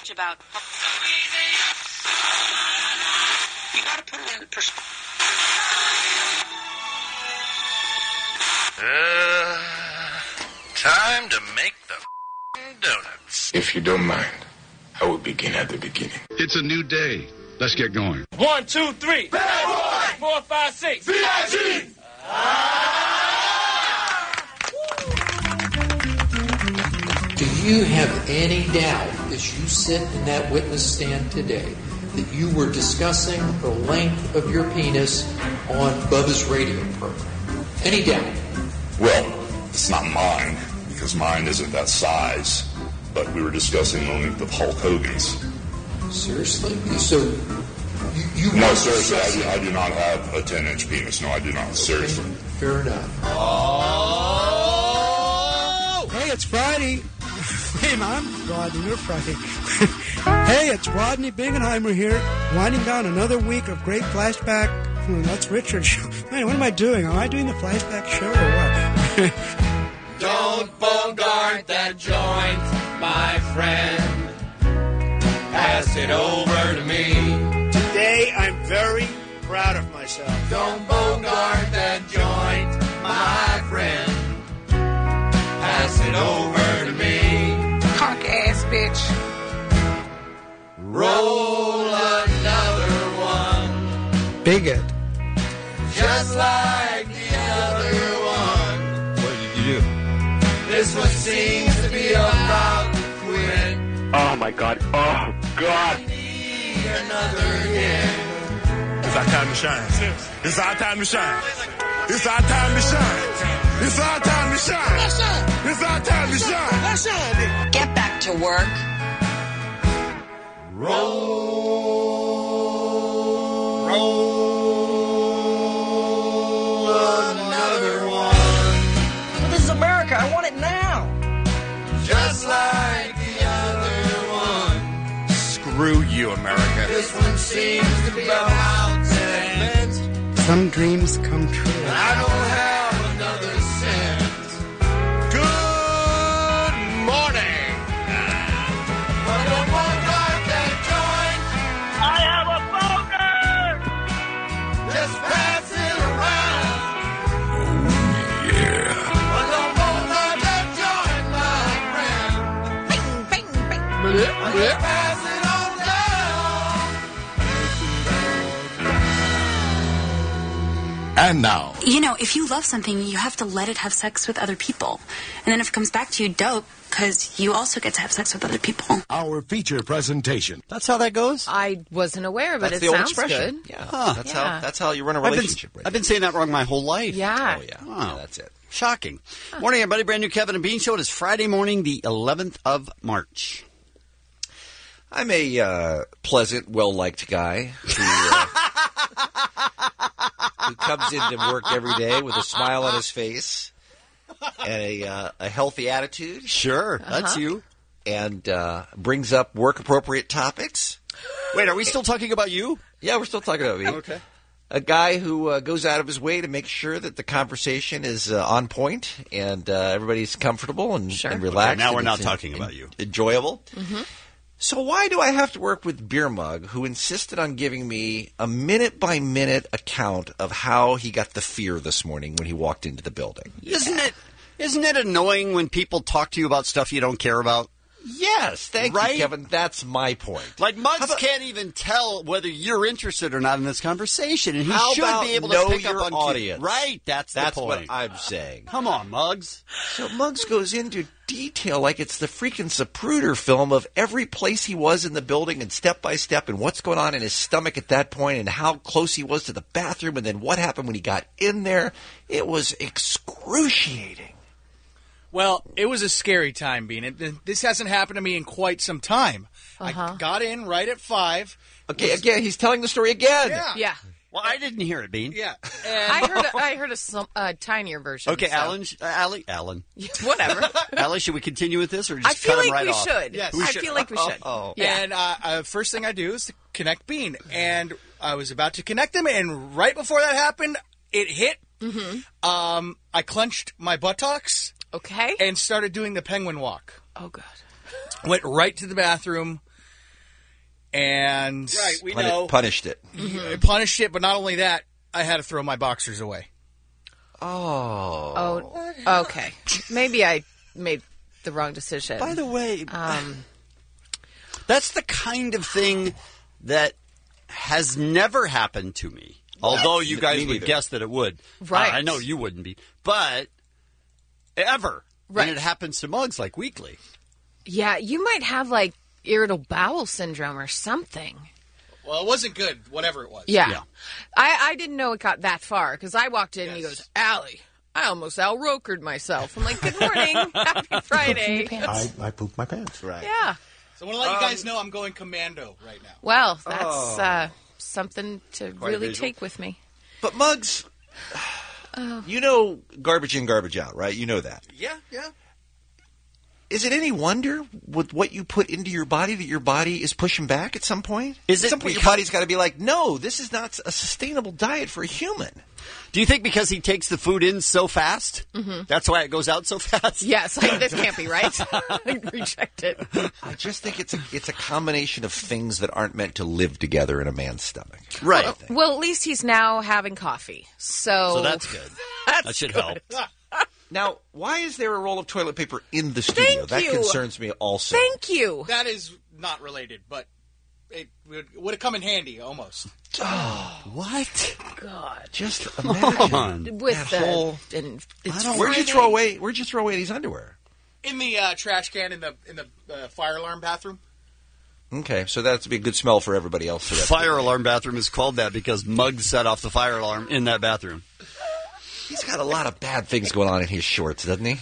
much about. You got to put it in perspective. Time to make the donuts. If you don't mind, I will begin at the beginning. It's a new day. Let's get going. 1, 2, 3. Bad boy. 4, 5, 6. VIG. Do you have any doubt as you sit in that witness stand today that you were discussing the length of your penis on Bubba's radio program? Any doubt? Well, it's not mine, because mine isn't that size. But we were discussing the length of Hulk Hogan's. Seriously? So, you No, seriously, I do not have a 10-inch penis. No, I do not. Seriously. Okay, fair enough. Oh! Hey, it's Friday. Hey, I'm Rodney. You're Friday. Hey, it's Rodney Bingenheimer here, winding down another week of great flashback. That's Richard's show. Man, what am I doing? Am I doing the flashback show or what? Don't bogart that joint, my friend. Pass it over to me. Today, I'm very proud of myself. Don't bogart that joint, my friend. Pass it over to me. Punk ass bitch. Roll another one. Bigot. Just like the other one. What did you do? This one seems to be about to quit. Oh, my God. Oh, God. Need another hit. It's our time to shine. It's our time to shine. It's our time to shine. It's our time to shine. It's our time to shine. Get back to work. Roll another one. But this is America. I want it now. Just like the other one. Screw you, America. This one seems to be about to end. Some dreams come true. I don't have another cent. Good morning. But don't bogart that joint. I have a boner! Just pass it around. Yeah. But don't bogart that joint, my friend. Bing, bing, bing. Just pass it on down. And now. You know, if you love something, you have to let it have sex with other people. And then if it comes back to you, dope, because you also get to have sex with other people. Our feature presentation. That's how that goes? I wasn't aware, but That's it the old sounds expression. good. Yeah. Huh. That's how you run a relationship. I've been saying that wrong my whole life. Yeah. Oh, yeah. Oh, that's it. Shocking. Morning, everybody. Brand new Kevin and Bean Show. It is Friday morning, the 11th of March. I'm a pleasant, well-liked guy who comes into work every day with a smile on his face and a healthy attitude. Sure, that's you. And brings up work-appropriate topics. Wait, are we still talking about you? Yeah, we're still talking about me. Okay. A guy who goes out of his way to make sure that the conversation is on point and everybody's comfortable and relaxed. Okay, now we're and not it's talking about you. Enjoyable. Mm-hmm. So why do I have to work with Beer Mug, who insisted on giving me a minute-by-minute account of how he got the fear this morning when he walked into the building? Isn't it annoying when people talk to you about stuff you don't care about? Yes, thank you, Kevin. That's my point. Like, Muggs can't even tell whether you're interested or not in this conversation, and he How should about be able know to pick your up on audience? Right, that's the point. What I'm saying. Come on, Muggs. So Muggs goes into detail like it's the freaking Zapruder film of every place he was in the building and step by step and what's going on in his stomach at that point and how close he was to the bathroom and then what happened when he got in there. It was excruciating. Well, it was a scary time, Bean. This hasn't happened to me in quite some time. I got in right at 5. Okay, again, he's telling the story again. Yeah. Well, I didn't hear it, Bean. Yeah. I heard a tinier version. Okay, so. Alan. Whatever. Allie, should we continue with this or just I feel cut him like right we off? should. Yes. I feel like we should. Yeah. And first thing I do is to connect Bean. And I was about to connect him, and right before that happened, it hit. Mm-hmm. I clenched my buttocks. Okay. And started doing the penguin walk. Oh, God. Went right to the bathroom, And we know. Punished it. Punished it, but not only that, I had to throw my boxers away. Oh, okay. Maybe I made the wrong decision. By the way, that's the kind of thing that has never happened to me. Although you guys would guess that it would. Right. I know you wouldn't be. But ever. Right. And it happens to Muggs like weekly. Yeah, you might have like irritable bowel syndrome or something. Well, it wasn't good, whatever it was. Yeah. I didn't know it got that far because I walked in and he goes, Allie, I almost Al Rokered myself. I'm like, good morning. Happy Friday. I pooped my pants. Right. Yeah. So I want to let you guys know I'm going commando right now. Well, that's something to really take with me. But Muggs, you know garbage in, garbage out, right? You know that. Yeah. Is it any wonder with what you put into your body that your body is pushing back at some point? Is it at some point your body's got to be like, no, this is not a sustainable diet for a human. Do you think because he takes the food in so fast, that's why it goes out so fast? Yes, like, this can't be right. Reject it. I just think it's a combination of things that aren't meant to live together in a man's stomach. Right. Well, at least he's now having coffee. So that's good. That should help. Now, why is there a roll of toilet paper in the studio? Thank you. That concerns me also. Thank you. That is not related, but it would have come in handy almost. Oh, what? God. Just imagine with that whole. Where'd you throw away these underwear? In the trash can in the fire alarm bathroom. Okay, so that's to be a good smell for everybody else. Fire alarm bathroom is called that because Muggs set off the fire alarm in that bathroom. He's got a lot of bad things going on in his shorts, doesn't he?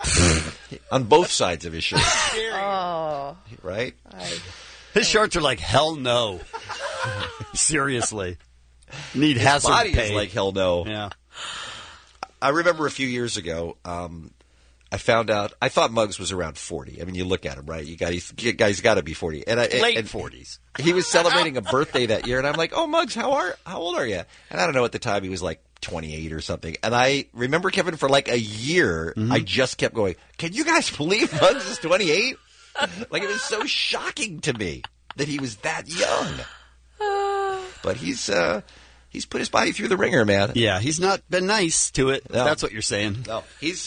On both sides of his shorts. Oh. Right? His shorts are like, hell no. Seriously. Need his hazard body pay. is like, hell no. Yeah. I remember a few years ago, I found out, I thought Muggs was around 40. I mean, you look at him, right? You guy's got to be 40. Late 40s. He was celebrating a birthday that year, and I'm like, oh, Muggs, how old are you? And I don't know, at the time, he was like 28 or something. And I remember, Kevin, for like a year, I just kept going, can you guys believe Muggs is 28? Like, it was so shocking to me that he was that young. But he's put his body through the ringer, man. Yeah, he's not been nice to it. No. That's what you're saying. No, he's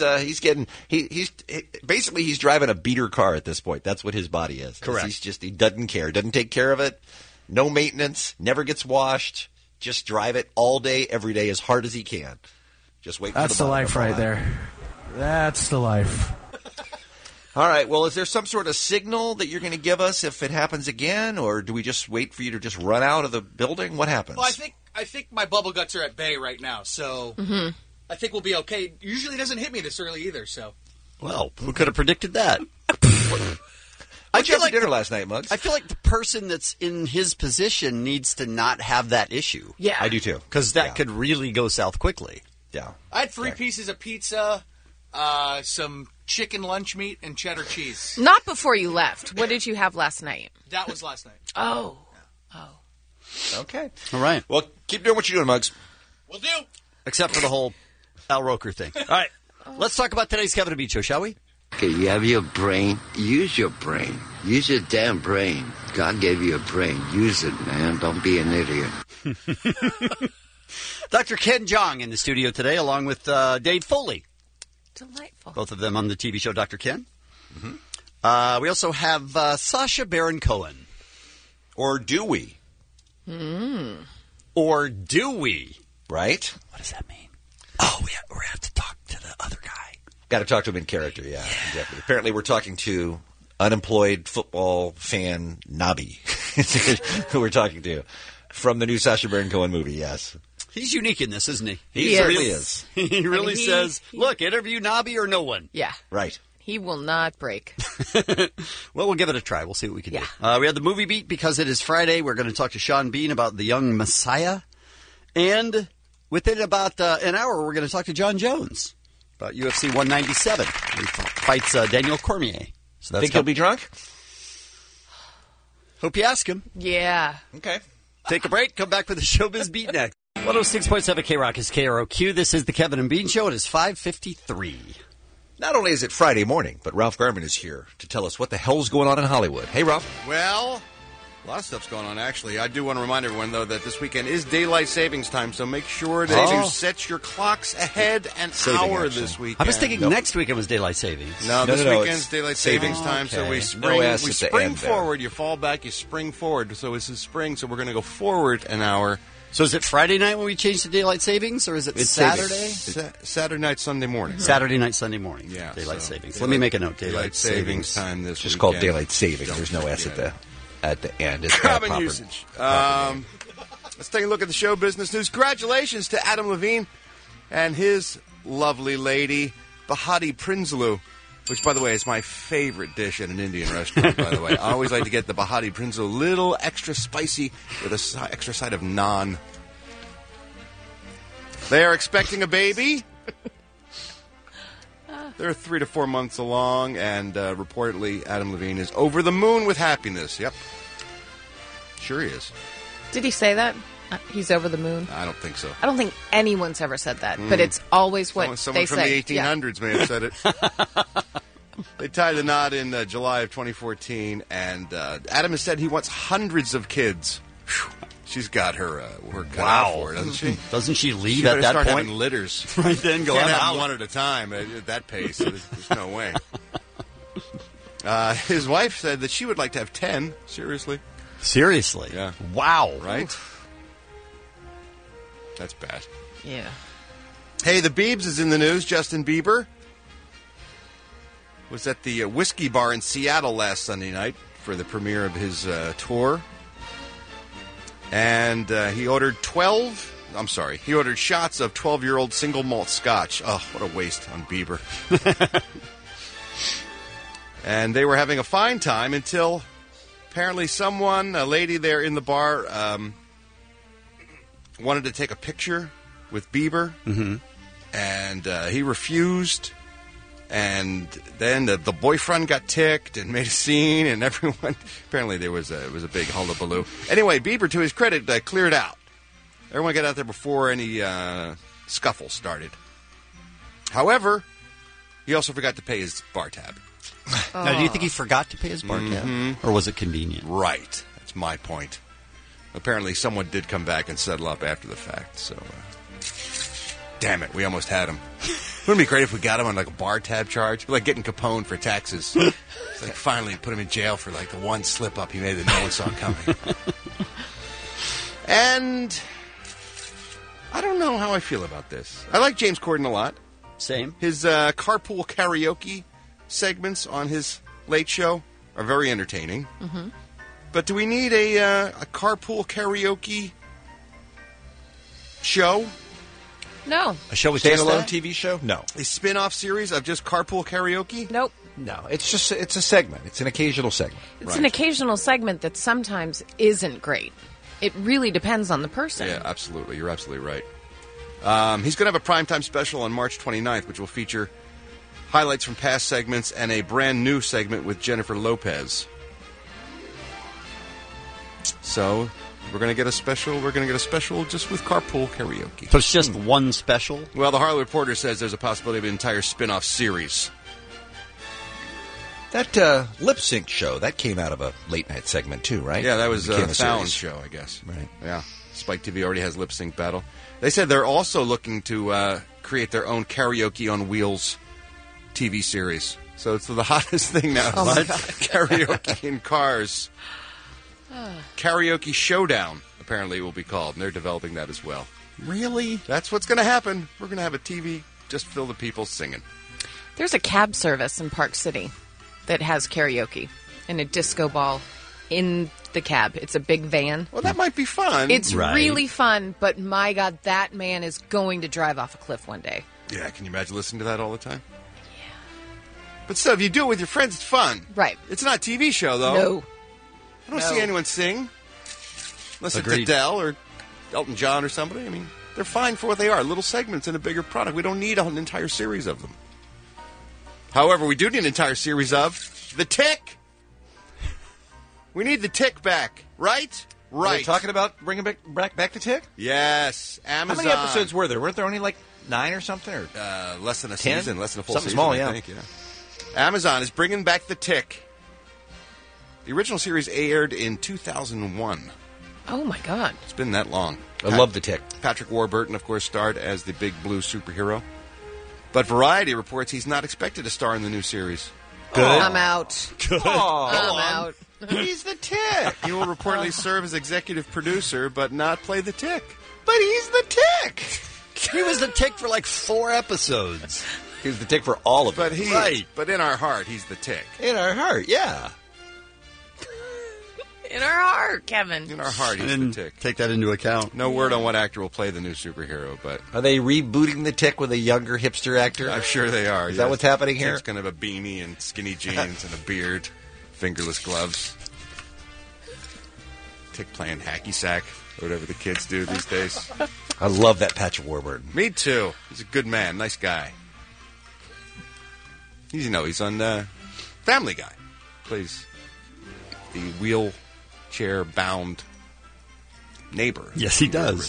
basically driving a beater car at this point. That's what his body is. Correct. He doesn't care, doesn't take care of it, no maintenance, never gets washed. Just drive it all day, every day, as hard as he can. Just wait. That's the life right there. That's the life. All right. Well, is there some sort of signal that you're going to give us if it happens again, or do we just wait for you to just run out of the building? What happens? Well, I think my bubble guts are at bay right now, so I think we'll be okay. Usually it doesn't hit me this early either, so. Well, who could have predicted that? What'd you have for dinner last night, Muggs? I feel like the person that's in his position needs to not have that issue. Yeah. I do too. Because that could really go south quickly. Yeah. I had 3 pieces of pizza, some chicken lunch meat, and cheddar cheese. Not before you left. What did you have last night? That was last night. Oh. Okay. All right. Well, keep doing what you're doing, Muggs. Will do. Except for the whole Al Roker thing. All right. Let's talk about today's Kevin and Bean Show, shall we? Okay, you have your brain. Use your brain. Use your damn brain. God gave you a brain. Use it, man. Don't be an idiot. Dr. Ken Jeong in the studio today, along with Dave Foley. Delightful. Both of them on the TV show Dr. Ken. Mm-hmm. We also have Sacha Baron Cohen. Or do we? Or do we? Right? What does that mean? Oh, we have to talk to the other guy. Got to talk to him in character, yeah. Exactly. Apparently we're talking to unemployed football fan Nobby, who we're talking to, from the new Sacha Baron Cohen movie, yes. He's unique in this, isn't he? He really is. He really says, look, interview Nobby or no one. Yeah. Right. He will not break. Well, we'll give it a try. We'll see what we can do. We had the movie beat because it is Friday. We're going to talk to Sean Bean about The Young Messiah. And within about an hour, we're going to talk to John Jones about UFC 197. He fights Daniel Cormier. So Think he'll be drunk? Hope you ask him. Yeah. Okay. Take a break. Come back for the Showbiz Beat next. 106.7 K-Rock is KROQ. This is the Kevin and Bean Show. It is 5:53. Not only is it Friday morning, but Ralph Garman is here to tell us what the hell's going on in Hollywood. Hey, Ralph. Well, A lot of stuff's going on, actually. I do want to remind everyone, though, that this weekend is daylight savings time, so make sure that you set your clocks ahead an hour this weekend. I was thinking next weekend was daylight savings. No, this weekend's daylight savings time, so we spring forward. You fall back, you spring forward. So it's spring, so we're going to go forward an hour. So is it Friday night when we change to daylight savings, or is it Saturday? Saturday night, Sunday morning. Saturday night, Sunday morning. Yeah, daylight savings. Let me make a note. Daylight savings time this just weekend. Called daylight savings. There's no S at the end. It's Common usage. Let's take a look at the show business news. Congratulations to Adam Levine and his lovely lady, Bahati Prinsloo, which, by the way, is my favorite dish at an Indian restaurant, by the way. I always like to get the Bahati Prinsloo, a little extra spicy with an extra side of naan. They are expecting a baby. They're 3 to 4 months along, and reportedly Adam Levine is over the moon with happiness. Yep. Sure he is. Did he say that? He's over the moon? I don't think so. I don't think anyone's ever said that, but it's always what someone they from say. the 1800s may have said it. They tied the knot in July of 2014, and Adam has said he wants hundreds of kids. Whew. She's got her work cut out for her, doesn't she? Doesn't she leave she at that start point? Having litters. Right then, go Can't out. have one at a time at that pace. There's no way. His wife said that she would like to have 10. Seriously. Seriously? Yeah. Wow. Right? That's bad. Yeah. Hey, the Biebs is in the news. Justin Bieber was at the Whiskey Bar in Seattle last Sunday night for the premiere of his tour. And he ordered shots of 12-year-old single malt scotch. Oh, what a waste on Bieber. And they were having a fine time until apparently a lady there in the bar, wanted to take a picture with Bieber. Mm-hmm. And he refused. And then the boyfriend got ticked and made a scene, and everyone... Apparently it was a big hullabaloo. Anyway, Bieber, to his credit, cleared out. Everyone got out there before any scuffle started. However, he also forgot to pay his bar tab. Now, do you think he forgot to pay his bar tab? Or was it convenient? Right. That's my point. Apparently someone did come back and settle up after the fact, so... damn it, we almost had him. Wouldn't it be great if we got him on like a bar tab charge? Like getting Capone for taxes. It's like finally put him in jail for like the one slip up he made that no one saw coming. And I don't know how I feel about this. I like James Corden a lot. Same. His carpool karaoke segments on his late show are very entertaining. Mm-hmm. But do we need a carpool karaoke show? No. A show with standalone TV show? No. A spin-off series of just carpool karaoke? Nope. No. It's a segment. It's an occasional segment. It's an occasional segment that sometimes isn't great. It really depends on the person. Yeah, absolutely. You're absolutely right. He's going to have a primetime special on March 29th, which will feature highlights from past segments and a brand new segment with Jennifer Lopez. So... We're going to get a special just with carpool karaoke. So it's just one special? Well, the Harley Reporter says there's a possibility of an entire spin-off series. That lip sync show, that came out of a late night segment too, right? Yeah, that was Fallon's show, I guess. Right. Yeah. Spike TV already has lip sync battle. They said they're also looking to create their own Karaoke on Wheels TV series. So it's the hottest thing now. Oh my God. Karaoke in cars. Karaoke Showdown, apparently it will be called, and they're developing that as well. Really? That's what's going to happen. We're going to have a TV just filled with people singing. There's a cab service in Park City that has karaoke and a disco ball in the cab. It's a big van. Well, that might be fun. It's really fun, but my God, that man is going to drive off a cliff one day. Yeah, can you imagine listening to that all the time? Yeah. But still, if you do it with your friends, it's fun. Right. It's not a TV show, though. No. I don't see anyone sing. Unless it's Adele or Elton John or somebody. I mean, they're fine for what they are. Little segments in a bigger product. We don't need an entire series of them. However, we do need an entire series of The Tick. We need The Tick back, right? Right. Are they talking about bringing back The Tick? Yes. Amazon. How many episodes were there? Weren't there only like 9 or something? Or less than a 10? season. Less than a full something season, small, I think. Yeah. Amazon is bringing back The Tick. The original series aired in 2001. Oh, my God. It's been that long. I love The Tick. Patrick Warburton, of course, starred as the big blue superhero. But Variety reports he's not expected to star in the new series. Good. I'm out. Good. I'm out. He's the Tick. He will reportedly serve as executive producer, but not play the Tick. But he's the Tick. He was the Tick for like 4 episodes. He was the Tick for all of it. Right. But in our heart, he's the Tick. In our heart, yeah. In our heart, Kevin. In our heart, he's the Tick. Take that into account. No word on what actor will play the new superhero, but... Are they rebooting the Tick with a younger hipster actor? I'm sure they are. Is that what's happening here? Tick's going to have a beanie and skinny jeans and a beard, fingerless gloves. Tick playing hacky sack, or whatever the kids do these days. I love that Patrick Warburton. Me too. He's a good man, nice guy. He's on Family Guy. Plays the wheelchair-bound neighbor. Yes, he does.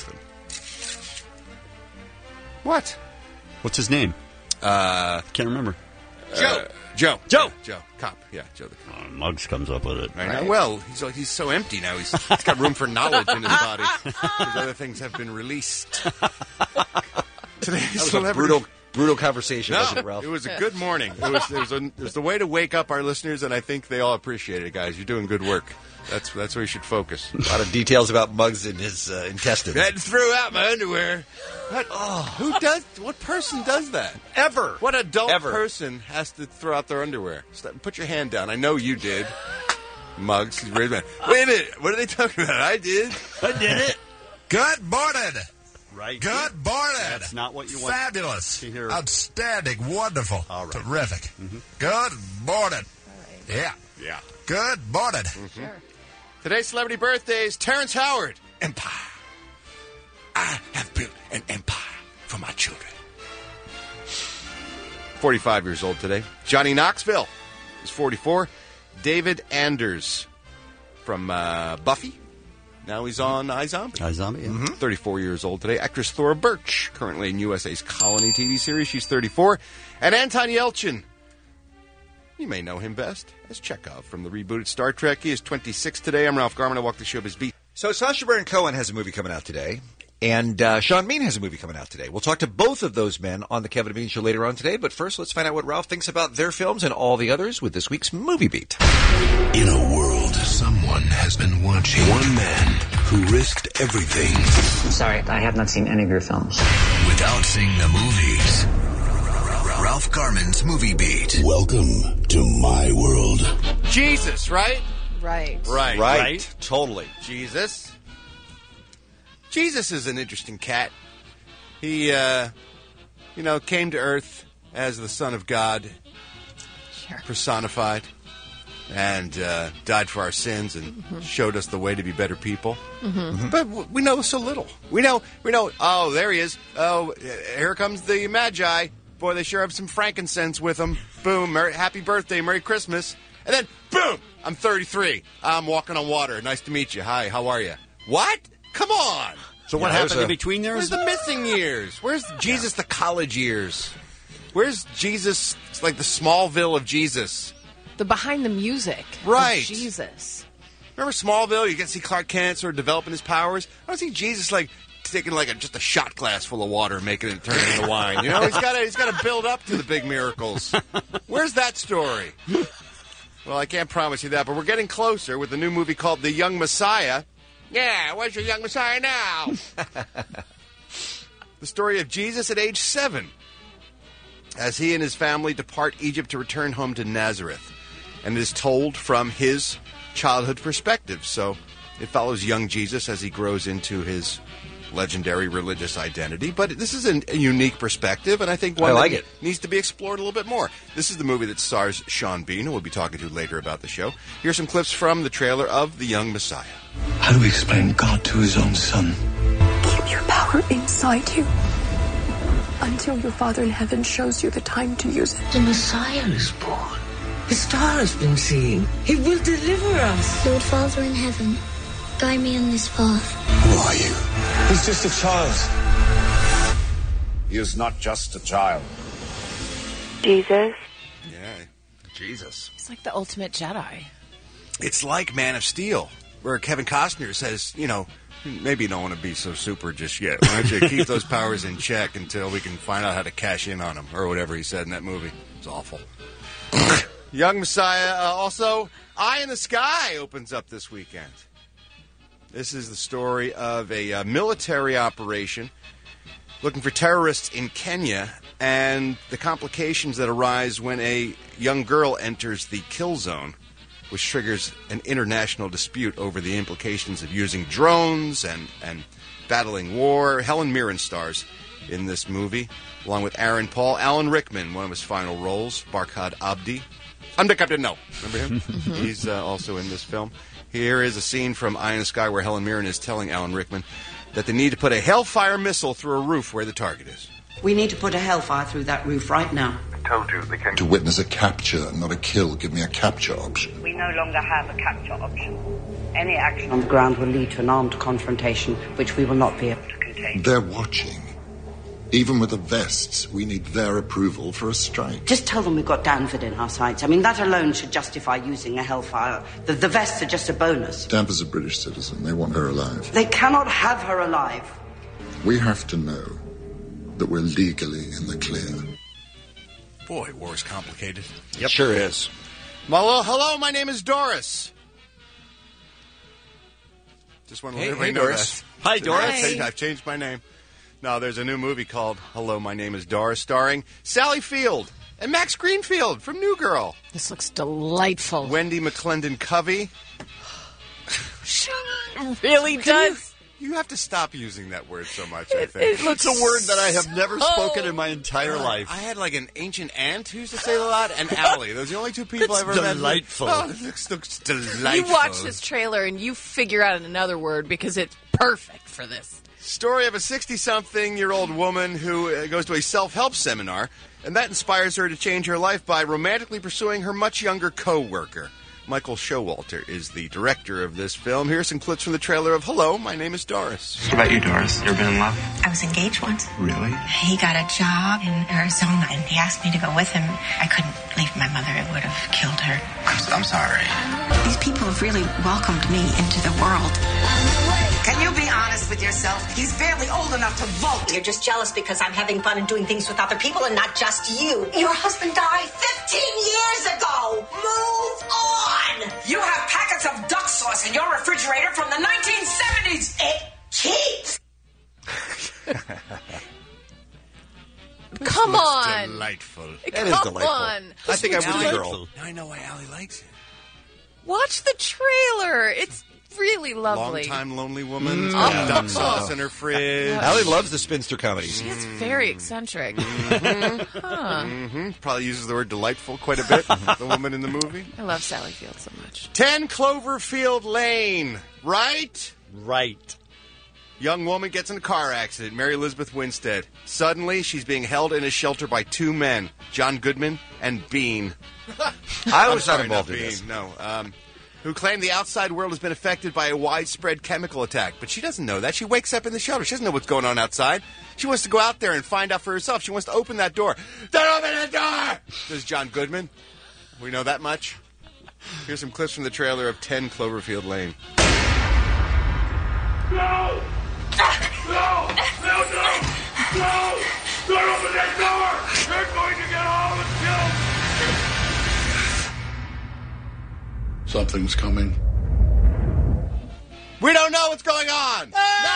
What? What's his name? Can't remember. Joe. Cop. Yeah, Joe the Cop. Muggs comes up with it. Right. Well, he's so empty now. He's got room for knowledge in his body. Because other things have been released. Today's that was a brutal conversation, wasn't it, Ralph? It was a good morning. It was the way to wake up our listeners, and I think they all appreciate it, guys. You're doing good work. That's where you should focus. A lot of details about Muggs and his intestines. I had to throw out my underwear. What person does that? Ever. What adult person has to throw out their underwear? Put your hand down. I know you did. Muggs. He's ready. Wait a minute. What are they talking about? I did it. Good morning. Right. Good morning. That's not what you want. Fabulous. To hear. Outstanding. Wonderful. All right. Terrific. Mm-hmm. Good morning. All right. Yeah. Good morning. Mm-hmm. Sure. Today's celebrity birthdays, Terrence Howard. Empire. I have built an empire for my children. 45 years old today. Johnny Knoxville is 44. David Anders from Buffy. Now he's on iZombie. iZombie, yeah. Mm-hmm. 34 years old today. Actress Thora Birch, currently in USA's Colony TV series. She's 34. And Anton Yelchin. You may know him best as Chekhov from the rebooted Star Trek. He is 26 today. I'm Ralph Garman. I walk the showbiz beat. So Sacha Baron Cohen has a movie coming out today, and Sean Bean has a movie coming out today. We'll talk to both of those men on the Kevin and Bean Show later on today, but first let's find out what Ralph thinks about their films and all the others with this week's Movie Beat. In a world, someone has been watching. One man who risked everything. I'm sorry, I have not seen any of your films. Without seeing the movies. Ralph Garman's Movie Beat. Welcome to my world. Jesus, right? Right. Totally. Jesus is an interesting cat. He, came to Earth as the Son of God, personified, and died for our sins and showed us the way to be better people. Mm-hmm. But we know so little. We know, oh, there he is. Oh, here comes the Magi. Boy, they sure have some frankincense with them. Boom, happy birthday, Merry Christmas. And then, boom, I'm 33. I'm walking on water. Nice to meet you. Hi, how are you? What? Come on. So what happened in between there? Where's the missing years? Where's Jesus the college years? Where's Jesus, like the Smallville of Jesus? The behind the music of Jesus. Remember Smallville? You get to see Clark Kent sort of developing his powers. I want to see Jesus like taking like just a shot glass full of water and making it turn into wine. You know, he's got to build up to the big miracles. Where's that story? Well, I can't promise you that, but we're getting closer with the new movie called The Young Messiah. Yeah, where's your young Messiah now? The story of Jesus at age 7, as he and his family depart Egypt to return home to Nazareth, and it is told from his childhood perspective. So it follows young Jesus as he grows into his legendary religious identity, but this is a unique perspective, and I think one that needs to be explored a little bit more. This is the movie that stars Sean Bean, who we'll be talking to later about the show. Here's some clips from the trailer of The Young Messiah. How do we explain God to his own son? Keep your power inside you until your Father in heaven shows you the time to use it. The Messiah is born. The star has been seen. He will deliver us. Lord Father in heaven, guide me on this path. Who are you? He's just a child. He is not just a child. Jesus. Yeah, Jesus. He's like the ultimate Jedi. It's like Man of Steel, where Kevin Costner says, maybe you don't want to be so super just yet. Why don't you keep those powers in check until we can find out how to cash in on them, or whatever he said in that movie. It's awful. Young Messiah. Also, Eye in the Sky opens up this weekend. This is the story of a military operation looking for terrorists in Kenya and the complications that arise when a young girl enters the kill zone, which triggers an international dispute over the implications of using drones and battling war. Helen Mirren stars in this movie, along with Aaron Paul. Alan Rickman, one of his final roles. Barkhad Abdi. I'm the Captain No. Remember him? He's also in this film. Here is a scene from Eye in the Sky where Helen Mirren is telling Alan Rickman that they need to put a Hellfire missile through a roof where the target is. We need to put a Hellfire through that roof right now. I told you they came to witness a capture, not a kill. Give me a capture option. We no longer have a capture option. Any action on the ground will lead to an armed confrontation, which we will not be able to contain. They're watching. Even with the vests, we need their approval for a strike. Just tell them we've got Danford in our sights. I mean, that alone should justify using a Hellfire. The vests are just a bonus. Danford's a British citizen. They want her alive. They cannot have her alive. We have to know that we're legally in the clear. Boy, war is complicated. Yep. Sure is. Well, hello, my name is Doris. Just want to let everybody know Doris. that. Hi, Doris. Hi. I've changed my name. No, there's a new movie called Hello, My Name is Doris, starring Sally Field and Max Greenfield from New Girl. This looks delightful. Wendy McClendon-Covey. It really does. You have to stop using that word so much, I think. It looks a word that I have never spoken in my entire life. I had like an ancient aunt who used to say it a lot, and Allie. Those are the only two people I've ever met. Delightful. Oh, it looks delightful. You watch this trailer and you figure out another word because it's perfect for this. Story of a 60-something-year-old woman who goes to a self-help seminar, and that inspires her to change her life by romantically pursuing her much younger co-worker. Michael Showalter is the director of this film. Here's some clips from the trailer of Hello, My Name is Doris. What about you, Doris? You ever been in love? I was engaged once. Really? He got a job in Arizona, and he asked me to go with him. I couldn't leave my mother. It would have killed her. I'm sorry. These people have really welcomed me into the world. Can you be honest with yourself? He's barely old enough to vote. You're just jealous because I'm having fun and doing things with other people and not just you. Your husband died 15 years ago. Move on! You have packets of duck sauce in your refrigerator from the 1970s. It keeps. Come on. Delightful. That is delightful. On. I think I was the Allie, girl. Now I know why Allie likes it. Watch the trailer. It's really lovely. Long-time lonely woman. Duck sauce in her fridge. Allie loves the spinster comedies. It's very eccentric. Probably uses the word delightful quite a bit, the woman in the movie. I love Sally Field so much. 10 Cloverfield Lane, right? Right. Young woman gets in a car accident, Mary Elizabeth Winstead. Suddenly, she's being held in a shelter by two men, John Goodman and Bean. I was not involved in Bean, this. No. Who claim the outside world has been affected by a widespread chemical attack. But she doesn't know that. She wakes up in the shelter. She doesn't know what's going on outside. She wants to go out there and find out for herself. She wants to open that door. Don't open the door! Says John Goodman. We know that much. Here's some clips from the trailer of 10 Cloverfield Lane. No! No! No, no! No! Don't open that door! They're going to get all of us killed! Something's coming. We don't know what's going on!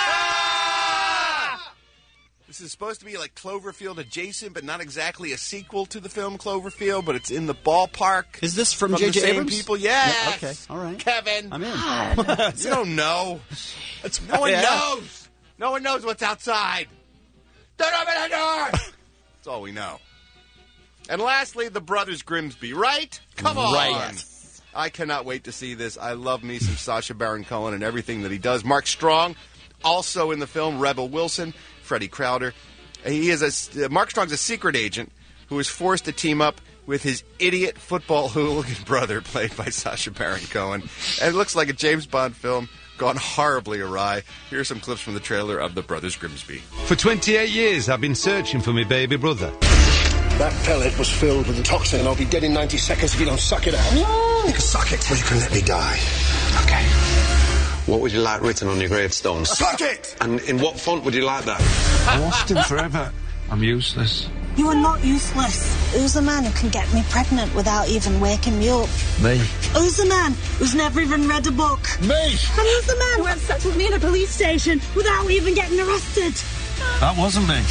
Ah! This is supposed to be like Cloverfield adjacent, but not exactly a sequel to the film Cloverfield, but it's in the ballpark. Is this from the J.J. same Abrams? people? Yes. Yeah, okay, all right. Kevin. I'm in. You don't know. No one knows. No one knows what's outside. Don't open the door! That's all we know. And lastly, the Brothers Grimsby, right? Come on. Right. I cannot wait to see this. I love me some Sacha Baron Cohen and everything that he does. Mark Strong, also in the film. Rebel Wilson, Freddie Crowder. Mark Strong's a secret agent who is forced to team up with his idiot football hooligan brother, played by Sacha Baron Cohen. And it looks like a James Bond film gone horribly awry. Here are some clips from the trailer of The Brothers Grimsby. For 28 years, I've been searching for my baby brother. That pellet was filled with a toxin, and I'll be dead in 90 seconds if you don't suck it out. You can suck it, or you can let me die. Okay. What would you like written on your gravestone? Suck it! And in what font would you like that? I lost him forever. I'm useless. You are not useless. Who's the man who can get me pregnant without even waking me up? Me. Who's the man who's never even read a book? Me. And who's the man who had sex with me in a police station without even getting arrested? That wasn't me.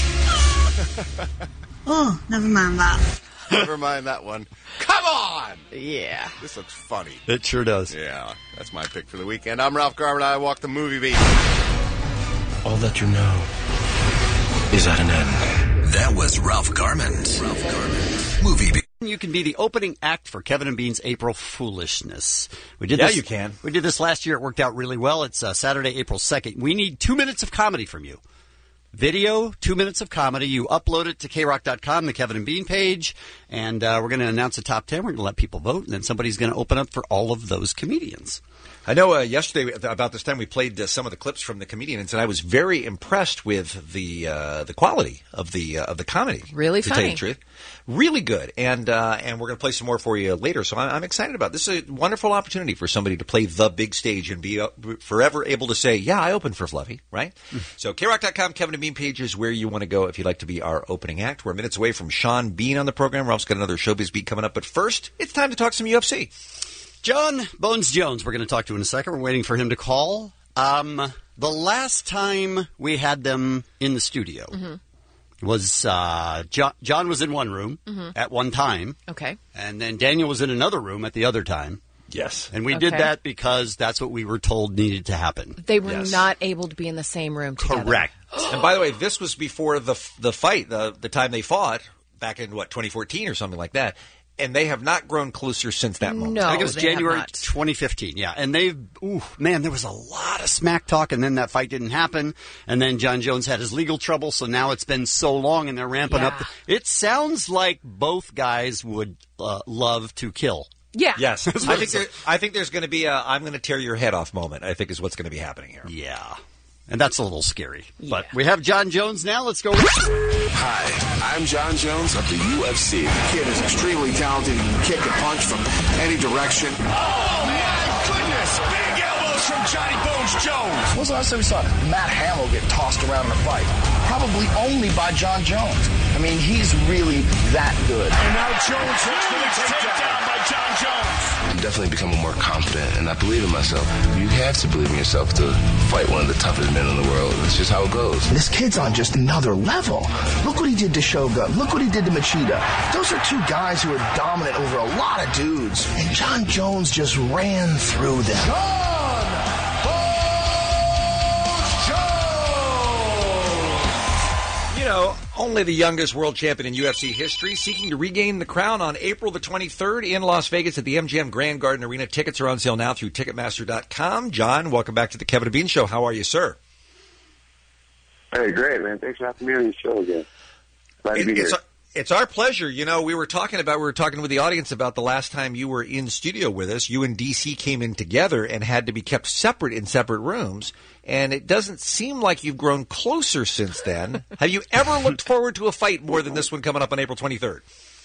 Oh, never mind that. Never mind that one. Come on! Yeah. This looks funny. It sure does. Yeah, that's my pick for the weekend. I'm Ralph Garman. I walk the movie beat. All that you know is at an end. That was Ralph Garman's Movie Beat. You can be the opening act for Kevin and Bean's April Foolishness. We did Yeah, this, you can. We did this last year. It worked out really well. It's Saturday, April 2nd. We need 2 minutes of comedy from you. Video, 2 minutes of comedy. You upload it to KROC.com, the Kevin and Bean page, and we're going to announce the top 10. We're going to let people vote, and then somebody's going to open up for all of those comedians. I know yesterday about this time we played some of the clips from the comedians, and I was very impressed with the quality of the comedy. Really to tell you funny. the truth. Really good, and we're going to play some more for you later. So I'm excited about this. This is a wonderful opportunity for somebody to play the big stage and be forever able to say, "Yeah, I opened for Fluffy." Right? So KROC.com, Kevin and Bean page is where you want to go if you'd like to be our opening act. We're minutes away from Sean Bean on the program. Ralph's got another Showbiz Beat coming up, but first, it's time to talk some UFC. John Bones Jones, we're going to talk to in a second. We're waiting for him to call. The last time we had them in the studio was John was in one room at one time. Okay. And then Daniel was in another room at the other time. Yes. And we did that because that's what we were told needed to happen. They were not able to be in the same room together. Correct. And by the way, this was before the fight, the time they fought back in, 2014 or something like that. And they have not grown closer since that moment. No, I think it was January 2015, yeah. And there was a lot of smack talk, and then that fight didn't happen. And then John Jones had his legal trouble, so now it's been so long, and they're ramping up. It sounds like both guys would love to kill. Yeah. Yes. I think there's going to be a I'm going to tear your head off moment, I think is what's going to be happening here. Yeah. And that's a little scary. Yeah. But we have John Jones now. Let's go. Hi, I'm John Jones of the UFC. The kid is extremely talented. He can kick and punch from any direction. Oh, my goodness. Big elbows from Johnny Bones Jones. When was the last time we saw Matt Hamill get tossed around in a fight? Probably only by John Jones. I mean, he's really that good. And now Jones looks for the takedown by John Jones. I'm definitely becoming more confident, and I believe in myself. You have to believe in yourself to fight one of the toughest men in the world. That's just how it goes. This kid's on just another level. Look what he did to Shogun. Look what he did to Machida. Those are two guys who are dominant over a lot of dudes. And John Jones just ran through them. Only the youngest world champion in UFC history, seeking to regain the crown on April the 23rd in Las Vegas at the MGM Grand Garden Arena. Tickets are on sale now through Ticketmaster.com. John, welcome back to the Kevin and Bean Show. How are you, sir? Hey, great, man. Thanks for having me on your show again. Glad to be here. It's our pleasure. We were talking with the audience about the last time you were in studio with us. You and DC came in together and had to be kept separate in separate rooms. And it doesn't seem like you've grown closer since then. Have you ever looked forward to a fight more than this one coming up on April 23rd?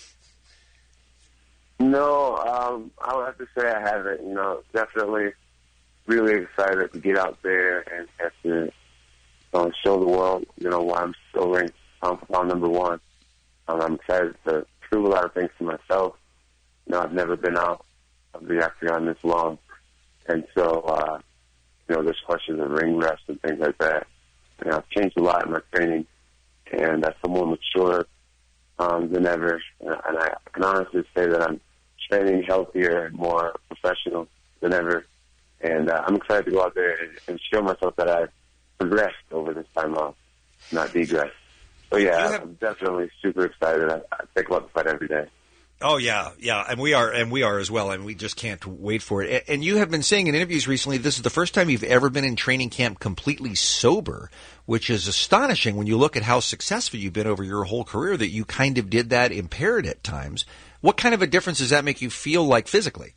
No, I would have to say I haven't. Definitely really excited to get out there and have to show the world, why I'm still ranked on number one. I'm excited to prove a lot of things to myself. I've never been out of the octagon this long. And so, there's questions of ring rest and things like that. I've changed a lot in my training, and I feel more mature than ever. And I can honestly say that I'm training healthier and more professional than ever. And I'm excited to go out there and show myself that I've progressed over this time off, not degressed. So, I'm definitely super excited. I think about the fight every day. Oh, yeah, and we are as well, and we just can't wait for it. And you have been saying in interviews recently this is the first time you've ever been in training camp completely sober, which is astonishing when you look at how successful you've been over your whole career, that you kind of did that impaired at times. What kind of a difference does that make you feel like physically?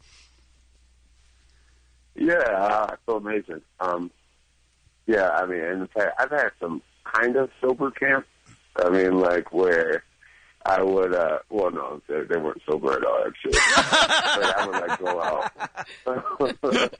Yeah, I feel amazing. In fact, I've had some kind of sober camp. Where I would, well, no, they weren't sober at all, actually. But I would, like, go out.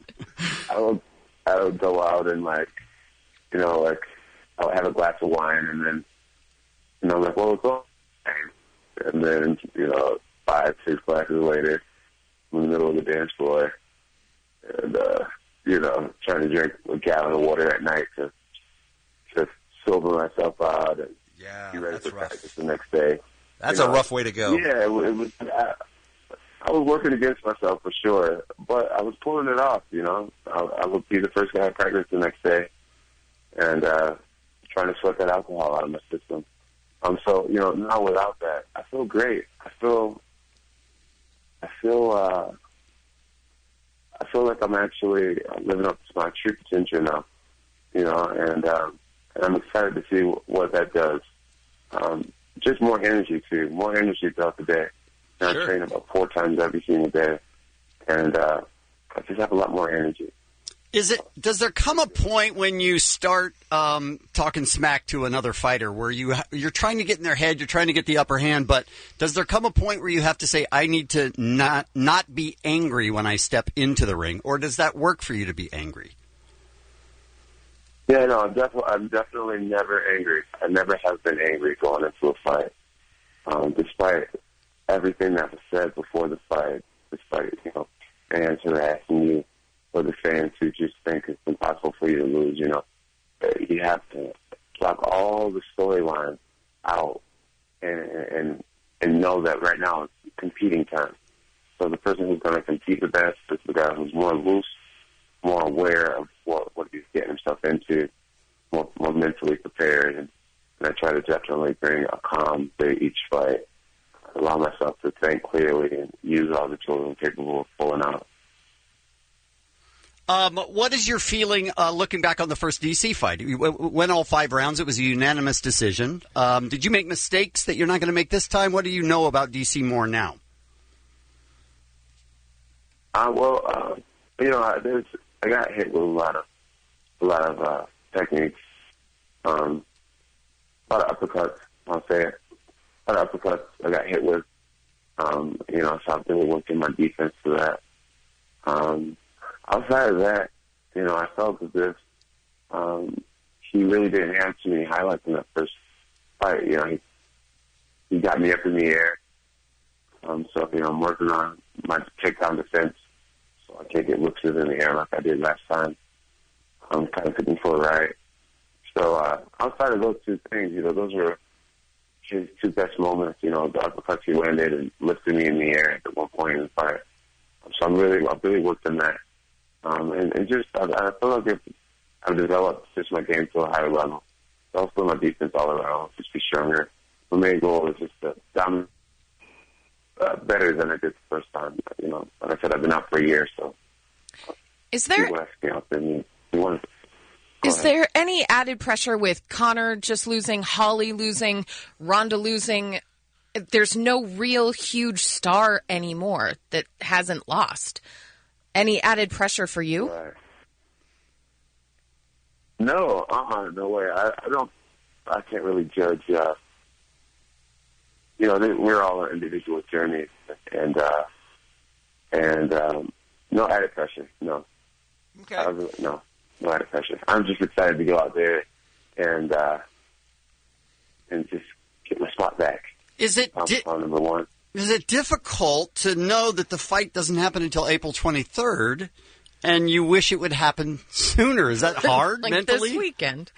I would go out and, like, you know, like, I would have a glass of wine, and then, you know, like, well, it's all and then, you know, 5, 6 glasses later, I'm in the middle of the dance floor, and, you know, trying to drink a gallon of water at night to sober myself out and be ready for practice the next day. That's a rough way to go. Yeah, it was. I was working against myself for sure, but I was pulling it off. You know, I would be the first guy at practice the next day, and trying to sweat that alcohol out of my system. So you know, now without that, I feel great. I feel like I'm actually living up to my true potential now. You know, and I'm excited to see what that does. Just more energy, too. More energy throughout the day. And I train about 4 times every single day. And I just have a lot more energy. Does there come a point when you start talking smack to another fighter where you're trying to get in their head, you're trying to get the upper hand, but does there come a point where you have to say, I need to not be angry when I step into the ring? Or does that work for you to be angry? Yeah, no, I'm definitely never angry. I never have been angry going into a fight. Despite everything that was said before the fight, despite, you know, fans harassing you, or the fans who just think it's impossible for you to lose, you know, you have to block all the storylines out and know that right now it's competing time. So the person who's going to compete the best is the guy who's more loose, more aware of what he's getting himself into, more mentally prepared, and I try to definitely bring a calm to each fight, allow myself to think clearly and use all the tools I'm capable of pulling out. What is your feeling looking back on the first DC fight? You went all 5 rounds. It was a unanimous decision. Did you make mistakes that you're not going to make this time? What do you know about DC more now? You know, I got hit with a lot of techniques, a lot of uppercuts. I'll say it. A lot of uppercuts I got hit with. You know, so I've really worked in my defense for that. Outside of that, you know, I felt as if he really didn't have too many highlights in that first fight. You know, he got me up in the air. So, you know, I'm working on my takedown defense so I can't get looks in the air like I did last time. I'm kind of looking for a ride. So outside of those 2 things, you know, those were his 2 best moments. You know, the uppercuts he landed and lifted me in the air at one point in the fight. So I've really worked on that. And just, I feel like I've developed just my game to a higher level. So also my defense all around, just be stronger. My main goal is just to dominate better than I did the first time. You know, like I said, I've been out for a year, so. Is there any added pressure with Conor just losing, Holly losing, Ronda losing? There's no real huge star anymore that hasn't lost. Any added pressure for you? Right. No, no way. I can't really judge. You know, we're all on individual journeys, and no added pressure. No. Okay. No added pressure. I'm just excited to go out there and just get my spot back. Is it number 1? Is it difficult to know that the fight doesn't happen until April 23rd, and you wish it would happen sooner? Is that hard like mentally? This weekend?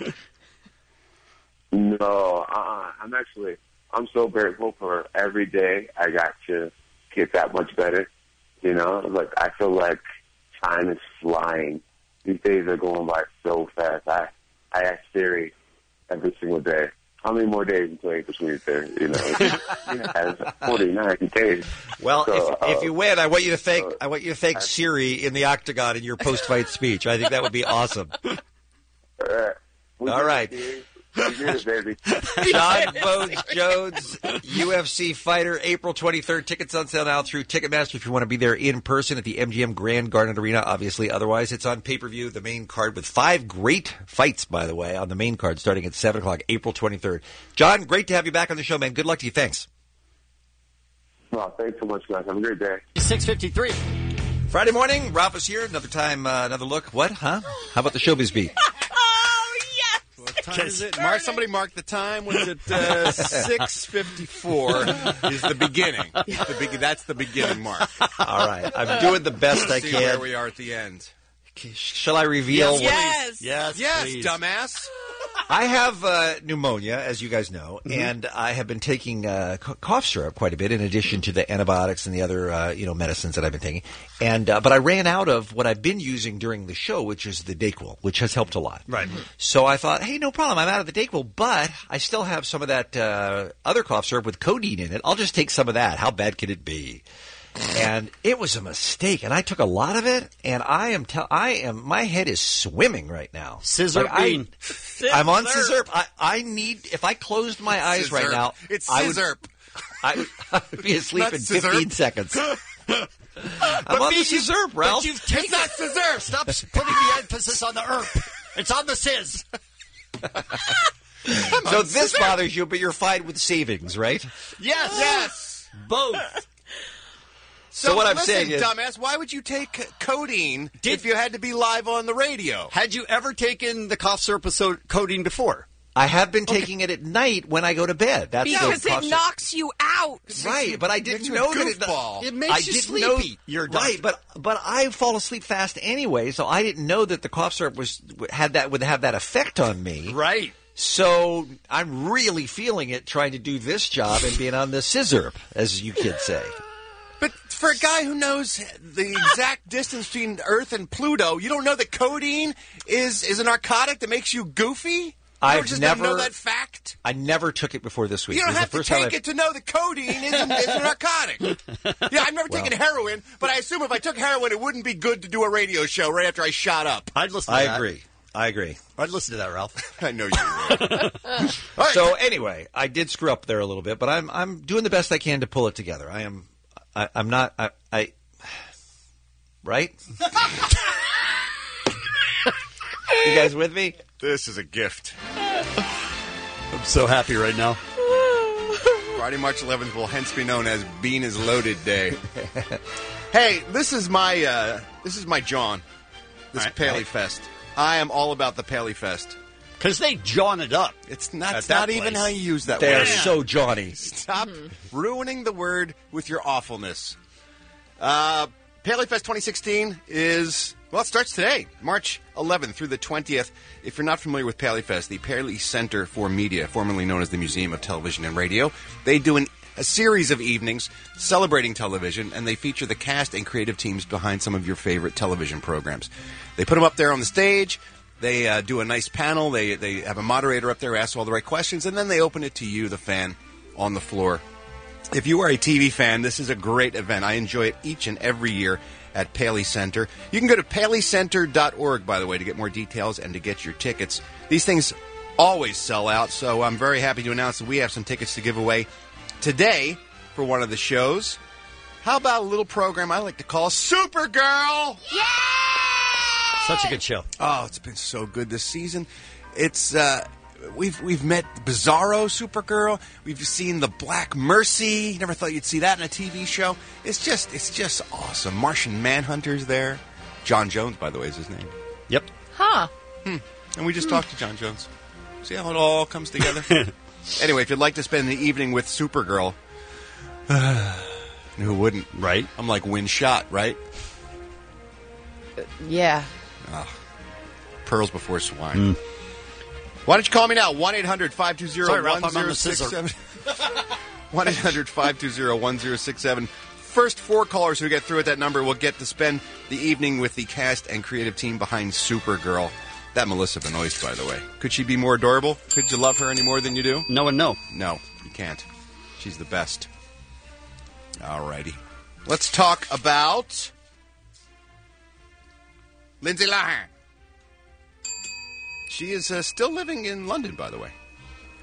No, I'm so grateful for every day I got to get that much better. You know, like I feel like time is flying. These days are going by so fast. I ask Siri every single day, how many more days until April 23rd? You know, it has 49 days. Well, so, if you win, I want you to thank Siri in the octagon in your post-fight speech. I think that would be awesome. All right. We did it, baby. John Bones Jones, UFC fighter, April 23rd. Tickets on sale now through Ticketmaster if you want to be there in person at the MGM Grand Garden Arena. Obviously, otherwise, it's on pay-per-view, the main card, with 5 great fights, by the way, on the main card starting at 7 o'clock, April 23rd. John, great to have you back on the show, man. Good luck to you. Thanks. Well, thanks so much, guys. Have a great day. 6:53. Friday morning, Ralph is here. Another time, another look. What? Huh? How about the Showbiz Beat? What time is it? Somebody mark the time. Was it 6:54 is the beginning. That's the beginning mark. All right. I'm doing the best I See can. where we are at the end. Shall I reveal? Yes. Yes, please. Dumbass. I have pneumonia, as you guys know, and I have been taking cough syrup quite a bit, in addition to the antibiotics and the other medicines that I've been taking. And but I ran out of what I've been using during the show, which is the Dayquil, which has helped a lot. Right. So I thought, hey, no problem. I'm out of the Dayquil, but I still have some of that other cough syrup with codeine in it. I'll just take some of that. How bad could it be? And it was a mistake, and I took a lot of it, and my head is swimming right now. Scissor bean. I'm on scissor. I need, if I closed my eyes Scissor. right now, It's I scissor. would be asleep Not in scissor. 15 seconds. I'm on the scissor, Ralph. But you've taken It's not scissor. Stop putting the emphasis on the herb. It's on the sizz. So this bothers you, but you're fine with savings, right? Yes. Both. So what I'm listen, saying is, dumbass, why would you take codeine if you had to be live on the radio? Had you ever taken the cough syrup with codeine before? I have been taking it at night when I go to bed. That's Because the cough it syrup. knocks you out. Right, but I didn't Makes you a know that goofball. It makes you sleepy. You're right, but I fall asleep fast anyway, so I didn't know that the cough syrup would have that effect on me. Right. So I'm really feeling it, trying to do this job and being on the scissor, as you kids say. But for a guy who knows the exact distance between Earth and Pluto, you don't know that codeine is a narcotic that makes you goofy? You just don't know that fact? I never took it before this week. You don't It was have the to first time take it to know that codeine is a narcotic. Yeah, I've never taken heroin, but I assume if I took heroin, it wouldn't be good to do a radio show right after I shot up. I'd listen to that. I agree. I'd listen to that, Ralph. I know you would. Right. So anyway, I did screw up there a little bit, but I'm doing the best I can to pull it together. I'm not right? You guys with me? This is a gift. I'm so happy right now. Friday, March 11th will hence be known as Bean is Loaded Day. Hey, this is my John. This Paley Fest. I am all about the Paley Fest. Because they John it up. It's not even how you use that They word. are so Johnny. Stop ruining the word with your awfulness. Paley Fest 2016 is, well, it starts today, March 11th through the 20th. If you're not familiar with Paley Fest, the Paley Center for Media, formerly known as the Museum of Television and Radio, they do a series of evenings celebrating television, and they feature the cast and creative teams behind some of your favorite television programs. They put them up there on the stage. They do a nice panel. They have a moderator up there, ask all the right questions, and then they open it to you, the fan, on the floor. If you are a TV fan, this is a great event. I enjoy it each and every year at Paley Center. You can go to paleycenter.org, by the way, to get more details and to get your tickets. These things always sell out, so I'm very happy to announce that we have some tickets to give away today for one of the shows. How about a little program I like to call Supergirl? Yeah! Such a good show. Oh, it's been so good this season. It's we've met Bizarro Supergirl. We've seen the Black Mercy. Never thought you'd see that in a TV show. It's just awesome. Martian Manhunter's there. John Jones, by the way, is his name. Yep. Huh. And we just talked to John Jones. See how it all comes together? Anyway, if you'd like to spend the evening with Supergirl, who wouldn't? Right. I'm like Win Shot, right? Yeah. Oh, pearls before swine. Why don't you call me now? 1-800-520-1067. 1-800-520-1067. First 4 callers who get through at that number will get to spend the evening with the cast and creative team behind Supergirl. That Melissa Benoist, by the way. Could she be more adorable? Could you love her any more than you do? No and no. No, you can't. She's the best. Alrighty. Let's talk about Lindsay Lohan. She is still living in London, by the way.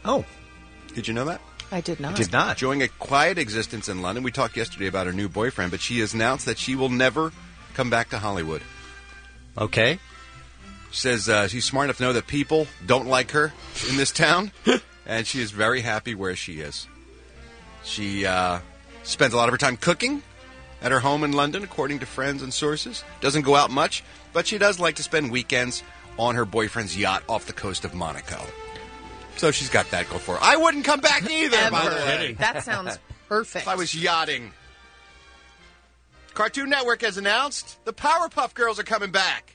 Oh. Did you know that? I did not. Did not. Enjoying a quiet existence in London. We talked yesterday about her new boyfriend, but she has announced that she will never come back to Hollywood. Okay. She says she's smart enough to know that people don't like her in this town, and she is very happy where she is. She spends a lot of her time cooking at her home in London, according to friends and sources. Doesn't go out much, but she does like to spend weekends on her boyfriend's yacht off the coast of Monaco. So she's got that go for her. I wouldn't come back either, by the way. That sounds perfect. If I was yachting. Cartoon Network has announced the Powerpuff Girls are coming back.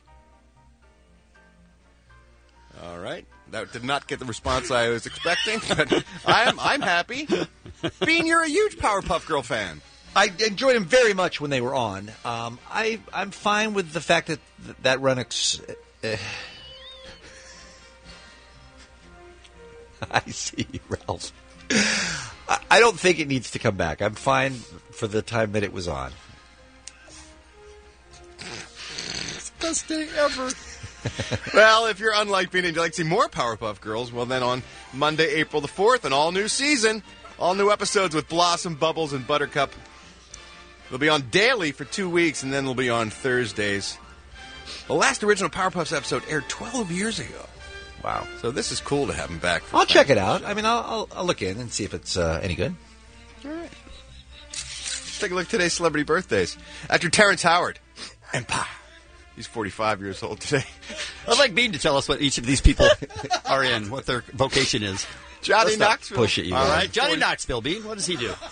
All right. That did not get the response I was expecting, but I'm happy. Bean, you're a huge Powerpuff Girl fan. I enjoyed them very much when they were on. I'm fine with the fact that that run... I see, Ralph. I don't think it needs to come back. I'm fine for the time that it was on. It's the best day ever. Well, if you're unlike Bean and you'd like to see more Powerpuff Girls, well, then on Monday, April the 4th, an all-new season, all new episodes with Blossom, Bubbles, and Buttercup. They'll be on daily for 2 weeks, and then they'll be on Thursdays. The last original Powerpuffs episode aired 12 years ago. Wow. So this is cool to have them back. I'll check it out. I mean, I'll look in and see if it's any good. All right. Let's take a look at today's celebrity birthdays. After Terrence Howard. Empire. He's 45 years old today. I'd like Bean to tell us what each of these people are in, what their vocation is. Johnny Knoxville. Push it, you All guys. right, Johnny Knoxville, Bean. What does he do?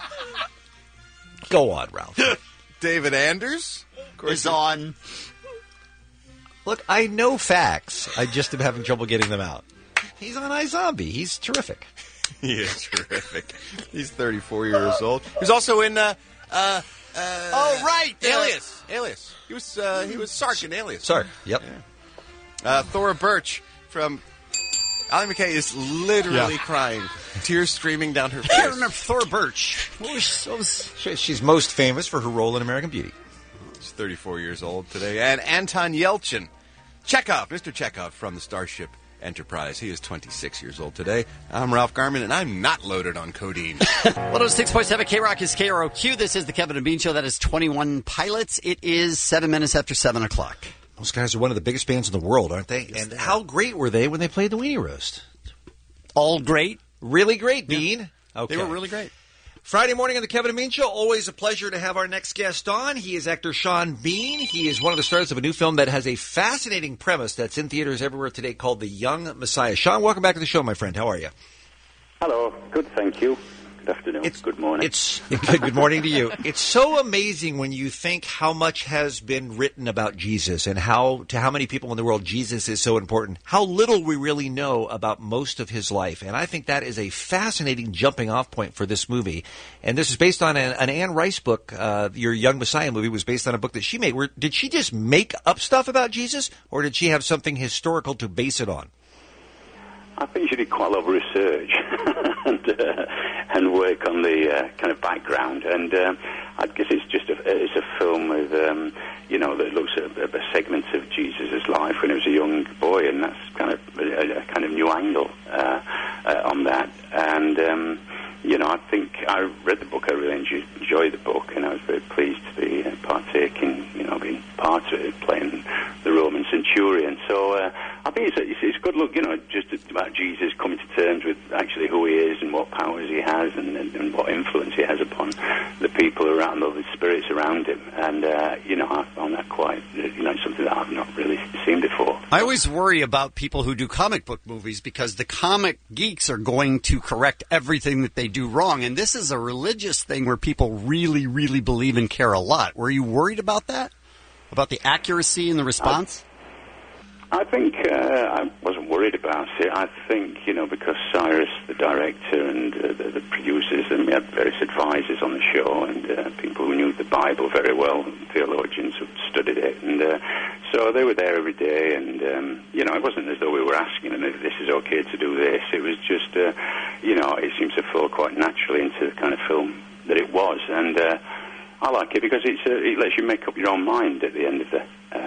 Go on, Ralph. David Anders. Is on... Look, I know facts. I just am having trouble getting them out. He's on iZombie. He's terrific. He is terrific. He's 34 years old. He's also in... oh, right. Alias. He was Sark in Alias. Sark, yep. Yeah. Thora Birch from... Ally McKay is literally crying. Tears streaming down her face. I remember Thora Birch. She's most famous for her role in American Beauty. She's 34 years old today. And Anton Yelchin. Chekhov, Mr. Chekhov from the Starship Enterprise. He is 26 years old today. I'm Ralph Garman, and I'm not loaded on codeine. 106.7 K-Rock is KROQ. This is the Kevin and Bean Show. That is 21 Pilots. It is 7 minutes after 7 o'clock. Those guys are one of the biggest bands in the world, aren't they? Yes, and how great were they when they played the Weenie Roast? All great. Really great, Bean. Yeah. Okay. They were really great. Friday morning on the Kevin and Bean Show, always a pleasure to have our next guest on. He is actor Sean Bean. He is one of the stars of a new film that has a fascinating premise that's in theaters everywhere today called The Young Messiah. Sean, welcome back to the show, my friend. How are you? How Good, thank you. Good afternoon. Good morning. Good morning to you. It's so amazing when you think how much has been written about Jesus and to how many people in the world Jesus is so important, how little we really know about most of his life. And I think that is a fascinating jumping off point for this movie. And this is based on an Anne Rice book. Your Young Messiah movie was based on a book that she made. Did she just make up stuff about Jesus, or did she have something historical to base it on? I think she did quite a lot of research and work on the kind of background, and I guess it's a film with that looks at segments of Jesus' life when he was a young boy, and that's kind of a kind of new angle on that. And I think I read the book. I really enjoyed the book, and I was very pleased to be partaking, being part of it, playing the Roman centurion. So I think it's a good look, just about Jesus coming to terms with actually who he is and what powers he has and what influence he has upon the people around, the spirits around him. And, I found that quite, something that I've not really seen before. I always worry about people who do comic book movies because the comic geeks are going to correct everything that they do wrong. And this is a religious thing where people really, really believe and care a lot. Were you worried about that? About the accuracy in the response? I think I wasn't worried about it. I think, because Cyrus, the director, and the producers, and we had various advisors on the show, and people who knew the Bible very well, theologians who studied it, and so they were there every day, and, it wasn't as though we were asking them if this is okay to do this. It was just, it seems to fall quite naturally into the kind of film that it was, and I like it because it lets you make up your own mind at the end of the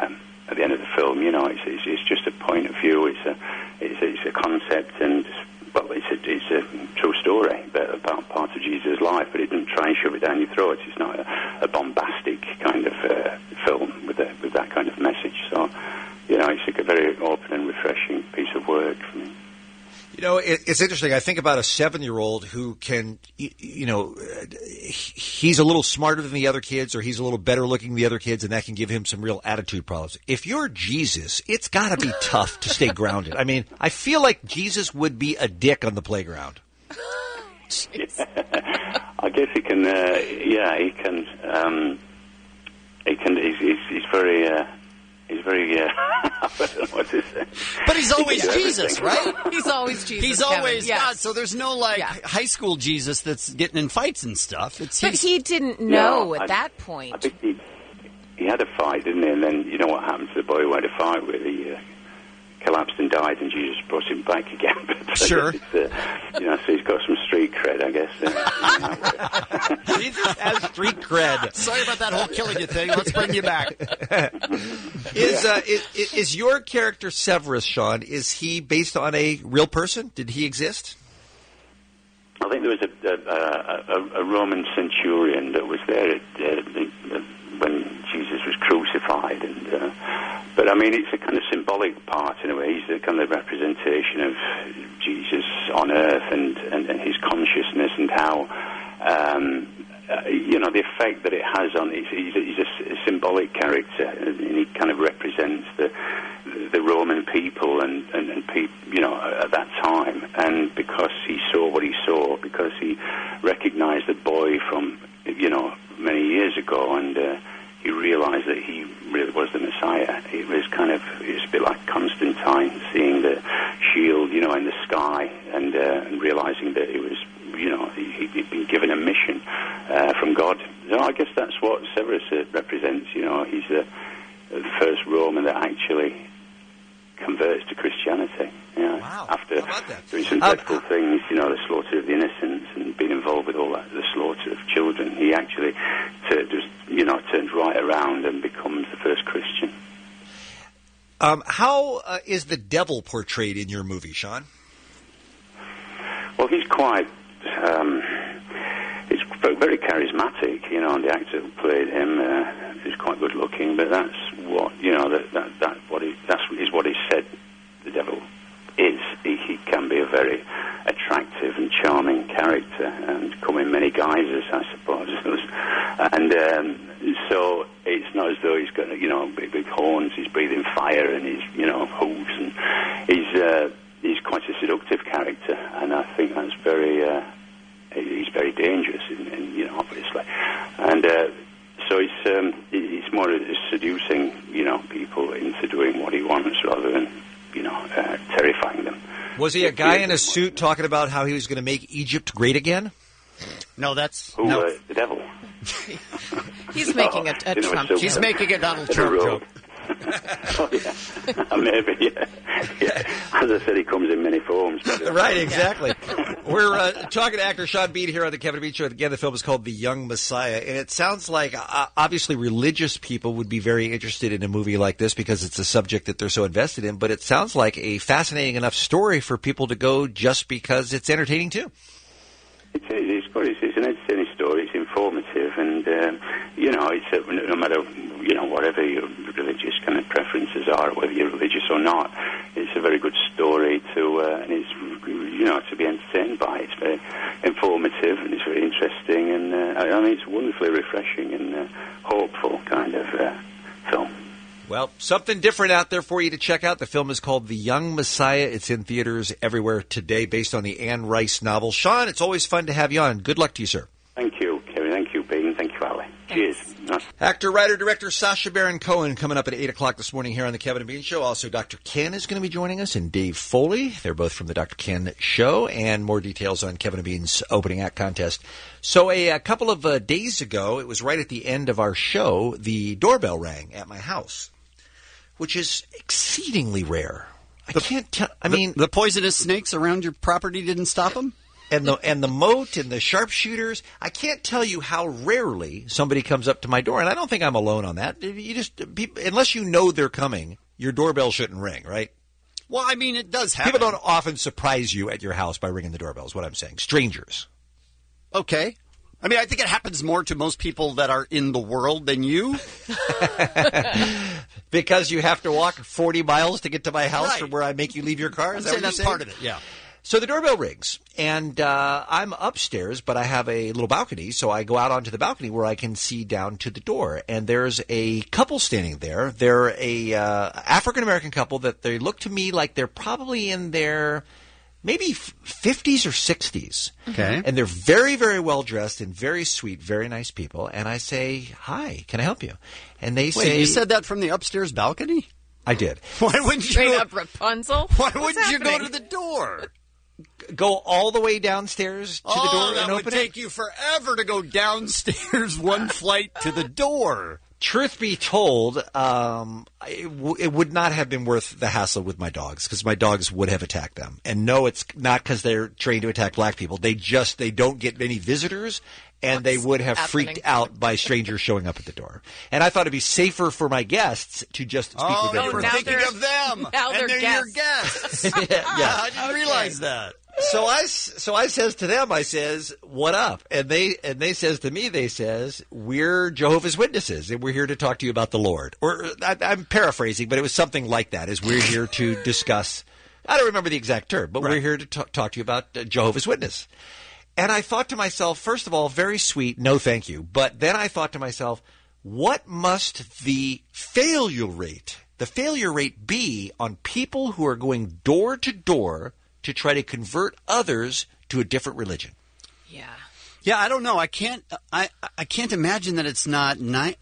film. It's just a point of view. It's a concept, and well, it's a true story about part of Jesus' life, but it didn't try and shove it down your throat. It's not a bombastic kind of film with that kind of message. So, it's a very open and refreshing piece of work for me. It's interesting. I think about a 7-year-old who can, he's a little smarter than the other kids, or he's a little better looking than the other kids, and that can give him some real attitude problems. If you're Jesus, it's got to be tough to stay grounded. I mean, I feel like Jesus would be a dick on the playground. I guess he can. He can. He's very. He's very, I don't know what to say. But he's always Jesus, right? He's always Jesus. He's always Kevin. God. So there's no high school Jesus that's getting in fights and stuff. But he didn't know at that point. I think he had a fight, didn't he? And then you know what happened to the boy who had a fight with? He collapsed and died, and Jesus brought him back again. But sure. So he's got some street cred, I guess. Jesus has street cred. Sorry about that whole killing you thing. Let's bring you back. Is your character Severus, Sean, is he based on a real person? Did he exist? I think there was a Roman centurion that was there when Jesus was crucified, but I mean it's a kind of symbolic part in a way. He's the kind of representation of Jesus on earth and his consciousness and how the effect that it has on. He's a symbolic character, and he kind of represents the Roman people and people, at that time. And because he saw what he saw, because he recognized the boy from many years ago, and he realized that he really was the Messiah. It was a bit like Constantine seeing the shield, in the sky, and realizing that it was, he'd been given a mission from God. So I guess that's what Severus represents. He's the first Roman that actually converts to Christianity. Wow. After doing some dreadful things, the slaughter of the innocents and being involved with all that, the slaughter of children, he actually turns right around and becomes the first Christian. How is the devil portrayed in your movie, Sean? Well, he's quite. He's very charismatic, and the actor who played him is quite good looking. But that's what what he said. The devil is. He can be a very attractive and charming character, and come in many guises, I suppose. And so it's not as though he's got big horns. He's breathing fire, and he's hooves, and he's quite a seductive character, and I think that's he's very dangerous, obviously, and so it's more seducing, people into doing what he wants rather than, terrifying them. Was he a guy in a suit talking about how he was going to make Egypt great again? No, that's the devil. He's making a Trump joke. He's making a Donald Trump joke. Oh, yeah. Maybe, yeah. As I said, he comes in many forms. Right, exactly. We're talking to actor Sean Bean here on the Kevin Bean Show. Again, the film is called The Young Messiah, and it sounds like, obviously, religious people would be very interested in a movie like this because it's a subject that they're so invested in, but it sounds like a fascinating enough story for people to go just because it's entertaining, too. It is. It's an entertaining story. It's informative, and it's no matter whatever your religious kind of preferences are, whether you're religious or not, it's a very good story and it's to be entertained by. It's very informative and it's very interesting, and it's wonderfully refreshing and hopeful kind of film. Well, something different out there for you to check out. The film is called The Young Messiah. It's in theaters everywhere today, based on the Anne Rice novel. Sean, it's always fun to have you on. Good luck to you, sir. Thank you, Kevin. Thank you, Bean. Thank you, Ali. Cheers. Actor, writer, director Sacha Baron Cohen coming up at 8 o'clock this morning here on the Kevin and Bean Show. Also, Dr. Ken is going to be joining us, and Dave Foley. They're both from the Dr. Ken Show, and more details on Kevin and Bean's opening act contest. So a couple of days ago, it was right at the end of our show, the doorbell rang at my house, which is exceedingly rare. I can't tell. I mean, the poisonous snakes around your property didn't stop them? And the moat and the sharpshooters. I can't tell you how rarely somebody comes up to my door, and I don't think I'm alone on that. Unless you know they're coming, your doorbell shouldn't ring, right? Well, I mean, it does happen. People don't often surprise you at your house by ringing the doorbell, is what I'm saying. Strangers. Okay. I mean, I think it happens more to most people that are in the world than you. Because you have to walk 40 miles to get to my house Right. from where I make you leave your car? Is that I'd say what that's you're saying? part of it, yeah. So the doorbell rings, and I'm upstairs, but I have a little balcony, so I go out onto the balcony where I can see down to the door. And there's a couple standing there. They're a African-American couple that they look to me like they're probably in their maybe 50s or 60s. Okay. And they're very, very well-dressed and very sweet, very nice people. And I say, hi, can I help you? And they say... Wait, you said that from the upstairs balcony? I did. Why wouldn't you... Straight up Rapunzel? Why What's wouldn't you go happening? to the door? Go all the way downstairs to the door that and would open take you forever to go downstairs one flight to the door. Truth be told, it would not have been worth the hassle with my dogs because my dogs would have attacked them. And no, it's not because they're trained to attack black people. They don't get many visitors, and they would have freaked out by strangers showing up at the door. And I thought it'd be safer for my guests to just speak with them. You were thinking of them. Now and they're your guests. guests. Yeah. I didn't realize that. So I says to them, I says, what up? And they says to me, they says, we're Jehovah's Witnesses, and we're here to talk to you about the Lord. Or I'm paraphrasing, but it was something like that, is we're here to discuss, I don't remember the exact term, but we're here to talk to you about Jehovah's Witness. And I thought to myself, first of all, very sweet, no thank you. But then I thought to myself, what must the failure rate be on people who are going door to door to try to convert others to a different religion? Yeah, I don't know. I can't imagine that it's not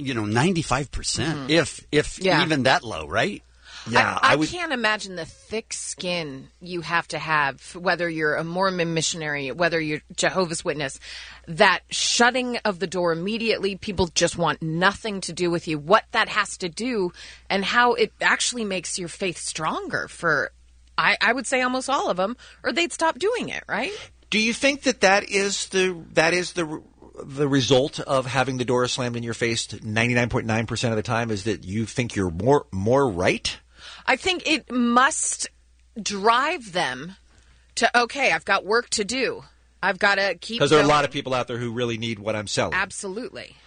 95%. If even that low, right? Yeah, I can't imagine the thick skin you have to have, whether you're a Mormon missionary, whether you're Jehovah's Witness, that shutting of the door immediately, people just want nothing to do with you, what that has to do, and how it actually makes your faith stronger for, I would say almost all of them, or they'd stop doing it, right? Do you think that is the result of having the door slammed in your face 99.9% of the time, is that you think you're more right? I think it must drive them to, okay, I've got work to do. I've got to keep Because there are a going. lot of people out there who really need what I'm selling. Absolutely.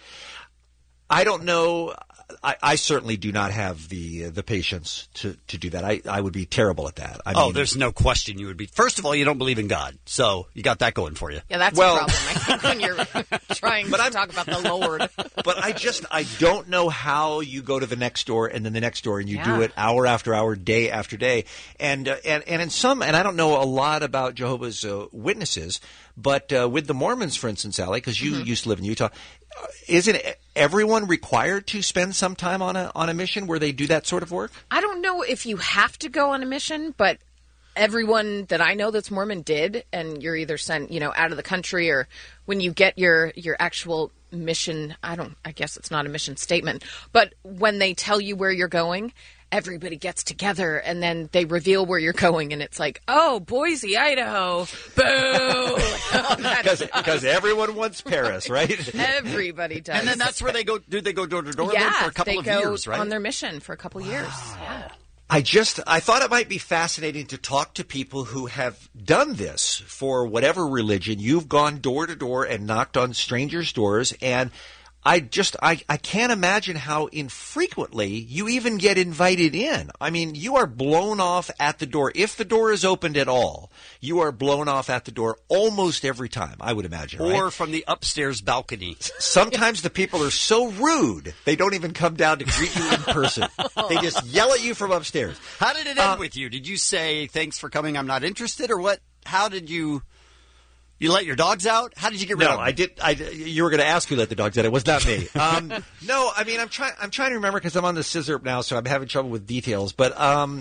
I don't know. I certainly do not have the patience to do that. I would be terrible at that. I mean, there's no question you would be. First of all, you don't believe in God, so you got that going for you. Yeah, that's a problem, I think, when you're trying to talk about the Lord. But I don't know how you go to the next door and then the next door, and you do it hour after hour, day after day. And in some, and I don't know a lot about Jehovah's Witnesses, but with the Mormons, for instance, Allie, because you used to live in Utah, isn't everyone required to spend some time on a mission where they do that sort of work? I don't know if you have to go on a mission, but everyone that I know that's Mormon did, and you're either sent, out of the country, or when you get your actual mission, I guess it's not a mission statement, but when they tell you where you're going, everybody gets together and then they reveal where you're going, and it's like, oh, Boise, Idaho, boo! Because everyone wants Paris, right? Everybody does. And then that's where they go. Do they go door to door? Yeah, then for a couple they of go years, right? on their mission for a couple years. Yeah. I thought it might be fascinating to talk to people who have done this for whatever religion. You've gone door to door and knocked on strangers' doors, and I can't imagine how infrequently you even get invited in. I mean, you are blown off at the door. If the door is opened at all, you are blown off at the door almost every time, I would imagine. Or right? from the upstairs balcony. Sometimes the people are so rude, they don't even come down to greet you in person. They just yell at you from upstairs. How did it end with you? Did you say, thanks for coming, I'm not interested? Or what? How did you... You let your dogs out? How did you get rid of them? No, I did. You were going to ask who let the dogs out. It was not me. No, I mean, I'm trying to remember because I'm on the scissor now, so I'm having trouble with details. But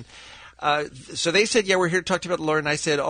so they said, yeah, we're here to talk to you about the Lord. And I said,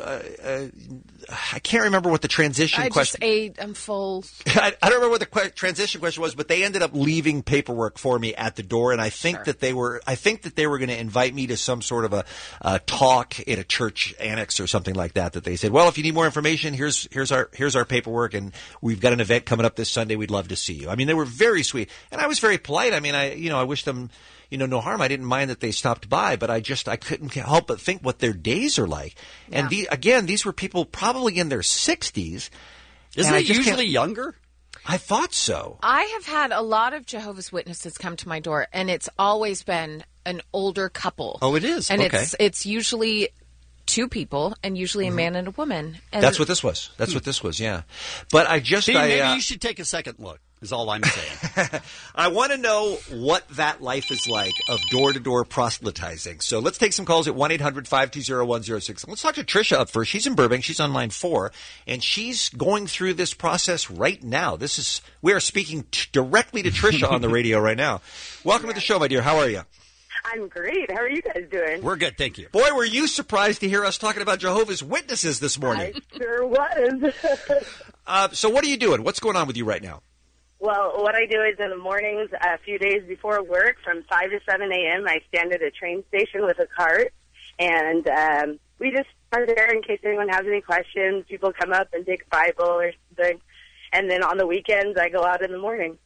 I can't remember what the transition question. I just ate. I'm full. I don't remember what the transition question was, but they ended up leaving paperwork for me at the door, and I think that they were going to invite me to some sort of a talk in a church annex or something like that. That they said, well, if you need more information, here's our paperwork, and we've got an event coming up this Sunday. We'd love to see you. I mean, they were very sweet, and I was very polite. I mean, I wish them. no harm. I didn't mind that they stopped by, but I couldn't help but think what their days are like. Yeah. And these were people probably in their 60s. Isn't it usually younger? I thought so. I have had a lot of Jehovah's Witnesses come to my door, and it's always been an older couple. Oh, it is? And okay. it's usually two people, and usually a man and a woman. And That's what this was. Yeah. But maybe you should take a second look, is all I'm saying. I want to know what that life is like of door-to-door proselytizing. So let's take some calls at 1-800-520-1067. Let's talk to Tricia up first. She's in Burbank. She's on line 4, and she's going through this process right now. We are speaking directly to Tricia on the radio right now. Welcome to the show, my dear. How are you? I'm great. How are you guys doing? We're good, thank you. Boy, were you surprised to hear us talking about Jehovah's Witnesses this morning. I sure was. So what are you doing? What's going on with you right now? Well, what I do is in the mornings, a few days before work, from 5 to 7 a.m., I stand at a train station with a cart, and we just are there in case anyone has any questions. People come up and take a Bible or something. And then on the weekends, I go out in the morning.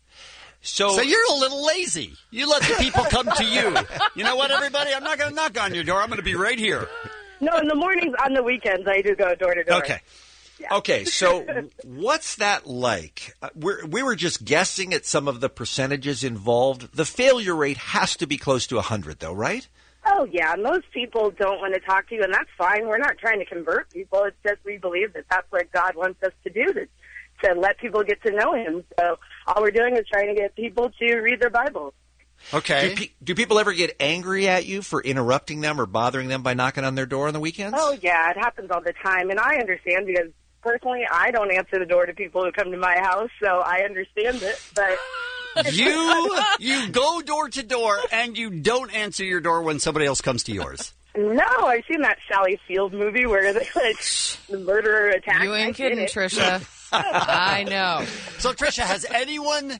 So you're a little lazy. You let the people come to you. You know what, everybody? I'm not going to knock on your door. I'm going to be right here. No, in the mornings, on the weekends, I do go door to door. Okay. Yeah. Okay, so what's that like? We were just guessing at some of the percentages involved. The failure rate has to be close to 100, though, right? Oh, yeah. Most people don't want to talk to you, and that's fine. We're not trying to convert people. It's just we believe that that's what God wants us to do, to let people get to know Him. So all we're doing is trying to get people to read their Bibles. Okay. Do people ever get angry at you for interrupting them or bothering them by knocking on their door on the weekends? Oh, yeah. It happens all the time, and I understand because personally, I don't answer the door to people who come to my house, so I understand it. But you go door to door, and you don't answer your door when somebody else comes to yours. No, I've seen that Sally Field movie where the murderer attacks. You ain't kidding, Tricia. I know. So, Tricia, has anyone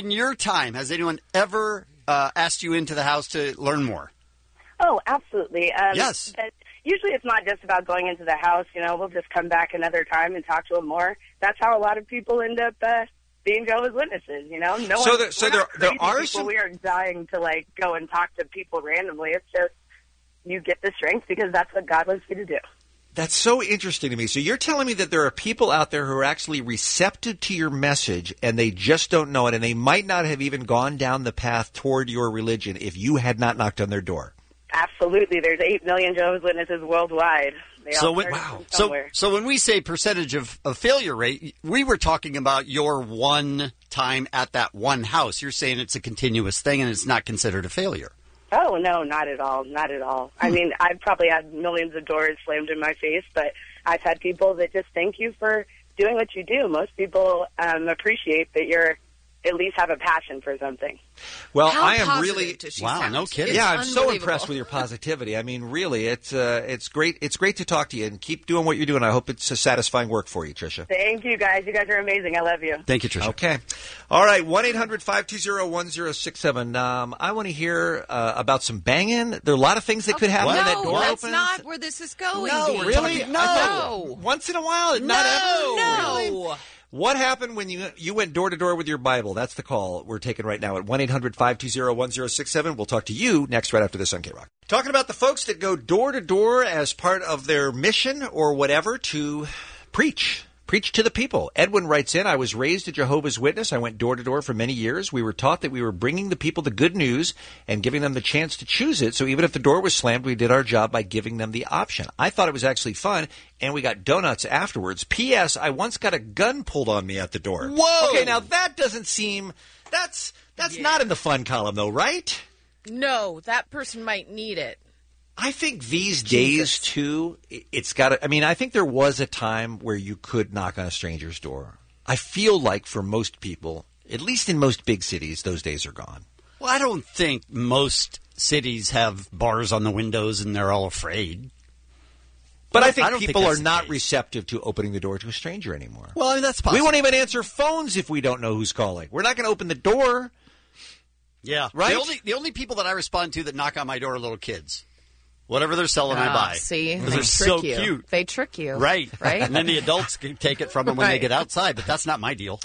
ever asked you into the house to learn more? Oh, absolutely. Yes. But usually it's not just about going into the house. We'll just come back another time and talk to them more. That's how a lot of people end up being Jehovah's Witnesses, there are some... We are dying to, go and talk to people randomly. It's just you get the strength because that's what God wants you to do. That's so interesting to me. So you're telling me that there are people out there who are actually receptive to your message and they just don't know it, and they might not have even gone down the path toward your religion if you had not knocked on their door. Absolutely. There's 8 million Jehovah's Witnesses worldwide. So when we say percentage of failure rate, we were talking about your one time at that one house. You're saying it's a continuous thing and it's not considered a failure. Oh, no, not at all. Not at all. I mean, I've probably had millions of doors slammed in my face, but I've had people that just thank you for doing what you do. Most people appreciate that you're at least have a passion for something. Well, How I am positive really does she wow, sound? no kidding. Yeah, I'm so impressed with your positivity. I mean, really, it's great. It's great to talk to you, and keep doing what you're doing. I hope it's a satisfying work for you, Tricia. Thank you, guys. You guys are amazing. I love you. Thank you, Tricia. Okay. All right, 1-800-520-1067. I want to hear about some banging. There are a lot of things that could happen when that door that's opens. not where this is going. No, Dean. really? No. Once in a while, not ever. Really? What happened when you went door to door with your Bible? That's the call we're taking right now at 1-800-520-1067. We'll talk to you next right after this on K-Rock. Talking about the folks that go door to door as part of their mission or whatever to preach to the people. Edwin writes in, I was raised a Jehovah's Witness. I went door to door for many years. We were taught that we were bringing the people the good news and giving them the chance to choose it. So even if the door was slammed, we did our job by giving them the option. I thought it was actually fun, and we got donuts afterwards. P.S. I once got a gun pulled on me at the door. Whoa! Okay, now that doesn't seem... That's not in the fun column, though, right? No, that person might need it. I think these days, too, it's got to... I mean, I think there was a time where you could knock on a stranger's door. I feel like for most people, at least in most big cities, those days are gone. Well, I don't think most cities have bars on the windows and they're all afraid. But I think people are not receptive to opening the door to a stranger anymore. Well, I mean, that's possible. We won't even answer phones if we don't know who's calling. We're not going to open the door. Yeah. Right? The only people that I respond to that knock on my door are little kids. Whatever they're selling, I buy. See, because they're so cute. They trick you, right? Right, and then the adults can take it from them when they get outside. But that's not my deal.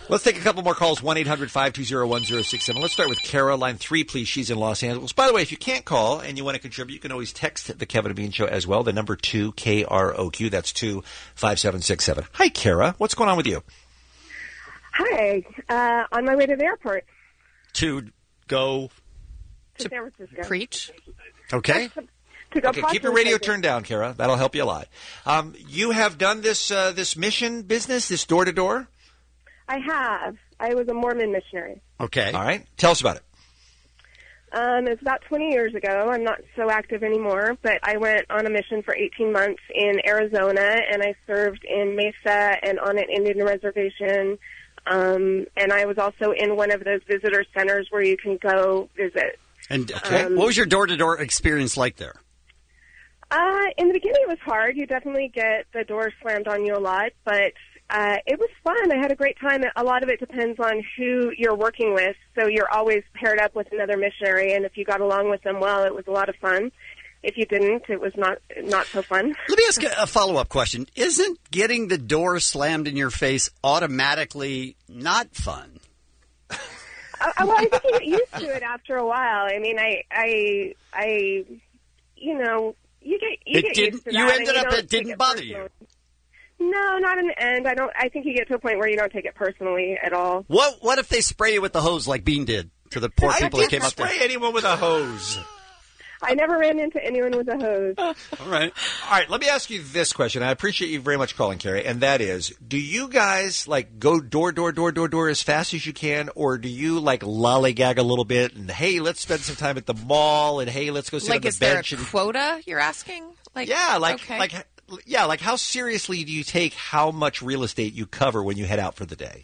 Let's take a couple more calls, 1-800-520-1067. Let's start with Kara, line 3, please. She's in Los Angeles. By the way, if you can't call and you want to contribute, you can always text the Kevin and Bean Show as well. The number 2, KROQ. That's 25767. Hi, Kara. What's going on with you? Hi. On my way to the airport. To go to San Francisco. Preach. Okay. To go Okay, keep your radio turned down, Kara. That'll help you a lot. You have done this mission business, this door-to-door? I have. I was a Mormon missionary. Okay. All right. Tell us about it. It's about 20 years ago. I'm not so active anymore, but I went on a mission for 18 months in Arizona, and I served in Mesa and on an Indian reservation. And I was also in one of those visitor centers where you can go visit. And what was your door-to-door experience like there? In the beginning, it was hard. You definitely get the door slammed on you a lot, but it was fun. I had a great time. A lot of it depends on who you're working with, so you're always paired up with another missionary, and if you got along with them well, it was a lot of fun. If you didn't, it was not so fun. Let me ask a follow-up question. Isn't getting the door slammed in your face automatically not fun? Well, I think you get used to it after a while. I mean, I you know, you get used to that. You ended up, it didn't bother you. No, not in the end. I think you get to a point where you don't take it personally at all. What if they spray you with the hose like Bean did to the poor people that came up there? I didn't spray anyone with a hose. I never ran into anyone with a hose. All right. Let me ask you this question. I appreciate you very much calling, Carrie, and that is, do you guys like go door as fast as you can, or do you like lollygag a little bit and, hey, let's spend some time at the mall, and hey, let's go sit on the bench? Is there a quota you're asking? Like how seriously do you take how much real estate you cover when you head out for the day?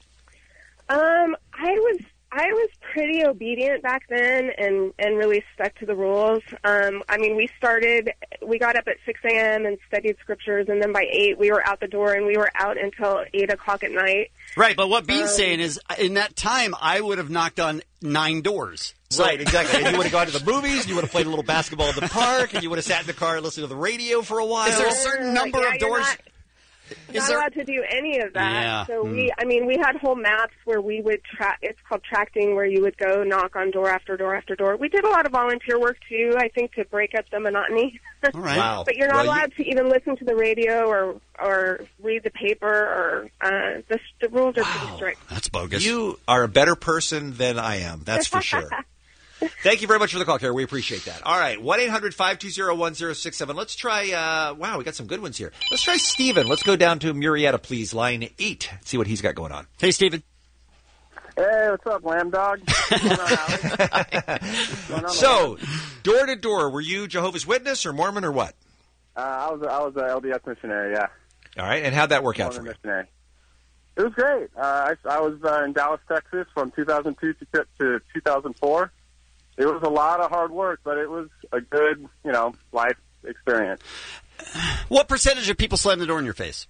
I was pretty obedient back then and really stuck to the rules. I mean, we got up at 6 a.m. and studied scriptures, and then by 8 we were out the door, and we were out until 8 o'clock at night. Right, but what Bean's saying is, in that time, I would have knocked on 9 doors. So, right, exactly. And you would have gone to the movies, and you would have played a little basketball in the park, and you would have sat in the car and listened to the radio for a while. Is there a certain number of doors? Not allowed to do any of that. Yeah. So we had whole maps where we would it's called tracting, where you would go knock on door after door after door. We did a lot of volunteer work too, I think, to break up the monotony. All right. Wow. But you're not allowed to even listen to the radio or read the paper, or the rules are pretty strict. That's bogus. You are a better person than I am. That's for sure. Thank you very much for the call, Carrie. We appreciate that. All right, 1-800-520-1067. Let's try, we got some good ones here. Let's try Steven. Let's go down to Murrieta, please, line 8. See what he's got going on. Hey, Steven. Hey, what's up, Lamb Dog? What's going on, Alex? So, door to door, were you Jehovah's Witness or Mormon or what? I was an LDS missionary, yeah. All right, and how'd that work out for you? Missionary. It was great. I was in Dallas, Texas from 2002 to 2004. It was a lot of hard work, but it was a good, life experience. What percentage of people slam the door in your face?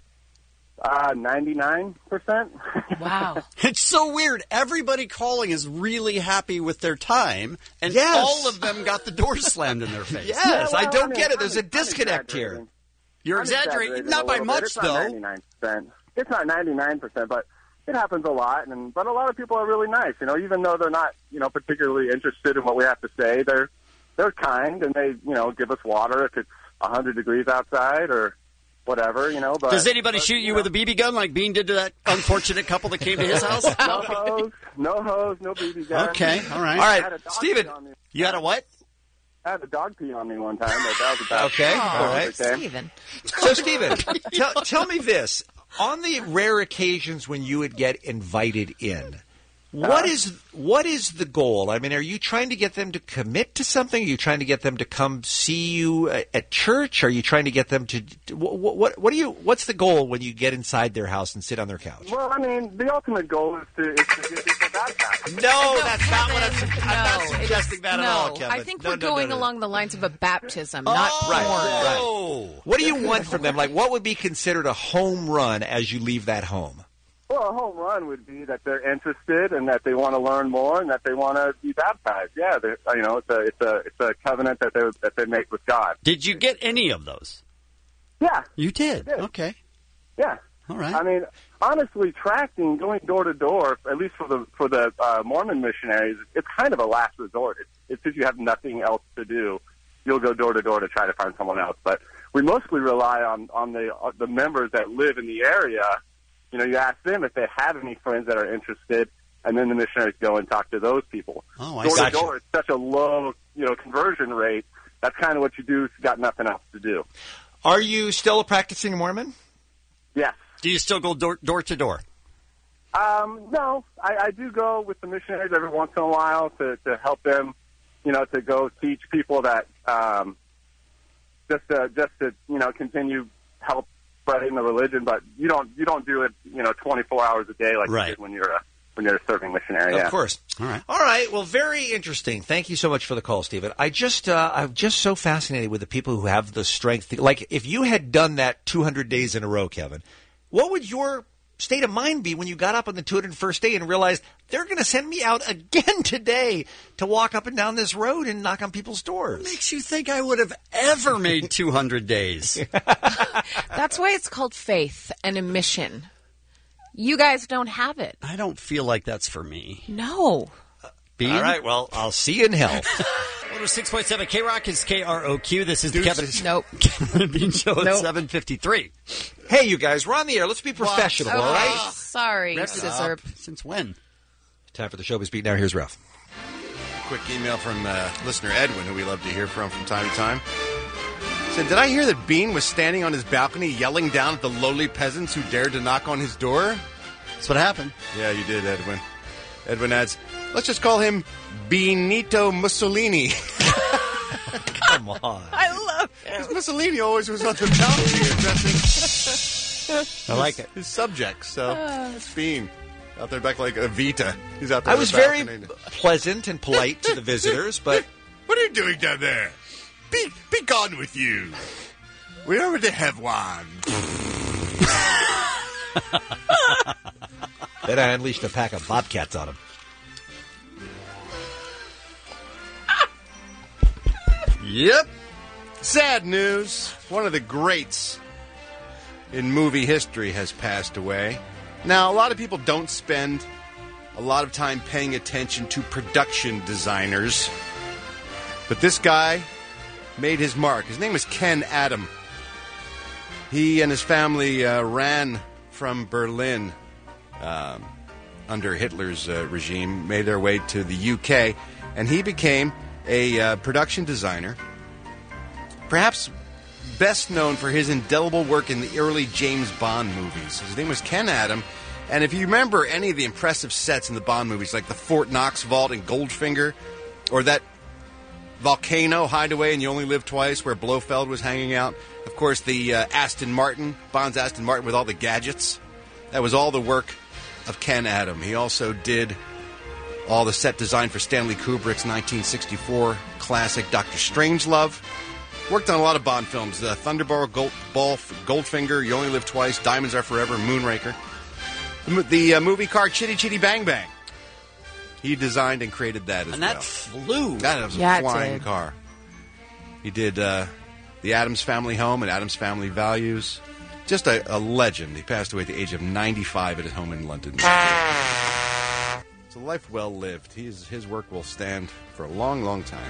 99%. Wow. It's so weird. Everybody calling is really happy with their time, and all of them got the door slammed in their face. Yes, I don't get it. There's a disconnect here. You're exaggerating. Not by much, though. It's not 99%, but it happens a lot, but a lot of people are really nice. Even though they're not, particularly interested in what we have to say, they're kind, and they, give us water if it's 100 degrees outside or whatever. But does anybody shoot you with a BB gun like Bean did to that unfortunate couple that came to his house? No hose, no BB gun. Okay, all right. All right, Steven, you had a what? I had a dog pee on me one time, but that was about okay. All right, Steven. So, Steven, tell me this. On the rare occasions when you would get invited in, what is the goal? I mean, are you trying to get them to commit to something? Are you trying to get them to come see you at church? Are you trying to get them to what's the goal when you get inside their house and sit on their couch? Well, I mean, the ultimate goal is to get people baptized. No, that's not what I'm suggesting that at all, Kevin. I think we're going along the lines of a baptism, not right. porn. Right. What do you want from them? Like, what would be considered a home run as you leave that home? Well, a home run would be that they're interested and that they want to learn more and that they want to be baptized. Yeah, it's a covenant that they make with God. Did you get any of those? Yeah, you did. Okay. Yeah, All right. I mean, honestly, tracting, going door to door, at least for the Mormon missionaries, it's kind of a last resort. It's if you have nothing else to do, you'll go door to door to try to find someone else. But we mostly rely on the members that live in the area. You know, you ask them if they have any friends that are interested, and then the missionaries go and talk to those people. Oh, I door gotcha. to door, it's such a low, conversion rate. That's kind of what you do if you've got nothing else to do. Are you still a practicing Mormon? Yes. Do you still go door to door? No, I do go with the missionaries every once in a while to help them, to go teach people that just to continue help spreading the religion. But you don't do it 24 hours a day like you did when you're a serving missionary. Of course. All right. Well, very interesting. Thank you so much for the call, Stephen. I'm just so fascinated with the people who have the strength. Like, if you had done that 200 days in a row, Kevin, what would your state of mind be when you got up on the 201st day and realized they're going to send me out again today to walk up and down this road and knock on people's doors? What makes you think I would have ever made 200 days? That's why it's called faith and a mission. You guys don't have it. I don't feel like that's for me. No. Bean? All right, well, I'll see you in hell. 106.7 K-Rock is KROQ. This is the Kevin Nope. Bean Show at 7:53. Hey, you guys, we're on the air. Let's be professional, all right? Sorry, Scissor. Since when? Time for the Showbiz Beat. Now here's Ralph. Quick email from listener Edwin, who we love to hear from time to time. Said, did I hear that Bean was standing on his balcony yelling down at the lowly peasants who dared to knock on his door? That's what happened. Yeah, you did, Edwin. Edwin adds, let's just call him Benito Mussolini. Come on. I love him. Because Mussolini always was on the balcony addressing I like it. his subjects. So it's Bean out there back like Evita. He's out there. I on was the very balcony. pleasant and polite to the visitors, but... What are you doing down there? Be gone with you. We already have one. Then I unleashed a pack of bobcats on him. Yep. Sad news. One of the greats in movie history has passed away. Now, a lot of people don't spend a lot of time paying attention to production designers, but this guy made his mark. His name was Ken Adam. He and his family ran from Berlin under Hitler's regime, made their way to the UK, and he became a production designer, perhaps best known for his indelible work in the early James Bond movies. His name was Ken Adam, and if you remember any of the impressive sets in the Bond movies, like the Fort Knox Vault in Goldfinger, or that volcano hideaway in You Only Live Twice where Blofeld was hanging out, of course the Aston Martin, Bond's Aston Martin with all the gadgets, that was all the work of Ken Adam. He also did all the set design for Stanley Kubrick's 1964 classic Dr. Strangelove. Worked on a lot of Bond films, Thunderball, Goldfinger, You Only Live Twice, Diamonds Are Forever, Moonraker. The movie car Chitty Chitty Bang Bang. He designed and created that as well. And that flew. That was a flying car. He did the Addams Family Home and Addams Family Values. Just a legend. He passed away at the age of 95 at his home in London. It's a life well lived. His work will stand for a long, long time.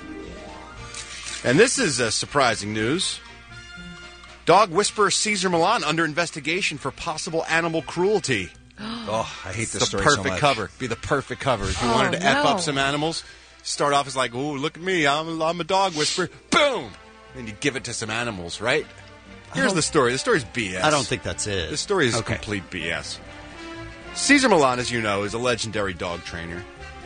And this is surprising news. Dog whisperer Cesar Millan under investigation for possible animal cruelty. Oh, I hate this story so much. so much. Cover. Be the perfect cover. If you wanted to F up some animals, start off as like, "Ooh, look at me. I'm a dog whisperer." Boom! And you give it to some animals, right? Here's the story. The story's BS. I don't think that's it. The story is complete BS. Cesar Millan, as you know, is a legendary dog trainer.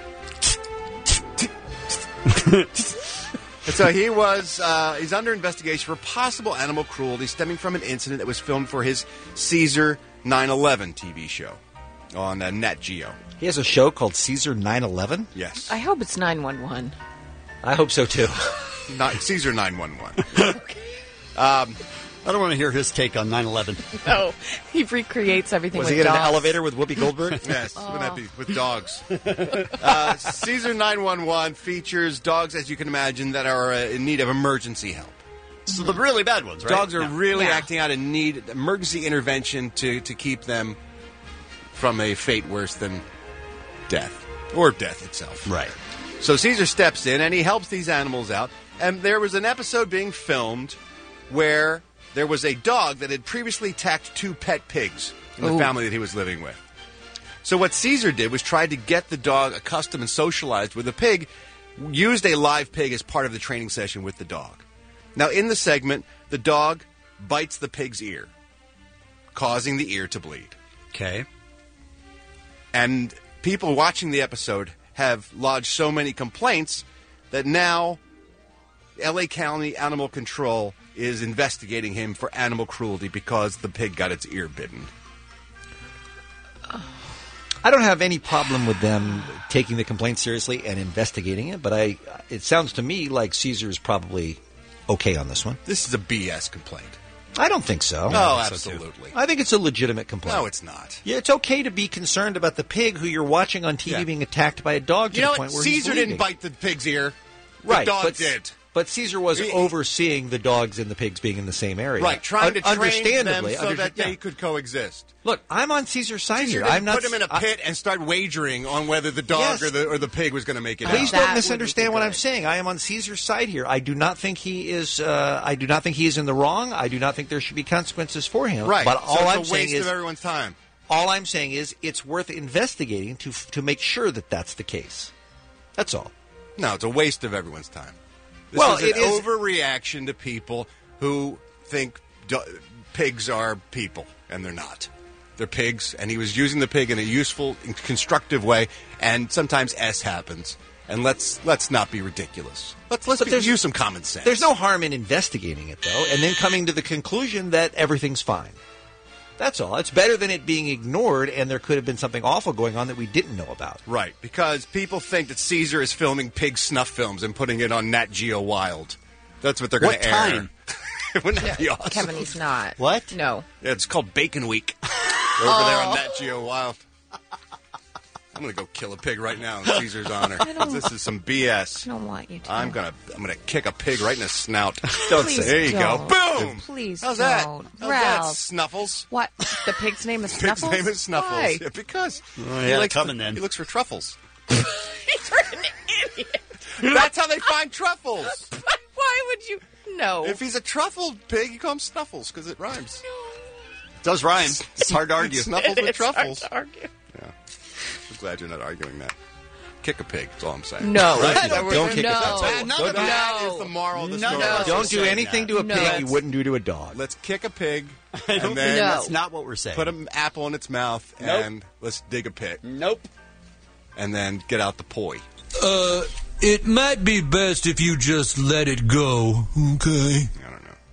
And so he's under investigation for possible animal cruelty stemming from an incident that was filmed for his Caesar 9/11 TV show on Nat Geo. He has a show called Caesar 9/11? Yes. I hope it's 911. I hope so, too. Caesar 911. I don't want to hear his take on 9/11. No, he recreates everything Was with he in dogs. an elevator with Whoopi Goldberg? Yes, wouldn't that be with dogs? Caesar 911 features dogs, as you can imagine, that are in need of emergency help. So the really bad ones, right? Dogs are really Yeah. acting out and need emergency intervention to keep them from a fate worse than death. Or death itself. Right. So Caesar steps in and he helps these animals out. And there was an episode being filmed where there was a dog that had previously attacked 2 pet pigs in the family that he was living with. So what Caesar did was try to get the dog accustomed and socialized with the pig, used a live pig as part of the training session with the dog. Now, in the segment, the dog bites the pig's ear, causing the ear to bleed. Okay. And people watching the episode have lodged so many complaints that now L.A. County Animal Control is investigating him for animal cruelty because the pig got its ear bitten. I don't have any problem with them taking the complaint seriously and investigating it, but it sounds to me like Caesar is probably okay on this one. This is a BS complaint. I don't think so. Oh, absolutely. I think it's a legitimate complaint. No, it's not. Yeah, it's okay to be concerned about the pig who you're watching on TV being attacked by a dog to You know the what? point where he's Caesar bleeding. didn't bite the pig's ear. Right, The dog but, did. But Caesar was overseeing the dogs and the pigs being in the same area. Right, trying to train them understandably, so that they could coexist. Look, I'm on Caesar's side Caesar here. didn't I'm not put him in a pit and start wagering on whether the dog Yes. or the pig was going to make it Please out. don't misunderstand what I'm saying. I am on Caesar's side here. I do not think he is. I do not think he is in the wrong. I do not think there should be consequences for him. Right. But So all it's I'm a saying waste is of everyone's time. All I'm saying is it's worth investigating to make sure that that's the case. That's all. No, it's a waste of everyone's time. This Well, is an it is- overreaction to people who think pigs are people, and they're not. They're pigs, and he was using the pig in a useful, constructive way, and sometimes S happens. And let's not be ridiculous. Let's use some common sense. There's no harm in investigating it though, and then coming to the conclusion that everything's fine. That's all. It's better than it being ignored, and there could have been something awful going on that we didn't know about. Right, because people think that Caesar is filming pig snuff films and putting it on Nat Geo Wild. That's what they're going to air. What time? Wouldn't that be awesome? Kevin, he's not. What? No. Yeah, it's called Bacon Week. They're over there on Nat Geo Wild. I'm going to go kill a pig right now in Caesar's honor. This is some BS. I don't want you to. I'm gonna kick a pig right in the snout. Don't say. Please There you don't. go. Boom. Please How's don't. that? How's that, Ralph. Snuffles? What? The pig's name is Snuffles? Pig's name is Snuffles. Why? Yeah, because yeah, likes coming then. He looks for truffles. You're an idiot. That's how they find truffles. Why would you? No. If he's a truffle pig, you call him Snuffles because it rhymes. It does rhyme. It's hard to argue. Snuffles with It's hard truffles. to argue. Yeah. I'm glad you're not arguing that. Kick a pig, that's all I'm saying. No. Right? Don't kick a No. pig. That is the moral of the story. Don't do anything to a No. pig you wouldn't do to a dog. Let's kick a pig, I don't and then No. That's not what we're saying. put an apple in its mouth, Nope. and let's dig a pit. Nope. And then get out the poi. It might be best if you just let it go, okay? I don't know.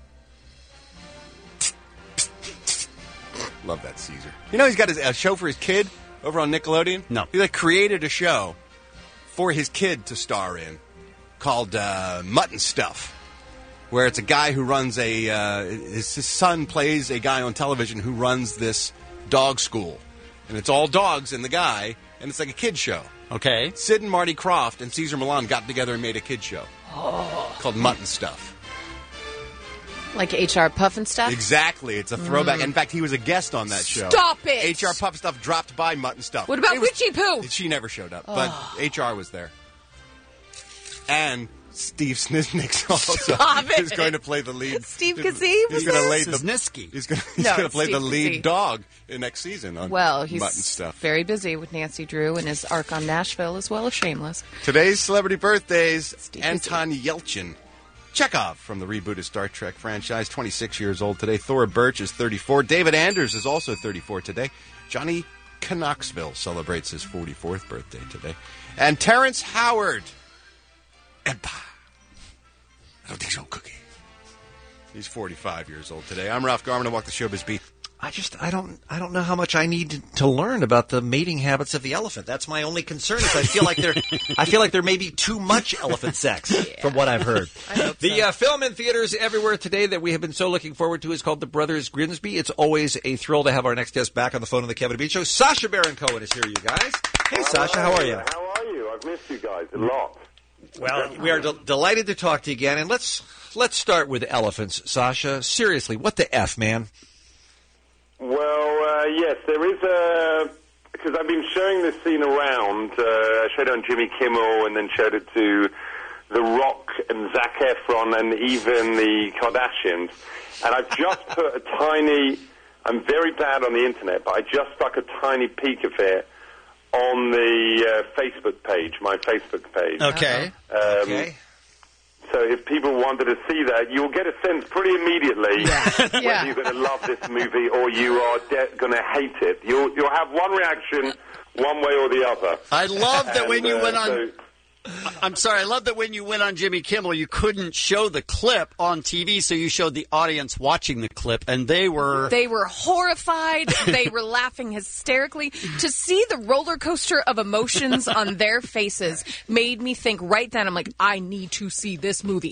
Love that Caesar. You know he's got a show for his kid over on Nickelodeon? No. He created a show for his kid to star in called Mutton Stuff, where it's a guy who runs his son plays a guy on television who runs this dog school. And it's all dogs and the guy, and it's like a kid show. Okay. Sid and Marty Krofft and Cesar Millan got together and made a kid show called Mutton Stuff. Like HR Puff and stuff? Exactly. It's a throwback. In fact, he was a guest on that show. Stop it! HR Puff Stuff dropped by Mutton Stuff. What about Witchy Poo? She never showed up, but HR was there. And Steve Sniznik's also Stop it. is going to play the lead. Steve Kazee was He's going to there? lay Snitsky. He's going No, to play the Steve lead Kazee. dog in next season on Well, he's Mutton Stuff. very busy with Nancy Drew and his arc on Nashville as well as Shameless. Today's celebrity birthdays: Steve Anton Yelchin. Chekhov from the rebooted Star Trek franchise, 26 years old today. Thora Birch is 34. David Anders is also 34 today. Johnny Knoxville celebrates his 44th birthday today. And Terrence Howard. Empire. I don't think so, Cookie. He's 45 years old today. I'm Ralph Garman. I walk the showbiz beat. I don't know how much I need to learn about the mating habits of the elephant. That's my only concern. Is I feel like there may be too much elephant sex from what I've heard. The film in theaters everywhere today that we have been so looking forward to is called The Brothers Grimsby. It's always a thrill to have our next guest back on the phone on the Kevin and Bean Show. Sacha Baron Cohen is here, you guys. Hey, Sasha, how are you? How are you? I've missed you guys a lot. Well, we are delighted to talk to you again, and let's start with elephants, Sasha. Seriously, what the F, man? Well, yes, there is a... Because I've been showing this scene around. I showed it on Jimmy Kimmel and then showed it to The Rock and Zac Efron and even the Kardashians. And I've just put a tiny... I'm very bad on the internet, but I just stuck a tiny peek of it on the Facebook page, my Facebook page. Okay. Okay. So if people wanted to see that, you'll get a sense pretty immediately whether you're going to love this movie or you are going to hate it. You'll have one reaction one way or the other. I love that when you went on... I'm sorry, I love that when you went on Jimmy Kimmel, you couldn't show the clip on TV, so you showed the audience watching the clip, and they were... They were horrified. They were laughing hysterically. To see the roller coaster of emotions on their faces made me think right then, I'm like, I need to see this movie.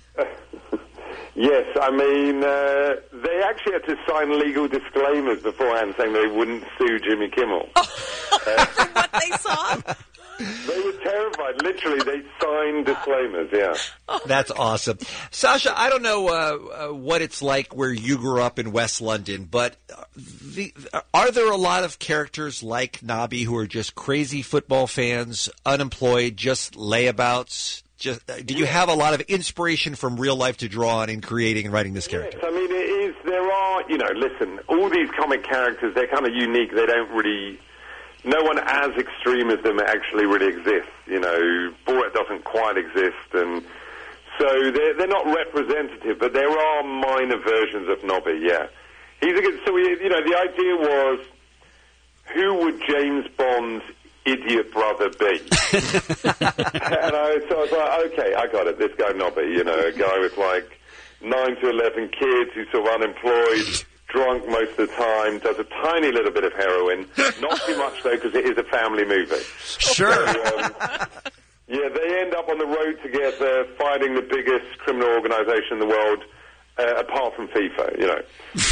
Yes, I mean, they actually had to sign legal disclaimers beforehand saying they wouldn't sue Jimmy Kimmel. What they saw? They were terrified. Literally, they signed disclaimers, yeah. That's awesome. Sasha, I don't know what it's like where you grew up in West London, but are there a lot of characters like Nobby who are just crazy football fans, unemployed, just layabouts? Do you have a lot of inspiration from real life to draw on in creating and writing this character? Yes, I mean, there are, listen, all these comic characters, they're kind of unique. They don't really... No one as extreme as them actually really exists. Borat doesn't quite exist, and so they're not representative, but there are minor versions of Nobby, yeah. The idea was, who would James Bond's idiot brother be? And I was like, okay, I got it, this guy Nobby, a guy with like 9 to 11 kids who's sort of unemployed, drunk most of the time, does a tiny little bit of heroin. Not too much, though, because it is a family movie. Sure. So, they end up on the road together fighting the biggest criminal organization in the world, apart from FIFA,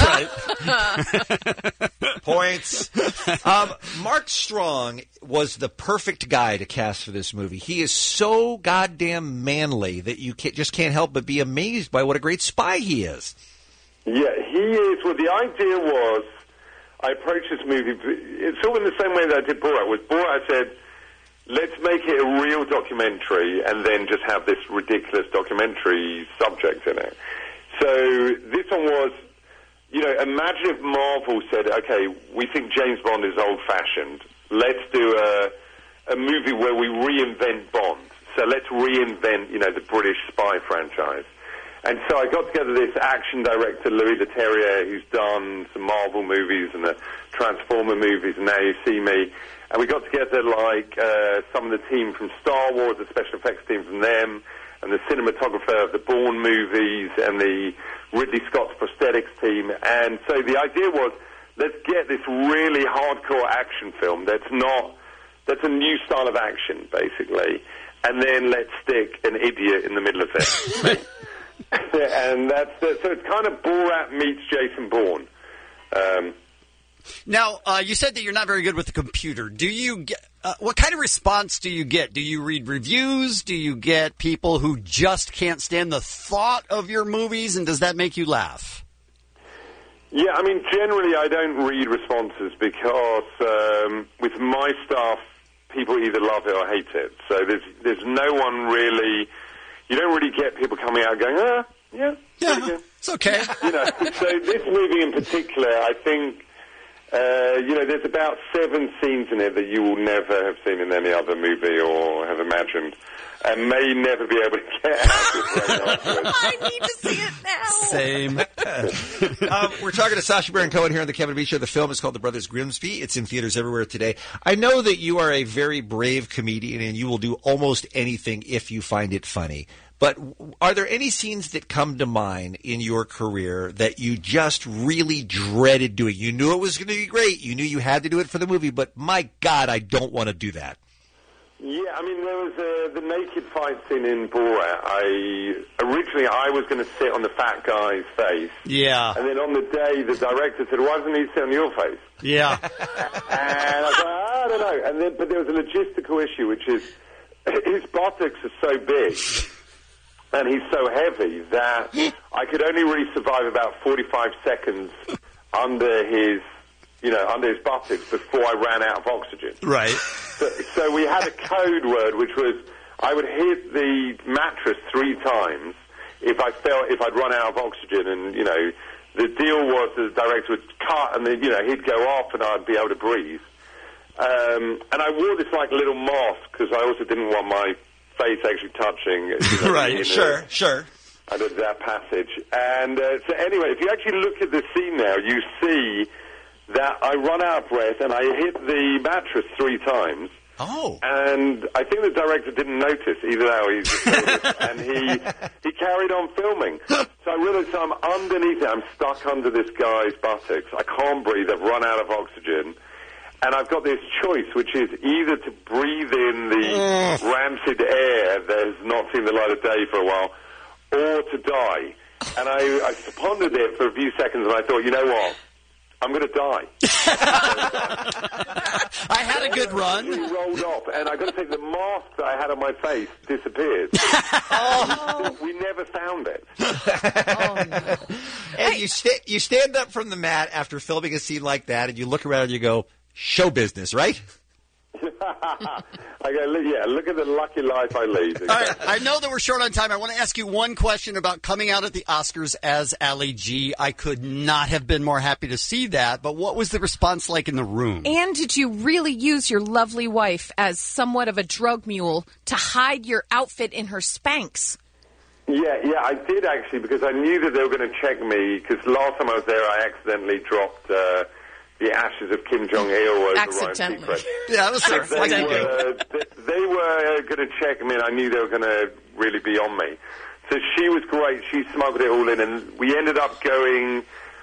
Right. Points. Mark Strong was the perfect guy to cast for this movie. He is so goddamn manly that you just can't help but be amazed by what a great spy he is. Yeah, he is. Well, the idea was, I approached this movie, it's sort of in the same way that I did Borat. With Borat, I said, let's make it a real documentary and then just have this ridiculous documentary subject in it. So this one was, imagine if Marvel said, okay, we think James Bond is old-fashioned. Let's do a movie where we reinvent Bond. So let's reinvent, the British spy franchise. And so I got together this action director, Louis Leterrier, who's done some Marvel movies and the Transformer movies, and Now You See Me. And we got together, some of the team from Star Wars, the special effects team from them, and the cinematographer of the Bourne movies, and the Ridley Scott's prosthetics team. And so the idea was, let's get this really hardcore action film that's a new style of action, basically. And then let's stick an idiot in the middle of it. And so it's kind of Borat meets Jason Bourne. Now, you said that you're not very good with the computer. Do you get, what kind of response do you get? Do you read reviews? Do you get people who just can't stand the thought of your movies, and does that make you laugh? Yeah, I mean, generally I don't read responses because with my stuff, people either love it or hate it. So there's no one really... You don't really get people coming out going, yeah, it's okay. So this movie in particular, I think, there's about 7 scenes in it that you will never have seen in any other movie or have imagined, and may never be able to get out of your brain afterwards. I need to see it now. Same. We're talking to Sacha Baron Cohen here on the Kevin Beach Show. The film is called The Brothers Grimsby. It's in theaters everywhere today. I know that you are a very brave comedian and you will do almost anything if you find it funny. But are there any scenes that come to mind in your career that you just really dreaded doing? You knew it was going to be great. You knew you had to do it for the movie, but my God, I don't want to do that. Yeah, I mean, there was the naked fight scene in Borat. Originally, I was going to sit on the fat guy's face. Yeah. And then on the day, the director said, why doesn't he sit on your face? Yeah. And I was like, I don't know. But there was a logistical issue, which is, his buttocks are so big and he's so heavy that I could only really survive about 45 seconds under his buttocks before I ran out of oxygen. Right. So we had a code word, which was I would hit the mattress 3 times if I'd run out of oxygen, and the deal was the director would cut and then he'd go off and I'd be able to breathe. And I wore this like little mask because I also didn't want my face actually touching. Right. Sure. Under that passage. And so anyway, if you actually look at the scene now, you see that I run out of breath and I hit the mattress 3 times. Oh. And I think the director didn't notice, either though he's and he carried on filming. So I realized I'm underneath it. I'm stuck under this guy's buttocks. I can't breathe. I've run out of oxygen. And I've got this choice, which is either to breathe in the rancid air that has not seen the light of day for a while, or to die. And I pondered it for a few seconds, and I thought, you know what? I'm going to die. I had a good run. He rolled off, and I got to say, the mask that I had on my face disappeared. We never found it. And you stand up from the mat after filming a scene like that, and you look around and you go, show business, right? I go, look at the lucky life I lead. All right, I know that we're short on time. I want to ask you one question about coming out at the Oscars as Ali G. I could not have been more happy to see that, but what was the response like in the room? And did you really use your lovely wife as somewhat of a drug mule to hide your outfit in her Spanx? Yeah, I did actually, because I knew that they were going to check me, because last time I was there I accidentally dropped the ashes of Kim Jong-il over Ryan Seacrest. Yeah, that was sure. They were going to check me, and I knew they were going to really be on me. So she was great. She smuggled it all in, and we ended up going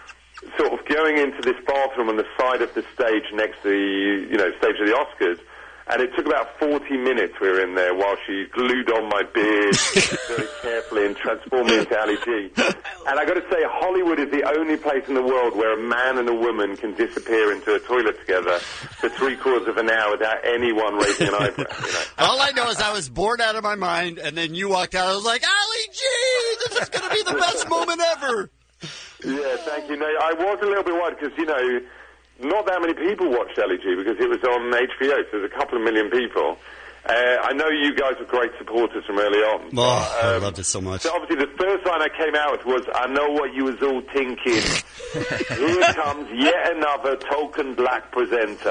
into this bathroom on the side of the stage next to the stage of the Oscars. And it took about 40 minutes we were in there while she glued on my beard very carefully and transformed me into Ali G. And I got to say, Hollywood is the only place in the world where a man and a woman can disappear into a toilet together for 3/4 of an hour without anyone raising an eyebrow. All I know is I was bored out of my mind, and then you walked out. I was like, Ali G, this is going to be the best moment ever. Yeah, thank you. No, I was a little bit worried because, not that many people watched Ali G because it was on HBO, so there's a couple of million people. I know you guys were great supporters from early on. Oh, I loved it so much. So obviously the first line I came out with was, I know what you was all thinking. Here comes yet another token black presenter.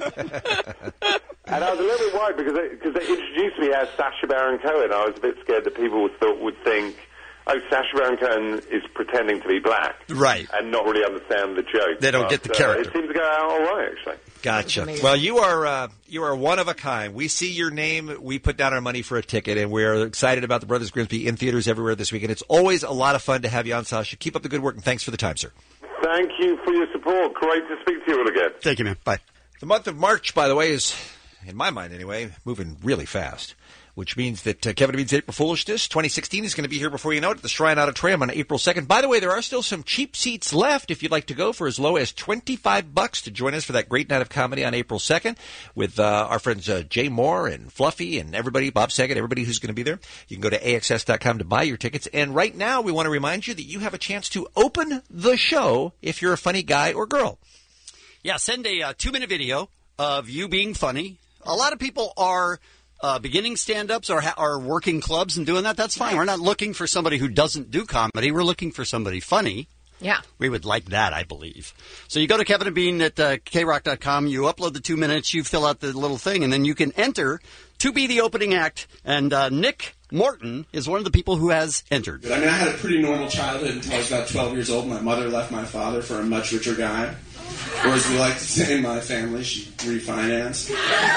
And I was a little bit worried because they introduced me as Sacha Baron Cohen. I was a bit scared that people would think, oh, Sacha Baron Cohen is pretending to be black. Right. And not really understand the joke. They don't get the character. It seems to go out all right, actually. Gotcha. Well, you are one of a kind. We see your name, we put down our money for a ticket, and we're excited about the Brothers Grimsby in theaters everywhere this weekend. It's always a lot of fun to have you on, Sacha. Keep up the good work, and thanks for the time, sir. Thank you for your support. Great to speak to you all again. Thank you, man. Bye. The month of March, by the way, is, in my mind anyway, moving really fast. Which means that Kevin and Bean's April Foolishness 2016 is going to be here before you know it at the Shrine Auditorium on April 2nd. By the way, there are still some cheap seats left if you'd like to go for as low as $25 to join us for that great night of comedy on April 2nd with our friends Jay Moore and Fluffy and everybody, Bob Saget, everybody who's going to be there. You can go to AXS.com to buy your tickets. And right now, we want to remind you that you have a chance to open the show if you're a funny guy or girl. Yeah, send a 2-minute video of you being funny. A lot of people are beginning stand-ups or are working clubs and doing that. That's fine. We're not looking for somebody who doesn't do comedy. We're looking for somebody funny. Yeah. We would like that, I believe. So you go to Kevin and Bean at KROC.com. You upload the 2 minutes. You fill out the little thing, and then you can enter to be the opening act. And Nick Morton is one of the people who has entered. I had a pretty normal childhood until I was about 12 years old. My mother left my father for a much richer guy. Or as we like to say in my family, she refinanced.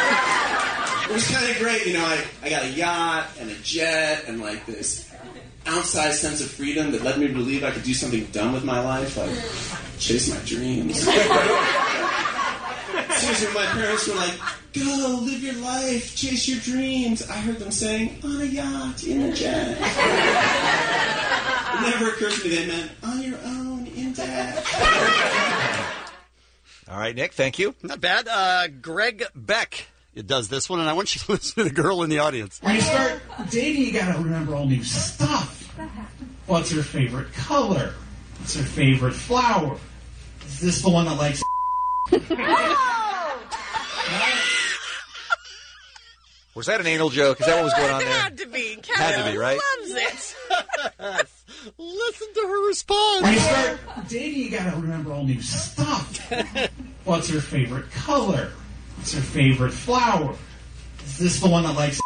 It was kind of great, I got a yacht and a jet and like this outsized sense of freedom that led me to believe I could do something dumb with my life, like chase my dreams. Seriously, when my parents were like, go, live your life, chase your dreams, I heard them saying, on a yacht, in a jet. It never occurred to me they meant, on your own, in debt. All right, Nick, thank you. Not bad. Greg Beck it does this one, and I want you to listen to the girl in the audience. When you start dating, you gotta remember all new stuff. What's her favorite color? What's her favorite flower? Is this the one that likes Was that an anal joke? Is that what was going on there? Had to be. Had to be, right? Loves it. Listen to her response. When you start dating, you gotta remember all new stuff. What's her favorite color? What's her favorite flower? Is this the one that likes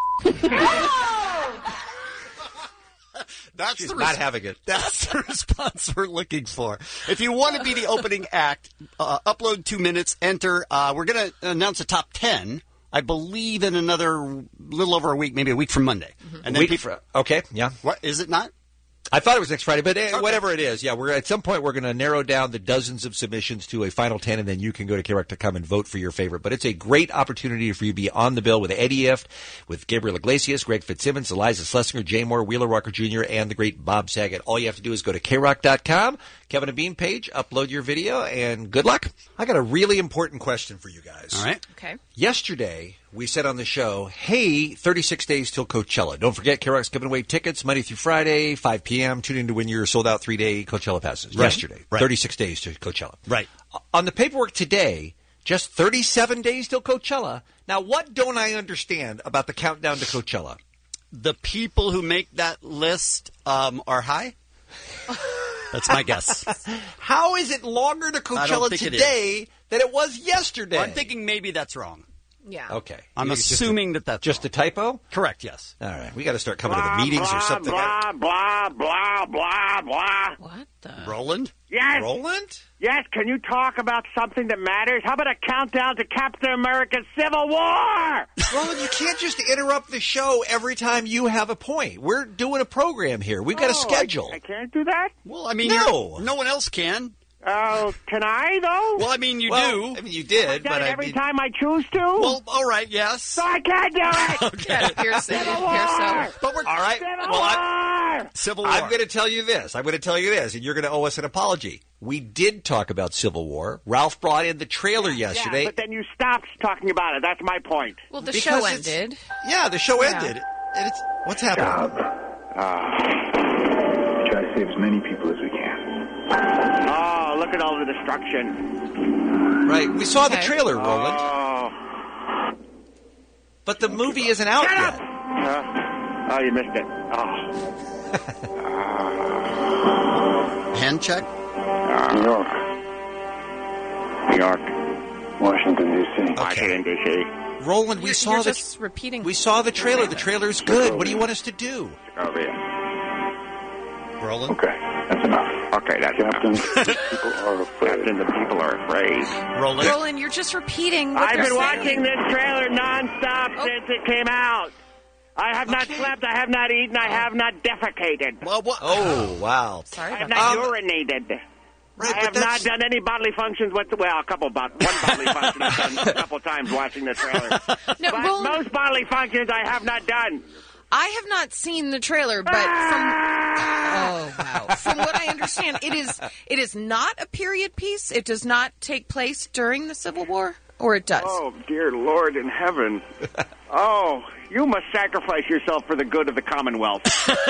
That's She's the not having it. That's the response we're looking for. If you want to be the opening act, upload 2 minutes, enter. We're going to announce a top 10, I believe, in another little over a week, maybe a week from Monday. And then okay, yeah. What, is it not? I thought it was next Friday, but whatever it is, yeah, we're at some point we're going to narrow down the dozens of submissions to a final 10, and then you can go to KROC.com and vote for your favorite. But it's a great opportunity for you to be on the bill with Eddie Ift, with Gabriel Iglesias, Greg Fitzsimmons, Eliza Schlesinger, Jay Moore, Wheeler Walker Jr., and the great Bob Saget. All you have to do is go to KROC.com, Kevin and Bean page, upload your video, and good luck. I got a really important question for you guys. All right. Okay. Yesterday, we said on the show, hey, 36 days till Coachella. Don't forget, KROC's giving away tickets Monday through Friday, 5 p.m. Tune in to win your sold-out 3-day Coachella passes. Right. Yesterday, Right. 36 days to Coachella. Right. On the paperwork today, just 37 days till Coachella. Now, what don't I understand about the countdown to Coachella? The people who make that list are high? That's my guess. How is it longer to I don't Coachella think it today than it was yesterday? Well, I'm thinking maybe that's wrong. Yeah. Okay. I'm It's assuming that's just a typo? Correct, yes. All right. We got to start coming to the meetings or something. Blah, blah, blah, blah, blah. What the? Roland? Yes. Roland? Yes, can you talk about something that matters? How about a countdown to Captain America's Civil War? Roland, you can't just interrupt the show every time you have a point. We're doing a program here. We've got a schedule. I can't do that? Well, I mean, No. no one else can. Oh, can I, though? Well, I mean, you Well, do. I mean, you did, I've done but it I every mean, time I choose to? Well, all right, yes. So I can't do it! Okay. Here's Civil so. War! But we're all right. Civil Well, War! Civil War. I'm going to tell you this. And you're going to owe us an apology. We did talk about Civil War. Ralph brought in the trailer yesterday. Yeah, but then you stopped talking about it. That's my point. Well, the Because show it's- ended. Yeah, the show Yeah. ended. And it's what's happening? Try to save as many people as we can. Oh, look at all the destruction. Right. We saw the Okay. trailer, Roland. Oh. But the movie isn't out Shut yet. up! Oh, you missed it. Oh. Hand check? New York. New York. Washington, D.C. Washington, D.C. Roland, we saw You're the just repeating. we saw the trailer. The trailer's good. What do you want us to do? Segovia. Roland? Okay, that's enough. Okay, that's Captain, enough. people are afraid. Captain, the people are afraid. Roland? Roland, you're just repeating what I've they're been saying. watching this trailer nonstop since it came out. I have not slept, I have not eaten, I have not defecated. Well, what? Oh, wow. Sorry I have about not that. urinated. Right, I but have not that's- done any bodily functions. Well, a couple one bodily function I've done a couple times watching the trailer. No, But Roland, most bodily functions I have not done. I have not seen the trailer, but from what I understand, it is not a period piece. It does not take place during the Civil War, or it does. Oh, dear Lord in heaven. Oh, you must sacrifice yourself for the good of the Commonwealth.